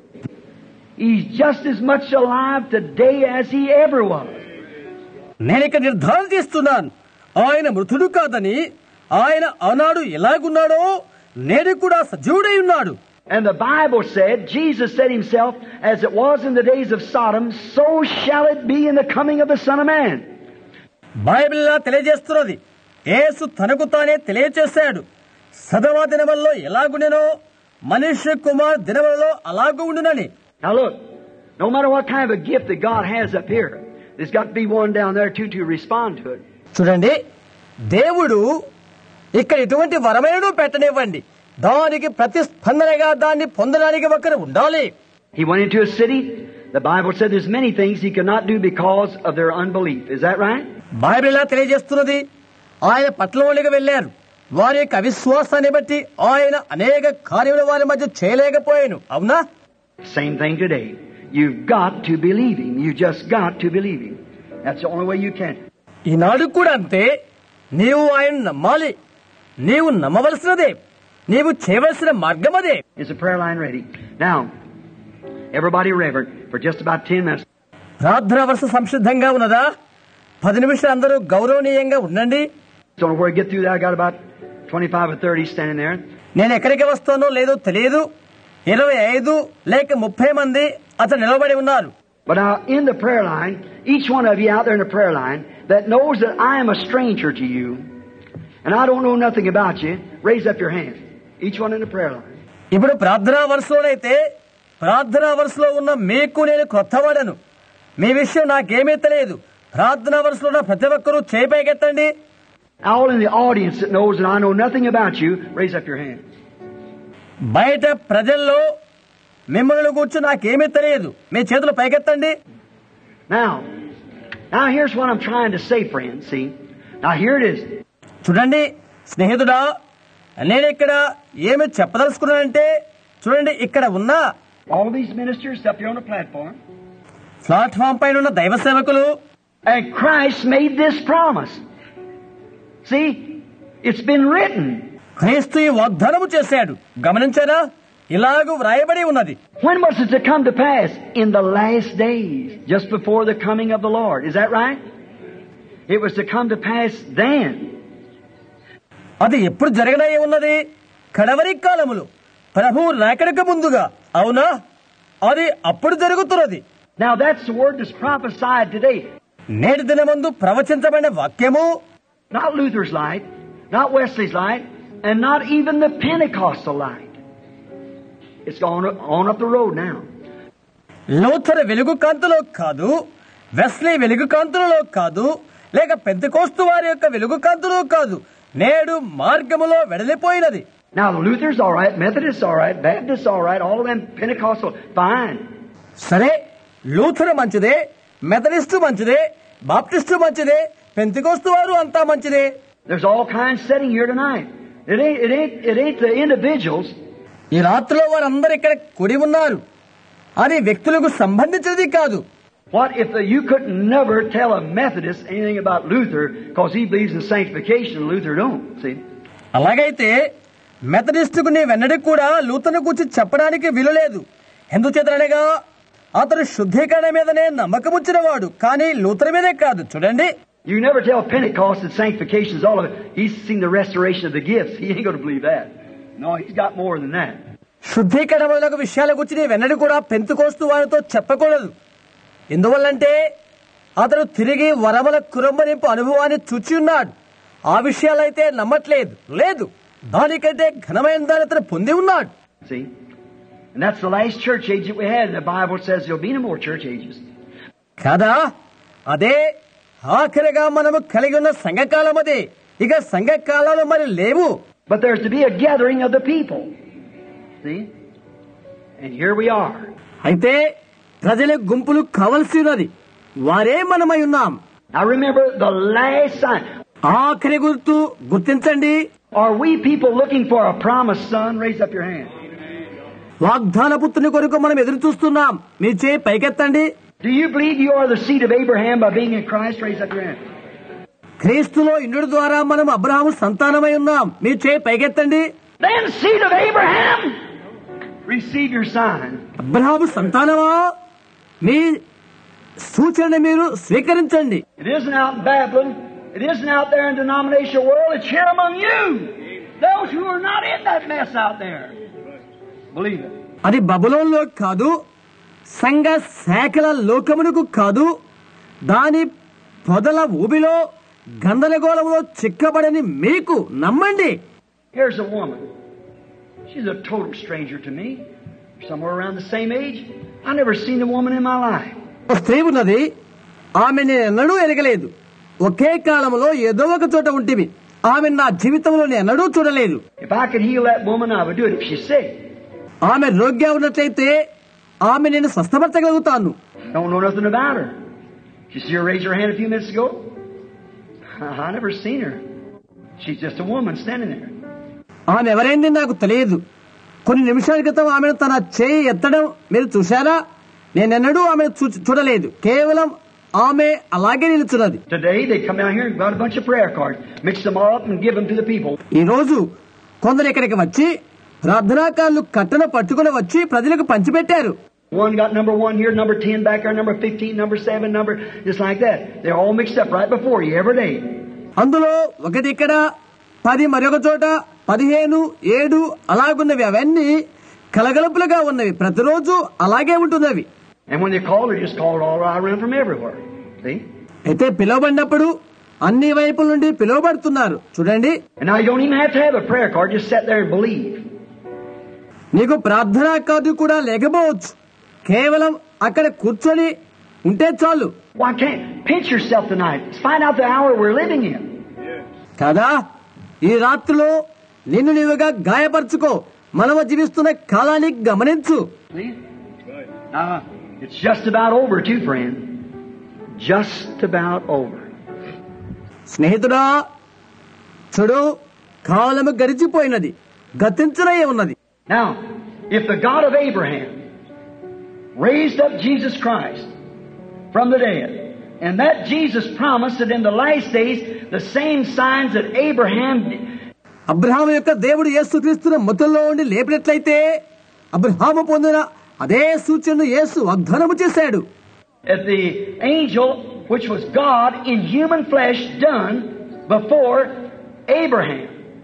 He's just as much alive today as he ever was. నేను ఇక్కడ నిర్ధారణ చేస్తున్నాను, ఆయన మృతుడు కాదని. ఆయన ఆనాడు ఎలాగున్నాడో నేడు కూడా సజీవుడై ఉన్నాడు. And the Bible said, Jesus said himself, as it was in the days of Sodom, so shall it be in the coming of the Son of Man. Bible తెలియజేస్తున్నది, యేసు తనకు తానే తెలియచేశాడు, సదమ దినములలో ఎలాగుండెనో మనుష్య కుమార్ దినములలో అలాగు ఉండునని. Now look, no matter what kind of a gift that God has up here, there's got to be one down there too to respond to it. చూడండి, దేవుడు ఇక్కడ ఎటువంటి వరమైనను పెట్టనివ్వండి, దానికి ప్రతిస్పందనగా దాన్ని పొందడానికి ఒకరు ఉండాలి. He went into a city. The Bible said there's many things he could not do because of their unbelief. Is that right? Bible ఇలా తెలియజేస్తున్నది, ఆయన పట్టణంలోకి వెళ్లారు, వారి యొక్క అవిశ్వాసాన్ని బట్టి ఆయన అనేక కార్యములు వారి మధ్య చేయలేకపోయాను. అవునా? Same thing today. You've got to believe him. You just got to believe him. That's the only way you can. ఈనాడు కూడా అంతే, నీవు ఆయన నమ్మాలి. నీవు నమ్మవలసినదే, నీవు చేయవలసిన మార్గం అదే. Is the prayer line ready? Now, everybody reverent for just about ten minutes. ప్రార్థన వరుస సంసిద్ధంగా ఉన్నదా? పది నిమిషాలు అందరూ గౌరవనీయంగా ఉండండి. Don't know where to get through that. I got about twenty-five or thirty standing there. నేను ఎక్కడికి వస్తానో లేదో తెలియదు. ఇరవై ఐదు లేక ముప్పై మంది అతను నిలబడి ఉన్నారు. But now in the prayer line, each one of you out there in the prayer line that knows that I am a stranger to you and I don't know nothing about you, raise up your hand. Each one in the prayer line. ఇప్పుడు ప్రార్థనా వరుసలోనైతే ప్రార్థనా వరుసలో ఉన్న మీకు నేను కొత్తవాడను, మీ విషయం నాకేమీ తెలియదు. ప్రార్థనా వరుసలో ఉన్న ప్రతి ఒక్కరూ చేయి పైకెత్తండి. All in the audience that knows that I know nothing about you, raise up your hands. బయట ప్రజల్లో మిమ్మల్ని కూర్చు నాకేమీ తెలియదు, మీ చేతులు పైకెత్తండి. Now, now here's what I'm trying to say, friends. See, now here it is. చూడండి స్నేహితుడా, నేను ఇక్కడ ఏమి చెప్పదలుచుకున్నానంటే, చూడండి ఇక్కడ ఉన్న All these ministers up here on the platform. Platform పైన ఉన్న దైవ సేవకులు. And Christ made this promise. See, it's been written. క్రీస్తు ఈ వాగ్దానము చేశాడు. గమనించారా? ఇలాగూ వ్రాయబడి ఉన్నది. When was it to come to pass? In the last days, just before the coming of the Lord. Is that right? It was to come to pass then. అది ఎప్పుడు జరగనయ్యే ఉన్నది? కడవరి కాలములు, ప్రభువు రాకడకు ముందుగా. అవునా? అది అప్పుడు జరుగుతున్నది. Now that's the word that's prophesied today. నేటి దినమందు ప్రవచించబడిన వాక్యము Not Luther's light, not Wesley's light, and not even the Pentecostal light. It's gone on up the road now. Luther వెలుగు కాంతిలో కాదు, వెస్లీ వెలుగు కాంతులలో కాదు, లేక పెంతెకోస్తు వారి యొక్క వెలుగు కాంతిలో కాదు, నేడు మార్గములో వెడలిపోయినది. Now Luther's all right, Methodist's all right, Baptist's all right, all of them Pentecostal, fine. సరే, లూథర్ మంచిదే, మెథడిస్టు మంచిదే, బాప్టిస్టు మంచిదే, పెంతెకోస్తు వారు అంతా మంచిదే. There's all kinds sitting here tonight. It ain't, it ain't, it ain't the individuals. ఈ రాత్రిలో వారందరూ ఇక్కడ కూడి ఉన్నారు. అది వ్యక్తులకు సంబంధించినది కాదు. What if the, you could never tell a Methodist anything about Luther because he believes in sanctification and Luther don't, see? అలాగైతే మెథడిస్టుకు నీ వెన్నడి కూడా లూథర్ను గురించి చెప్పడానికి వీలు లేదు. ఎందుచేతనగా అతను శుద్ధీకరణ మీదనే నమ్మకముచ్చిన వాడు, కానీ లూథర్ మీదే కాదు. చూడండి, You never tell Pentecost that sanctification is all of it. He's seen the restoration of the gifts. He ain't going to believe that. No, he's got more than that. శుద్ధీకరణ మొదలగు విషయాల గురించి నీ వెన్నడి కూడా పెంతెకోస్తు వారితో చెప్పకూడదు. ఎందువల్లంటే అతడు తిరిగి వరముల కురంబనింపు అనుభవాన్ని చూచి ఉన్నాడు. ఆ విషయాలైతే నమ్మట్లేదు. లేదు, దానికంటే ఘనమైన దాన్ని అతను పొంది ఉన్నాడు. See? And that's the last church age that we had. And the Bible says there'll be no more church ages. కాదా? అదే ఆఖరిగా మనము కలిగి ఉన్న సంఘకాలం అదే. ఇక సంఘకాలాలు మరి లేవు. But there's to be a gathering of the people. See? And here we are. అయితే ప్రజల గుంపులు కావలసి ఉన్నది. వారే మనమై ఉన్నాం. Now remember the last sign. ఆఖరి గుర్తు గుర్తించండి. Are we people looking for a promised son? Raise up your hand. వాగ్దాన పుత్రుని కొరకు మనం ఎదురు చూస్తున్నాం. మీ చేయి పైకెత్తండి. Do you believe you are the seed of Abraham by being in Christ? Raise up your hand. క్రీస్తులో ఇంద్రుడి ద్వారా మనం అబ్రహాము సంతానమై ఉన్నాం. మీ చేయి పైకెత్తండి. Then seed of Abraham, receive your sign. Abraham సంతానమా? మీ సూచన మీరు స్వీకరించండి. It isn't out in Babylon. It isn't out there in the denominational world. It's here among you. Those who are not in that mess out there. Believe it. అది బబులోన్లో కాదు, సంఘ శాఖల లోకమునకు కాదు, దాని పొదల ఊబిలో గందరగోళంలో చిక్కబడని మీకు నమ్మండి. Here's a woman. She's a total stranger to me. Somewhere around the same age. I've never seen a woman in my life. ఒక స్త్రీ ఉన్నది. ఆమె నేను ఎన్నడూ ఎరగలేదు. ఒకే కాలంలో ఏదో ఒక చోట ఉంటివి. ఆమె నా జీవితంలో నేను ఎన్నడూ చూడలేదు. If I could heal that woman, I would do it if she's sick. ఆమె రోగ్యం ఉన్నట్లయితే ఆమె నేను స్వస్థపరచగలుగుతాను. Don't know nothing about her. Did you see her raise her hand a few minutes ago? I never seen her. She's just a woman standing there. ఆమె ఎవరైంది నాకు తెలియదు. కొన్ని నిమిషాల క్రితం ఆమెను తన చేయి ఎత్తడం మీరు చూశారా? నేనెన్నడూ ఆమెను చూడలేదు. కేవలం ఆమె అలాగే నిలుచున్నది. Today they come down here and got a bunch of prayer cards, mix them all up and give them to the people. ఈ రోజు కొందరు ఇక్కడికి వచ్చి ప్రార్థనా కార్డులు కట్టన పట్టుకుని వచ్చి ప్రజలకు పంచిపెట్టారు. One got number one here, number ten back there, number fifteen, number seven, number just like that. They're all mixed up right before you every day. అందులో ఒకటి ఇక్కడ, పది మరొక చోట, పదిహేను, ఏడు అలాగున్నవి. అవన్నీ కలగలుపులుగా ఉన్నవి. ప్రతిరోజు అలాగే ఉంటున్నవి. And when they call, they just call it all around from everywhere. See? అయితే పిలువబడినప్పుడు అన్ని వైపుల నుండి పిలువబడుతున్నారు. చూడండి. And now you don't even have to have a prayer card. Just sit there and believe. నీకు ప్రార్థనా కార్డు కూడా లేకపోవచ్చు. కేవలం అక్కడ కూర్చొని ఉంటే చాలు. Why can't pinch yourself tonight? Let's find out the hour we're living in. కదా, ఈ రాత్రిలో నిన్ను నీవుగా గాయపరచుకో. మనము జీవిస్తున్న కాలాన్ని గమనించు. See? Now, it's just about over too, friend. Just about over. స్నేహితుడా, చూడు, కాలము గడిచిపోయినది, గతించనే ఉన్నది. Now, if the God of Abraham raised up Jesus Christ from the dead, and that Jesus promised that in the last days the same signs that Abraham Abraham యొక్క దేవుడు యేసుక్రీస్తును మృతుల్లో ఉండి లేపినట్లయితే అబ్రహాము పొందిన అదే సూచనను యేసు వాగ్దానము చేశాడు. If the angel, which was God in human flesh, done before Abraham,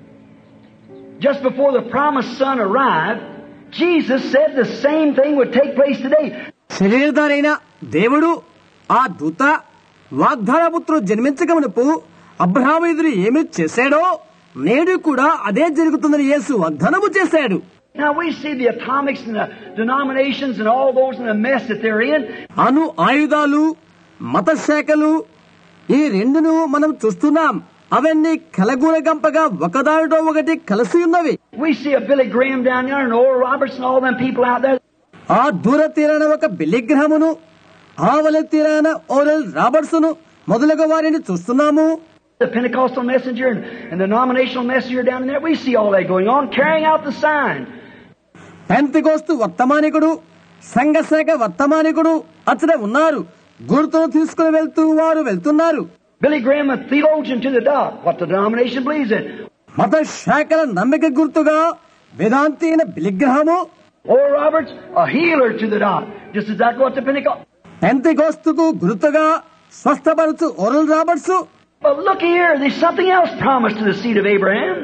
just before the promised son arrived, Jesus said the same thing would take place today. శరీరధారైన దేవుడు ఆ దూత వాగ్దానపుత్రుడు జన్మించకమునపు అబ్రహాము ఎదురు ఏమి చేశాడో నేడు కూడా అదే జరుగుతుందని యేసు వాగ్దానము చేశాడు. Now we see the atomics and the denominations and all those in the mess that they're in. అణు ఆయుధాలు మత శాఖలు ఈ రెండును మనం చూస్తున్నాం. అవన్నీ కలగూరగంపగా ఒకదానితో ఒకటి కలిసి ఉన్నవి. We see a Billy Graham down there and Oral Roberts and all them people out there. ఆ దూర తీరాన ఒక బిల్లీ గ్రహమును ఆవల తీరాన ఓరల్ రాబర్ట్స్ను మొదలగు వారిని చూస్తున్నాము. The Pentecostal messenger and, and the denominational messenger down there. We see all that going on, carrying out the sign. Pentecost వర్తమానికుడు సంఘశాఖ వర్తమానికుడు అక్కడ ఉన్నారు. గుర్తును తీసుకుని వెళ్తూ వారు వెళ్తున్నారు. Billy Graham, a theologian to the dot, what the denomination believes in. మత శాఖల నమ్మిక గుర్తుగా వేదాంతి అయిన బిలిగ్రహము. Oral Roberts, a healer to the dot, just exactly what the Pentecost. పెంతెకోస్తుకు గుర్తుగా స్వస్థపరచు Oral Roberts. But look here, there's something else promised to the seed of Abraham.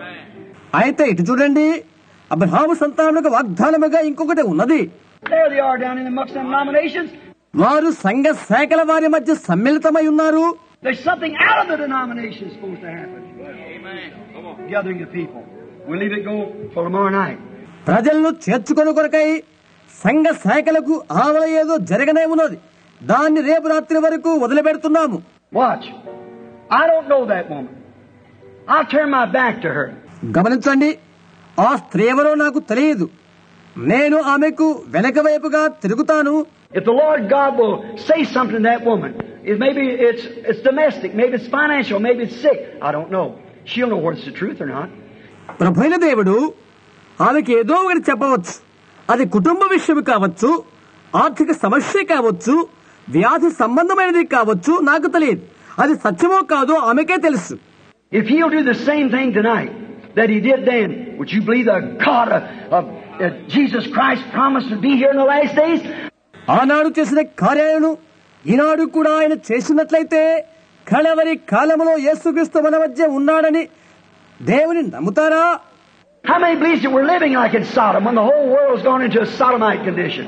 అయితే ఇటు చూడండి, అబ్రహాము సంతానములకు వాగ్దానముగా ఇంకొకటి ఉన్నది. There they are down in amongst the denominations. వారు సంఘ శాఖల వారి మధ్య సమ్మిళితమై ఉన్నారు. There's something out of the denomination supposed to happen. Amen. Gathering of people. We'll leave it go for tomorrow night. ప్రజలను చేర్చుకొని కొరకై సంఘ శాఖలకు ఆవల ఏదో జరగనే ఉన్నది. దాన్ని రేపు రాత్రి వరకు వదిలిపెడుతున్నాము. Watch. I don't know that woman. I'll turn my back to her. గమనించండి, ఆ స్త్రీ ఎవరో నాకు తెలియదు. నేను ఆమెకు వెనక వైపుగా తిరుగుతాను. If the Lord God will say something to that woman, if maybe it's it's domestic, maybe it's financial, maybe it's sick, I don't know. She'll know whether it's the truth or not. ప్రభువైన దేవుడు ఆమెకి ఏదో ఒకటి చెప్పవచ్చు. అది కుటుంబ విషయం కావచ్చు, ఆర్థిక సమస్య కావచ్చు, వ్యాధి సంబంధమైనది కావచ్చు, నాకు తెలియదు. అది సత్యమో కాదో ఆమెకే తెలుసు. If He'll do the same thing tonight that He did then, would you believe the God of, of uh, Jesus Christ promised to be here in the last days? ఆనాడు చేసిన కార్యాలను ఈనాడు కూడా ఆయన చేసినట్లయితే కడవరి కాలములో యేసుక్రీస్తు మన మధ్య ఉన్నాడని దేవుని నమ్ముతారా? How many believes that we're living like in Sodom when the whole world's gone into a sodomite condition?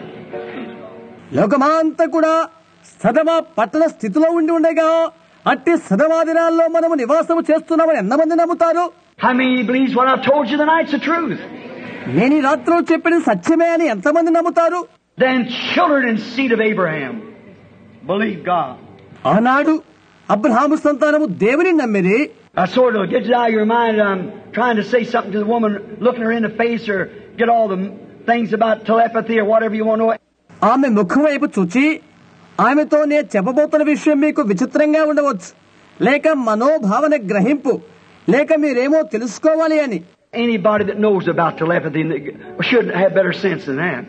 లోకమంతా కూడా సదమ పట్టణ స్థితిలో ఉండి ఉండగా అట్టి సదమా దినాల్లో మనము నివాసము చేస్తున్నామని ఎంతమంది నమ్ముతారు? How many believes what I've told you tonight's the truth? నేను ఈ రాత్రిలో చెప్పిన సత్యమే అని ఎంతమంది నమ్ముతారు? Then children and seed of Abraham believe God. ఆనాడు అబ్రహాము సంతానము దేవుని నమ్మిరి. I sort of get it out of your mind. I'm trying to say something to the woman, looking her in the face, or get all the things about telepathy or whatever you want to know. ఆమె ముఖం వైపు చూచి ఆమెతో నేను చెప్పబోతున్న విషయం మీకు విచిత్రంగా ఉండవచ్చు, లేక మనోభావన గ్రహింపు, లేక మీరేమో తెలుసుకోవాలి అని. Anybody that knows about telepathy should have better sense than that.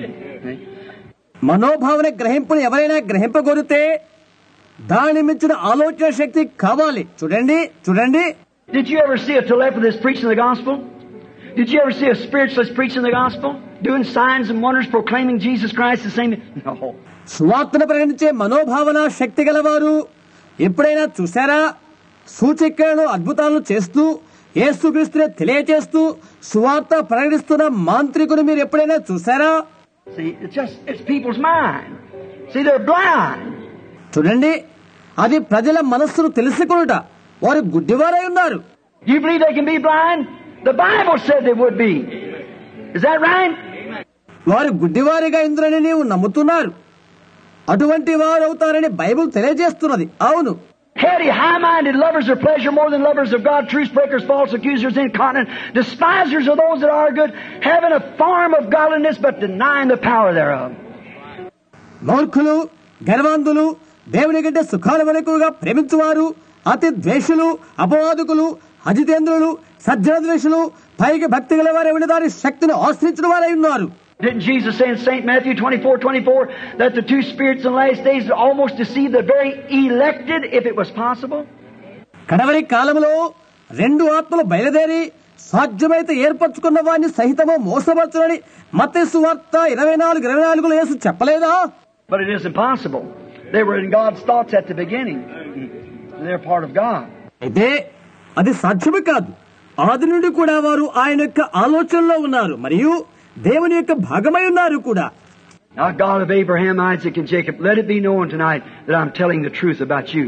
మనోభావన గ్రహింపుని ఎవరైనా గ్రహింపగోరితే దాని మించిన ఆలోచన శక్తి కావాలి. చూడండి చూడండి Did you ever see a telepathist preaching the gospel? Did you ever see a spiritualist preaching the gospel? Doing signs and wonders, proclaiming Jesus Christ the same? No. సువార్తను ప్రకటించే మనోభావన శక్తి గలవారు ఎప్పుడైనా చూశారా? సూచక్రియలను అద్భుతాలను చేస్తూ యేసుక్రీస్తునే తెలియచేస్తూ సువార్త ప్రకటిస్తున్న మాంత్రికుని మీరు ఎప్పుడైనా చూశారా? See, it's just, it's people's mind. See, they're blind. చూడండి, అది ప్రజల మనస్సును తెలుసుకొనుట. వారు గుడ్డివారై ఉన్నారు. You believe they can be blind? The Bible said they would be. Is that right? వారు గుడ్డివారిగా ఇంద్రని నీవు నమ్ముతున్నారు. అటువంటి వారు అవుతారని బైబిల్ తెలియజేస్తున్నది. అవును. Heady, high-minded, lovers of pleasure more than lovers of God, truce breakers, false accusers, incontinent, despisers of those that are good, having a form of godliness but denying the power thereof. మూర్ఖులు, గర్వాంధులు, దేవుని కంటే సుఖాల వరకుగా ప్రేమించువారు, అతి ద్వేషులు, అపవాదుకులు, అజితేంద్రులు, సజ్జన ద్వేషులు, పైకి భక్తి గల వారే ఉండి దాని శక్తిని ఆశ్రయించిన వారై ఉన్నారు. Didn't Jesus say in Saint Matthew twenty-four twenty-four that the two spirits in the last days almost deceive the very elected if it was possible? కడవరి కాలములో రెండు ఆత్మలు బయలుదేరి సాధ్యమైతే ఏర్పరచుకున్న వారిని సహితము మోసపరచునని మత్తయి సువార్త ఇరవై నాలుగు ఇరవై నాలుగులో యేసు చెప్పలేదా? But it is impossible. They were in God's thoughts at the beginning. They're part of God. అయితే అది సాధ్యమే కాదు. ఆది నుండి కూడా వారు ఆయన యొక్క ఆలోచనలో ఉన్నారు మరియు దేవుని యొక్క భాగమై ఉన్నారు కూడా. Now, God of Abraham, Isaac, and Jacob, let it be known tonight that I'm telling the truth about you.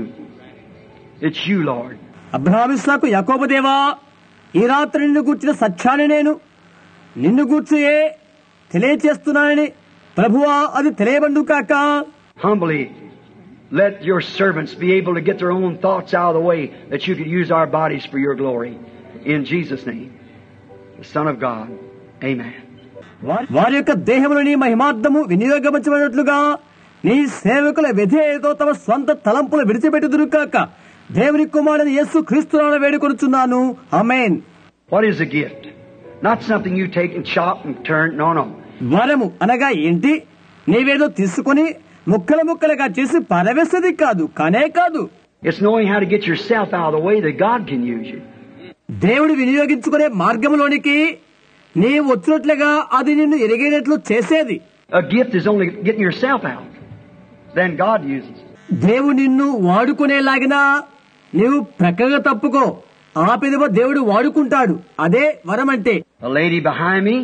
It's you, Lord. Abraham ఇస్సాకు యాకోబు దేవా, ఈ రాత్రి నిన్ను గూర్చిన సత్యాన్ని నేను నిన్ను గూర్చియే తెలియచేస్తున్నానని ప్రభువా అది తెలియబండు కాక. Humbly, let your servants be able to get their own thoughts out of the way that you could use our bodies for your glory. In Jesus' name, the Son of God. Amen. వారి యొక్క దేహములని మహిమార్థము వినియోగించబడినట్లుగా నీ సేవకుల విధేయతో తమ స్వంత తలంపులు విడిచిపెట్టుదురు కాక. దేవుని కుమారుని యేసు క్రీస్తునామమున వేడుకొనుచున్నాను. ఆమేన్. What is a gift? Not something you take and chop and turn. No, no. వరము అనగా ఏంటి? నీవేదో తీసుకుని ముక్కలు ముక్కలుగా చేసి పారవేసేది కాదు, కానే కాదు. It's knowing how to get yourself out of the way that God can use you. దేవుడు వినియోగించుకునే మార్గంలోనికి నీ వచ్చినట్లుగా అది నిన్ను ఎరిగేటట్లు చేసేది. A gift is only getting yourself out. Then God uses it. దేవుడు నిన్ను వాడుకునేలాగినా నీవు ప్రక్కగా తప్పుకో, ఆ పిదవ దేవుడు వాడుకుంటాడు. అదే వరం అంటే. A lady behind me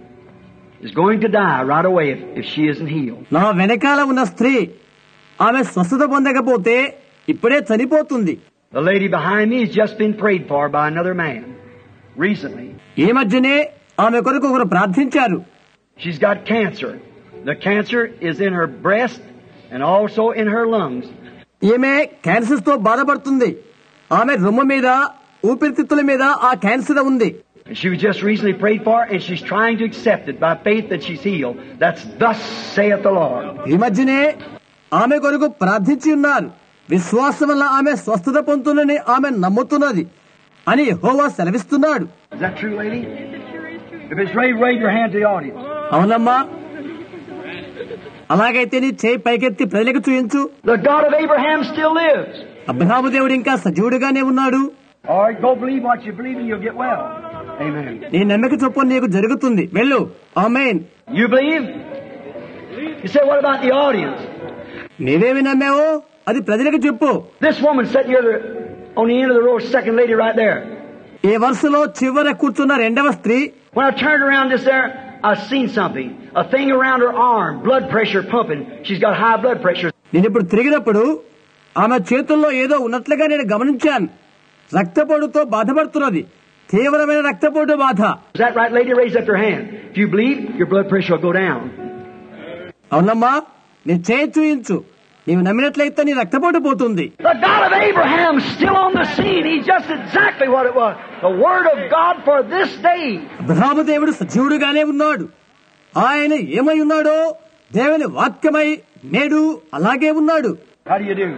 is going to die right away if, if she isn't healed. నా వెనకాల ఉన్న స్త్రీ ఆమె స్వస్థత పొందకపోతే ఇప్పుడే చనిపోతుంది. The lady behind me has just been prayed for by another man recently. ఈ మధ్యనే ఆమె కొరకు ఒకరు ప్రార్థించారు. She's got cancer. The cancer is in her breast and also in her lungs. ఈమె క్యాన్సర్ తో బాధపడుతుంది. ఆమె రొమ్ము మీద ఊపిరితిత్తుల మీద ఆ క్యాన్సర్ ఉంది. She was just recently prayed for and she's trying to accept it by faith that she's healed. That's thus saith the Lord. ఈ మధ్యనే ఆమె కొరకు ప్రార్థించి ఉన్నారు. విశ్వాసం వల్ల ఆమె స్వస్థత పొందుతుందని ఆమె నమ్ముతున్నది అని యెహోవా సెలవిస్తున్నాడు. Is that true, lady? If it's ready, raise your hand to the audience. అవునమ్మా, అలాగైతే నీ చేయి పైకెత్తి ప్రజలకు చూయించు. The God of Abraham still lives. Abraham దేవుడు ఇంకా సజీవుడుగానే ఉన్నాడు. All right, go believe what you believe and you'll get well. Amen. నీ నమ్మక చొప్పున నీకు జరుగుతుంది. వెళ్ళు. ఆమేన్. You believe? You say, what about the audience? నీవేమి నమ్మావో అది ప్రజలకు చెప్పు. This woman sitting here on the end of the row, second lady right there. ఈ వరుసలో చివర కూర్చున్న రెండవ స్త్రీ. When I turned around this there, I seen something. A thing around her arm, blood pressure pumping. She's got high blood pressure. నేను ఇప్పుడు తిరిగినప్పుడు ఆమె చేతుల్లో ఏదో ఉన్నట్లుగా నేను గమనించాను. రక్తపోటుతో బాధపడుతున్నది. తీవ్రమైన రక్తపోటు బాధ. Is that right, lady? Raise up your hand. If you believe, your blood pressure will go down. అవునమ్మా, నీ చేయి చూయించు. నీవు నమ్మినట్లయితే నీ రక్తపోటు పోతుంది. The God of Abraham is still on the scene. He's just exactly what it was. The Word of God for this day. Abraham దేవుడు సజీవుడుగానే ఉన్నాడు. ఆయన ఏమై ఉన్నాడో దేవుని వాక్యమై నేడు అలాగే ఉన్నాడు. How do you do?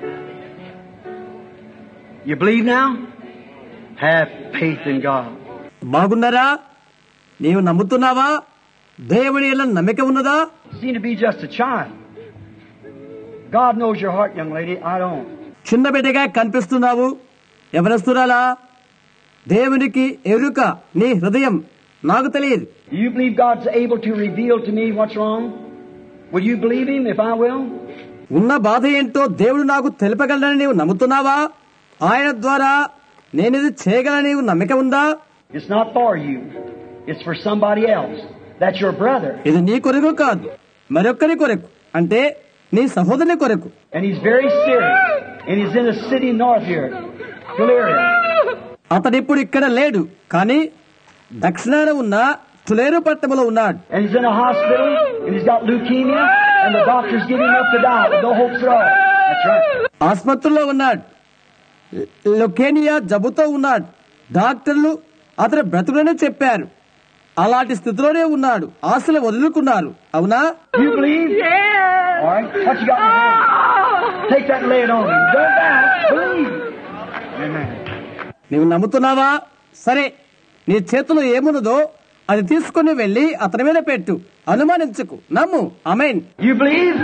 You believe now? Have faith in God. బాగున్నారా? నీవు నమ్ముతున్నావా? దేవుని యందు నమ్మిక ఉన్నదా? You seem to be just a child. God knows your heart, young lady. I don't. చిన్న బిడ్డగా కనిపిస్తున్నావు. ఎవరస్తురాలా? దేవునికి ఎరుక నీ హృదయం నాకు తెలియదు. Do you believe God's able to reveal to me what's wrong? Will you believe Him if I will? ఉన్న బాధ ఏంటో దేవుడు నాకు తెలుపగలనని నీవు నమ్ముతున్నావా? ఆయన ద్వారా నేనిది చేయగలని నీవు నమ్మిక ఉందా? It's not for you. It's for somebody else. That's your brother. ఇది నీ కొరకు కాదు, మరొక్కరి కొరకు, అంటే నీ సహోదరుని కొరకు. And he's very serious. And he's in a city north here. Tullaria. అతడిప్పుడు ఇక్కడ లేడు, కానీ దక్షిణాన ఉన్న తులేరు పట్టణంలో ఉన్నాడు. And he's in a hospital and he's got leukemia and the doctors give him up to die with no hopes at all. That's right. ఆసుపత్రిలో ఉన్నాడు. Leukaemia జబ్బుతో ఉన్నాడు. డాక్టర్లు అతని బ్రతుకులని చెప్పారు. అలాంటి స్థితిలోనే ఉన్నాడు. ఆశలు వదులుకున్నారు. అవునా? You believe? Yeah. All right. What you got in your hand? Take that and lay it on him. Don't doubt. Believe. Amen. నీవు నమ్ముతున్నావా? సరే, నీ చేతిలో ఏమున్నదో అది తీసుకుని వెళ్లి అతని మీద పెట్టు. అనుమానించకు, నమ్ము. ఆమేన్. You believe?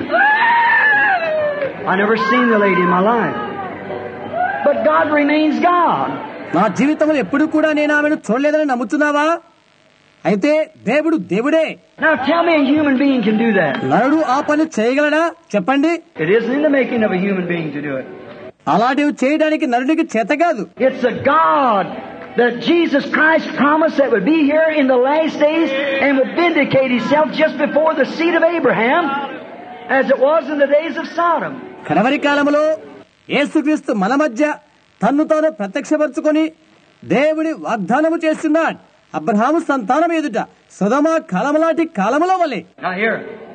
I never seen the lady in my life. But God remains God. నా జీవితంలో ఎప్పుడు కూడా నేను ఆమెను చూడలేదని నమ్ముతున్నావా? అయితే దేవుడు దేవుడే. Now tell me a human being can do that. నరుడు ఆ పని చేయగలడా? చెప్పండి. It isn't in the making of a human being to do it. అలాంటివి చేయడానికి నరుడికి చేత కాదు. It's a God that Jesus Christ promised that would be here in the last days and would vindicate Himself just before the seed of Abraham, as it was in the days of Sodom. కడవరి కాలములో యేసుక్రీస్తు మన మధ్య తన్ను తాను ప్రత్యక్షపరచుకొని దేవుడి వాగ్దానము చేస్తున్నాడు. అబ్రహాము సంతానం ఎదుట సొదొమ కాలములాంటి కాలములో వలె. Now here,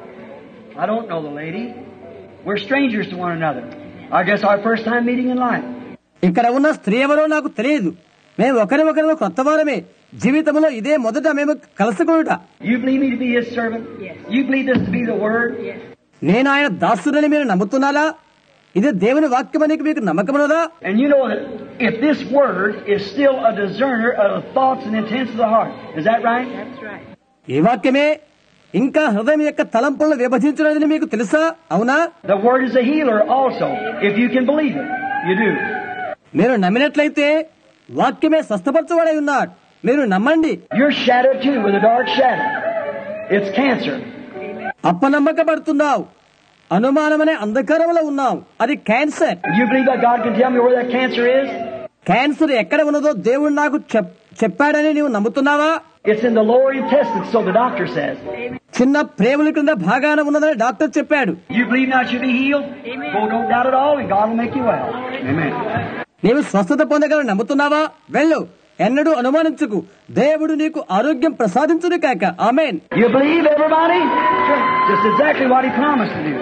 I don't know the lady. We're strangers to one another. I guess our first time meeting in life. ఇక్కడ ఉన్న స్త్రీ ఎవరో నాకు తెలియదు. మేము ఒకరి ఒకరిలో కొత్త వారమే. జీవితంలో ఇదే మొదట మేము కలుసుకొనుట. You believe me to be His servant? Yes. You believe this to be the Word? Yes. నేను ఆయన దాసుడని మీరు నమ్ముతున్నారా? ఇది దేవుని వాక్యమని మీకు నమ్మకమున్నదా? And you know that if this Word is still a discerner of the thoughts and intents of the heart. Is that right? That's right. ఈ వాక్యమే ఇంకా హృదయం యొక్క తలంపులను విభజించినదని మీకు తెలుసా? అవునా? The Word is a healer also, if you can believe it. You do. మీరు నమ్మినట్లయితే వాక్యమే స్వస్థపరచువాడై ఉన్నాడు. మీరు నమ్మండి. You're shadowed too with a dark shadow. It's cancer. అప్పనమ్మకపడుతున్నావు. అనుమానమనే అంధకారంలో ఉన్నావు. అది cancer. You believe that God can tell me where that cancer is? Cancer ఎక్కడ ఉన్నదో దేవుడు నాకు చెప్పాడని నీవు నమ్ముతున్నావా? It's in the lower intestines, so the doctor says. చిన్న ప్రేమల కింద భాగాన ఉన్నదని డాక్టర్ చెప్పాడు. You believe now you be healed? Amen. Well, don't doubt at all, and God will make you well. Amen. నీవు స్వస్థత పొందగలని నమ్ముతున్నావా? వెళ్ళు, ఎన్నడూ అనుమానించుకు. దేవుడు నీకు ఆరోగ్యం ప్రసాదించును కాక. ఆమేన్. You believe, everybody? Just exactly what He promised to do.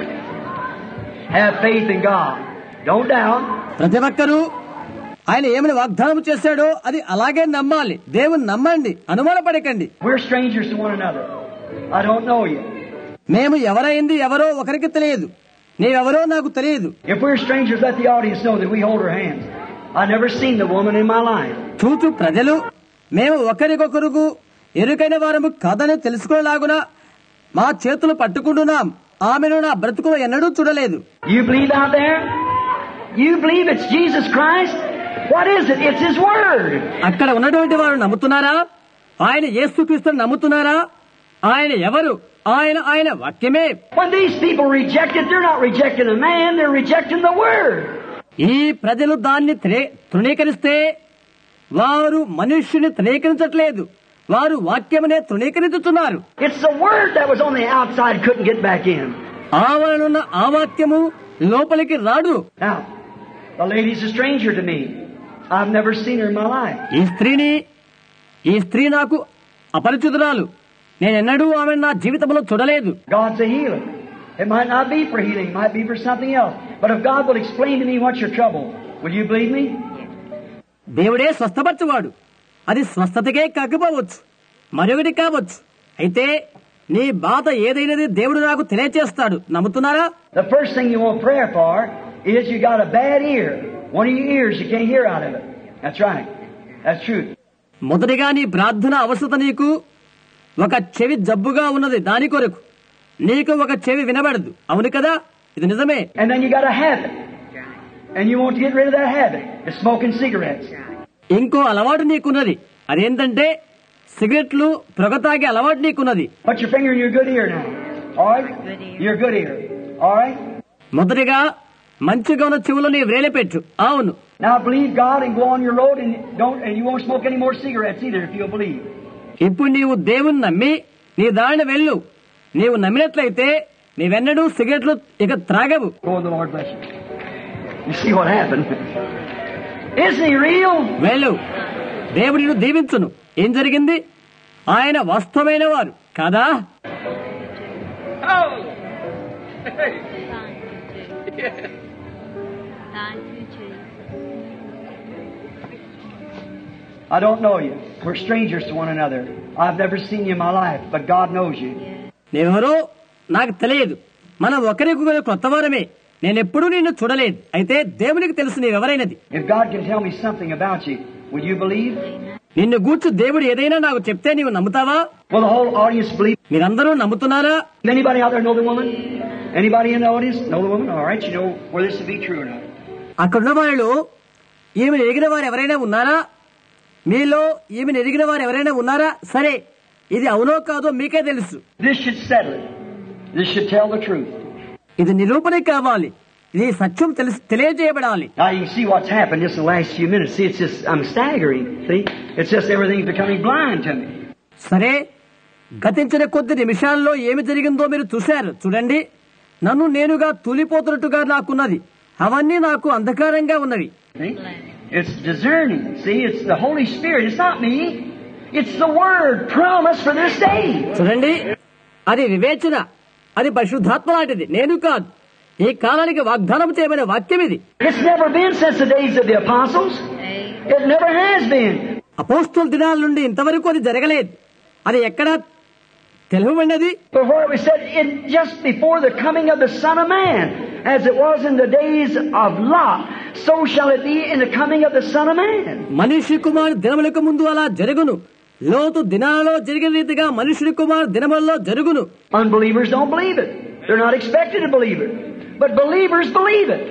Have faith in God. Don't doubt. ప్రతి ఒక్కరూ ఆయన ఏమని వాగ్దానం చేశాడో అది అలాగే నమ్మాలి. దేవుని నమ్మండి, అనుమానపడకండి. We're strangers to one another. I don't know you. మేము ఎవరైంది ఎవరో ఒకరికి తెలియదు. నీవెవరో నాకు తెలియదు. If we're strangers, let the audience know that we hold her hands. I've never seen the woman in my life. చూచు ప్రజలు మేము ఒకరికొకరుకు ఎరుకైన వారము కాదని తెలుసుకోలాగున మా చేతులు పట్టుకుంటున్నాం. ఆమెను నా బ్రతుకులో ఎన్నడూ చూడలేదు. You believe out there? You believe it's Jesus Christ? What is it? It's His Word. అక్కడ ఉన్నటువంటి వారు నమ్ముతున్నారా? ఆయన యేసుక్రీస్తును నమ్ముతున్నారా? ఆయన ఎవరు? ఆయన ఆయన వాక్యమే. When these people reject it, they're not rejecting a man, they're rejecting the Word. ఈ ప్రజలు దాన్ని తృణీకరిస్తే వారు మనుష్యుని తృణీకరించట్లేదు, వారు వాక్యమునే తృణీకరించుతున్నారు. It's the Word that was on the outside couldn't get back in. ఆవరణున్న ఆ వాక్యము లోపలికి రాడు. Now, the lady's a stranger to me. I've never seen her in my life. ఈ స్త్రీని ఈ స్త్రీ నాకు అపరిచితురాలు. నేనెన్నడూ ఆమె నా జీవితంలో చూడలేదు. God's a healer. It might not be for healing, it might be for something else. But if God will explain to me what's your trouble, will you believe me? దేవుడే స్వస్థపరచువాడు. అది స్వస్థతకే కాకపోవచ్చు, మరొకటి కావచ్చు. అయితే నీ బాధ ఏదైనది దేవుడు నాకు తెలియచేస్తాడు. నమ్ముతున్నారా? The first thing you want prayer for is you got a bad ear. One of your ears you can't hear out of it. That's right. That's true. మొదటిగా నీ ప్రార్థన అవసరత నీకు ఒక చెవి జబ్బుగా ఉన్నది. దాని కొరకు నీకు ఒక చెవి వినబడదు. అవును కదా? ఇది నిజమే. And then you got a habit. And you want to get rid of that habit. It's smoking cigarettes. ఇంకో అలవాటు నీకున్నది. అదేంటంటే సిగరెట్లు పొగ తాగే అలవాటు నీకున్నది. Put your finger in your good ear now. All right? Your good ear. All right? మొదటిగా మంచిగా ఉన్న చెవులో నీ వ్రేలి పెట్టు. అవును. Now believe God and go on your road and don't and you won't smoke any more cigarettes either if you'll believe. ఇప్పుడు నీవు దేవుని నమ్మి నీ దారిని వెళ్ళు. నీవు నమ్మినట్లయితే నీవెన్నడూ సిగరెట్లు ఇక త్రాగవు. Go and the Lord bless you. You see what happened? Isn't He real? వెళ్ళు, దేవుడు నిన్ను దీవించును. ఏం జరిగింది? ఆయన వాస్తవమైన వారు కాదా? I don't know you. We're strangers to one another. I've never seen you in my life, but God knows you. నేనెవరో నాకు తెలియదు. మనం ఒకరికొకరు కొత్తవారమే. నేనెప్పుడూ నిన్ను చూడలేదు. అయితే దేవునికి తెలుసు నీవెవరైనది. If God can tell me something about you, will you believe? నిన్ను గూర్చి దేవుడు ఏదైనా నాకు చెప్తే నీవు నమ్ముతావా? Will the whole audience believe? మీరందరూ నమ్ముతున్నారా? Anybody out there know the woman? Anybody in the audience know the woman? All right, you know whether this to be true or not. అక్కడున్న వారిలో ఈమె ఎగిన వారు ఎవరైనా ఉన్నారా? మీలో ఈమెను ఎరిగిన వారు ఎవరైనా ఉన్నారా? సరే, ఇది అవునో కాదో మీకే తెలుసు. This should settle it. This should tell the truth. ఇది నిరూపణ కావాలి. ఇది సత్యం తెలిసి తెలియజేయబడాలి. Now you can see what's happened just in the last few minutes. See, it's just, I'm staggering. See, it's just everything's becoming blind to me. సరే, గతించిన కొద్ది నిమిషాల్లో ఏమి జరిగిందో మీరు చూశారు. చూడండి, నన్ను నేనుగా తూలిపోతున్నట్టుగా నాకున్నది. అవన్నీ నాకు అంధకారంగా ఉన్నవి. See? It's discerning. See, it's the Holy Spirit. It's not me. It's the Word promised for this day. చూడండి, అది వివేచన, అది పరిశుద్ధాత్మ లాంటిది, నేను కాదు. ఈ కాలానికి వాగ్దానం చేయబడిన వాక్యం ఇది. It's never been since the days of the apostles. It never has been. అపోస్తలుల దినాల నుండి ఇంతవరకు అది జరగలేదు. అది ఎక్కడ తెలుపబడినది? Before it was said, it just before the coming of the Son of Man, as it was in the days of Lot, so shall it be in the coming of the Son of Man. మనిషి కుమారు దినములకు ముందు అలా జరుగును. లోతు దినాలలో జరిగిన రీతిగా మనుషుడి కుమారు దినములలో జరుగును. Unbelievers don't believe it. They're not expected to believe it. But believers believe it.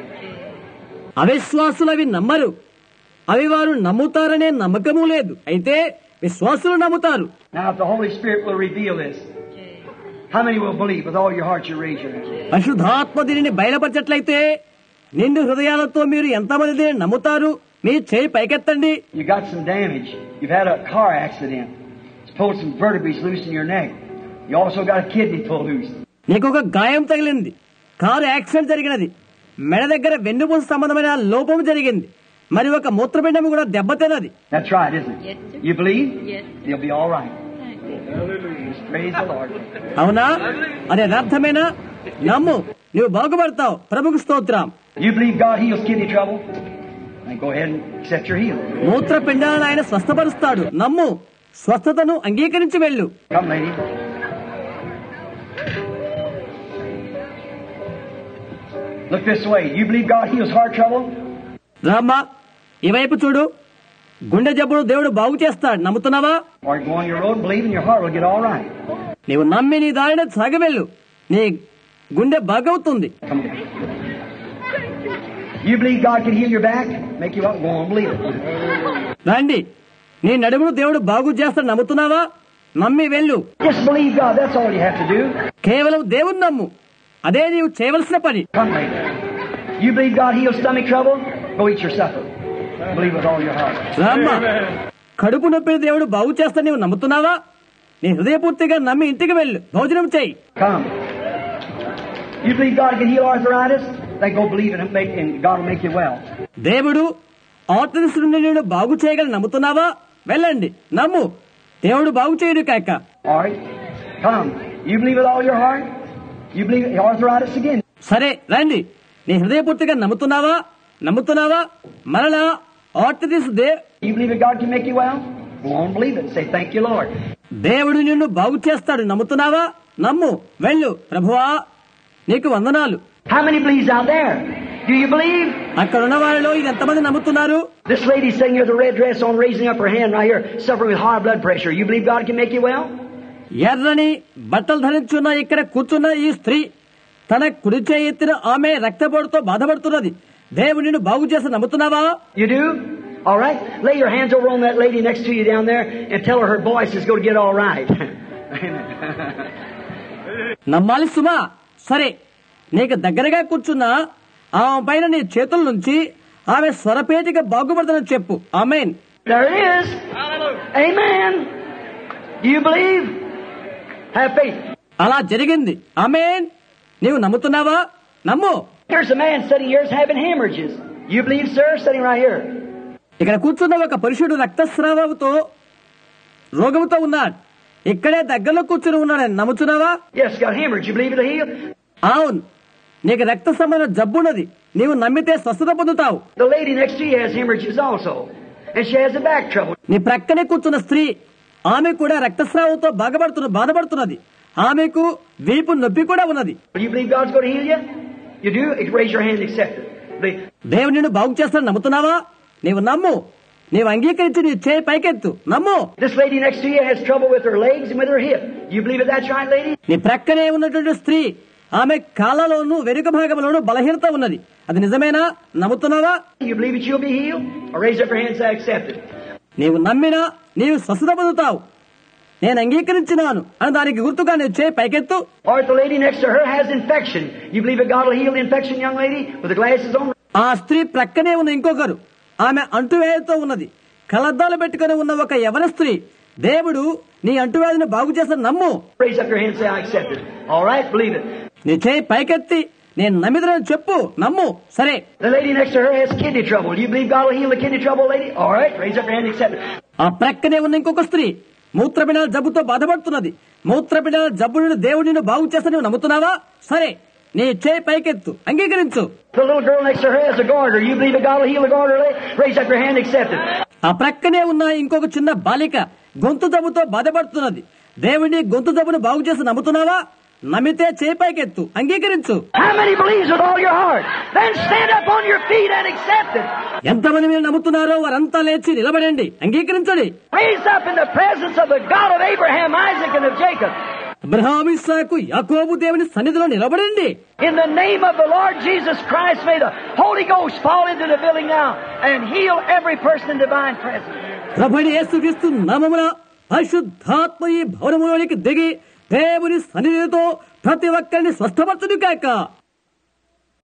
అవిశ్వాసులు అవి నమ్మరు. అవి వారు నమ్ముతారనే నమ్మకము లేదు. అయితే విశ్వాసులు నమ్ముతారు. Now if the Holy Spirit will reveal this, how many will believe? With all your heart you raise your hand. పరిశుద్ధాత్మ దీనిని బయలుపరచట్లయితే నిండు హృదయాలతో మీరు ఎంతమంది దీనిని నమ్ముతారు? మీ చేయి పైకెత్తండి. You got some damage. You've had a car accident. It's pulled some vertebrae loose in your neck. You also got a kidney pulled loose. నీకు ఒక గాయం తగిలింది. కారు యాక్సిడెంట్ జరిగినది. మెడ దగ్గర వెన్నుపూస సంబంధమైన లోపం జరిగింది. మరి ఒక మూత్రపిండం కూడా దెబ్బతిన్నది. That's right, isn't it? Yes, sir. You believe? Yes. You'll be all right. Just praise the Lord. అవునా? అది యథార్థమేనా? నమ్ము, నువ్వు బాగుపడతావు. ప్రభుకు స్తోత్రం. You believe God heals kidney trouble? Then go ahead and accept your healing. మూత్రపిండాలను ఆయన స్వస్థపరుస్తాడు. నమ్ము, స్వస్థతను అంగీకరించి వెళ్ళు. Come, lady. Look this way. You believe God heals heart trouble? రామ్మా, ఈ వైపు చూడు. గుండె జబ్బును దేవుడు బాగు చేస్తాడు. నమ్ముతున్నావా? Or go on your road and believe and your heart will get all right. నీవు నమ్మి నీ దారిన సాగవెళ్ళు. నీ గుండె బాగవుతుంది. Come on. You believe God can heal your back? Make you up. Go on, believe it. రండి, నీ నడుమును దేవుడు బాగు చేస్తాడు. నమ్ముతున్నావా? నమ్మి వెళ్ళు. Just believe God. That's all you have to do. కేవలం దేవుని నమ్ము. అదే నీవు చేయవలసిన పని. Come, lady. You believe God heals stomach trouble? Go eat your supper. Believe with all your heart. రామ్మా, కడుపు నొప్పిని దేవుడు బాగు చేస్తా నీవు నమ్ముతున్నావా? నీ హృదయపూర్తిగా నమ్మి ఇంటికి వెళ్ళు. భోజనం చెయ్యి. Come. You believe God can heal arthritis? Then go believe it and, make, and God will make you well. దేవుడు ఆర్థరిటిస్ నుండి నిన్ను బాగు చేయగలని నమ్ముతున్నావా? వెళ్ళండి, నమ్ము, దేవుడు బాగు చేయడు కాక. All right. Come. You believe with all your heart? You believe arthritis again? సరే, రండి. నీ హృదయపూర్తిగా నమ్ముతున్నావా? నమ్ముతున్నావా? మరలా ఆర్థరిటిస్ దే You believe that God can make you well? Go on, believe it. Say, thank you, Lord. దేవుడు నిన్ను బాగు చేస్తాడు. నమ్ముతున్నావా? నమ్ము, వెళ్ళు. ప్రభువా, నీకు వందనాలు. How many believes out there? Do you believe? అక్కడ ఉన్న వారిలో ఇది ఎంతమంది నమ్ముతున్నారు? This lady sitting here with a red dress on, raising up her hand right here, suffering with high blood pressure. You believe God can make you well? ఎర్రని బట్టలు ధరించున్న ఇక్కడ కూర్చున్న ఈ స్త్రీ తన కుడి చేయి ఎత్తిన ఆమె రక్తపోటుతో బాధపడుతున్నది. దేవుడు నిన్ను బాగు చేసి నమ్ముతున్నావా? You do? All right. Lay your hands over on that lady next to you down there and tell her her voice is going to get all right. నమ్మాలి సుమా. సరే, నీకు దగ్గరగా కూర్చున్న ఆమె పైన నీ చేతుల నుంచి ఆమె స్వరపేటిక బాగుపడుతుందని చెప్పు. ఆమేన్. There it is. Amen. Do you believe? Have faith. అలా జరిగింది. ఆమేన్. నీవు నమ్ముతున్నావా? నమ్ము. Here's a man sitting here having hemorrhages. You believe, sir? Sitting right here. ఇక్కడ కూర్చున్న ఒక పురుషుడు రక్తస్రావంతో రోగంతో ఉన్నాడు. ఇక్కడే దగ్గరలో కూర్చుని ఉన్నాడు. నమ్ముతున్నావా? Yes, got hemorrhage. You believe it'll heal? అవును, నీకు రక్త సంబంధ జబ్బున్నది. నీవు నమ్మితే స్వస్థత పొందుతావు. The lady next to you has hemorrhages also. And she has a back trouble. నీ ప్రక్కనే కూర్చున్న స్త్రీ, ఆమె కూడా రక్తస్రావంతో బాధపడుతున్న బాధపడుతున్నది. ఆమెకు వీపు నొప్పి కూడా ఉన్నది. Do you believe God's going to heal you? You do? Raise your hand and accept it. Believe. దేవుడు నిన్ను బాగు చేస్తాడు. నమ్ముతున్నావా? నీవు నమ్ము. నీవు అంగీకరించి నీ చేయి పైకెత్తు. నమ్ము. This lady next to you has trouble with her legs and with her hip. You believe it? That's right, lady? నీ ప్రక్కనే ఉన్నటువంటి స్త్రీ, ఆమె కాళ్ళలోను వెనుక భాగంలోను బలహీనత ఉన్నది. అది నిజమేనా? నమ్ముతున్నావా? You believe it? You'll be healed? Or raise up your hand and say, accept it. నీవు నమ్మినా నీవు స్వస్థత పొందుతావు, నేను అంగీకరించినాను అని దానికి గుర్తుగా నువ్వు చేయి పైకెత్తు. Or if the lady next to her has infection, you believe that God will heal the infection, young lady, with the glasses on? ఆ స్త్రీ ప్రక్కనే ఉన్న ఇంకొకరు, ఆమె అంటువ్యాధితో ఉన్నది, కలద్దాలు పెట్టుకుని ఉన్న ఒక యవన స్త్రీ, దేవుడు నీ అంటువ్యాధిని బాగు చేసిన నమ్ము. Raise up your hand and say, I accept it. All right, believe it. నీ చేయి పైకెత్తి నేను నమ్మిదనని చెప్పు, నమ్ము. సరే. The lady next to her has kidney trouble. Do you believe God will heal the kidney trouble, lady? All right, raise up your hand and accept it. ఆ ప్రక్కనే ఉన్న ఇంకొక స్త్రీ మూత్రపిండాల జబ్బుతో బాధపడుతున్నది, మూత్రపిండాల జబ్బును దేవుడు నిన్ను బాగు చేస్తా నువ్వు నమ్ముతున్నావా? సరే, నీ చేయి పైకెత్తు, అంగీకరించు. The little girl next to her has a goiter. You believe that God will heal the goiter, lady? Raise up your hand and accept it. ఆ ప్రక్కనే ఉన్న ఇంకొక చిన్న బాలిక గొంతు జబ్బుతో బాధపడుతున్నది, దేవుడిని గొంతు జబ్బును బాగు చేసి నమ్ముతున్నావా? నమ్మితే చేయి పైకెత్తు, అంగీకరించు. How many believes with all your heart? Then stand up on your feet and accept it. ఎంతమంది మీరు నమ్ముతున్నారో వారంతా లేచి నిలబడండి, అంగీకరించండి. Raise up in the presence of the God of Abraham, Isaac, and of Jacob. Abraham, ఇస్సాకు, యాకోబు దేవుని సన్నిధిలో నిలబడండి. In the name of the Lord Jesus Christ, may the Holy Ghost fall into the building now and heal every person in divine presence. ప్రభువైన యేసుక్రీస్తు నామమున పరిశుద్ధాత్మ ఈ భవనములోనికి దిగి దేవుని సన్నిధితో ప్రతి ఒక్కరిని స్వస్థపరచును కాక.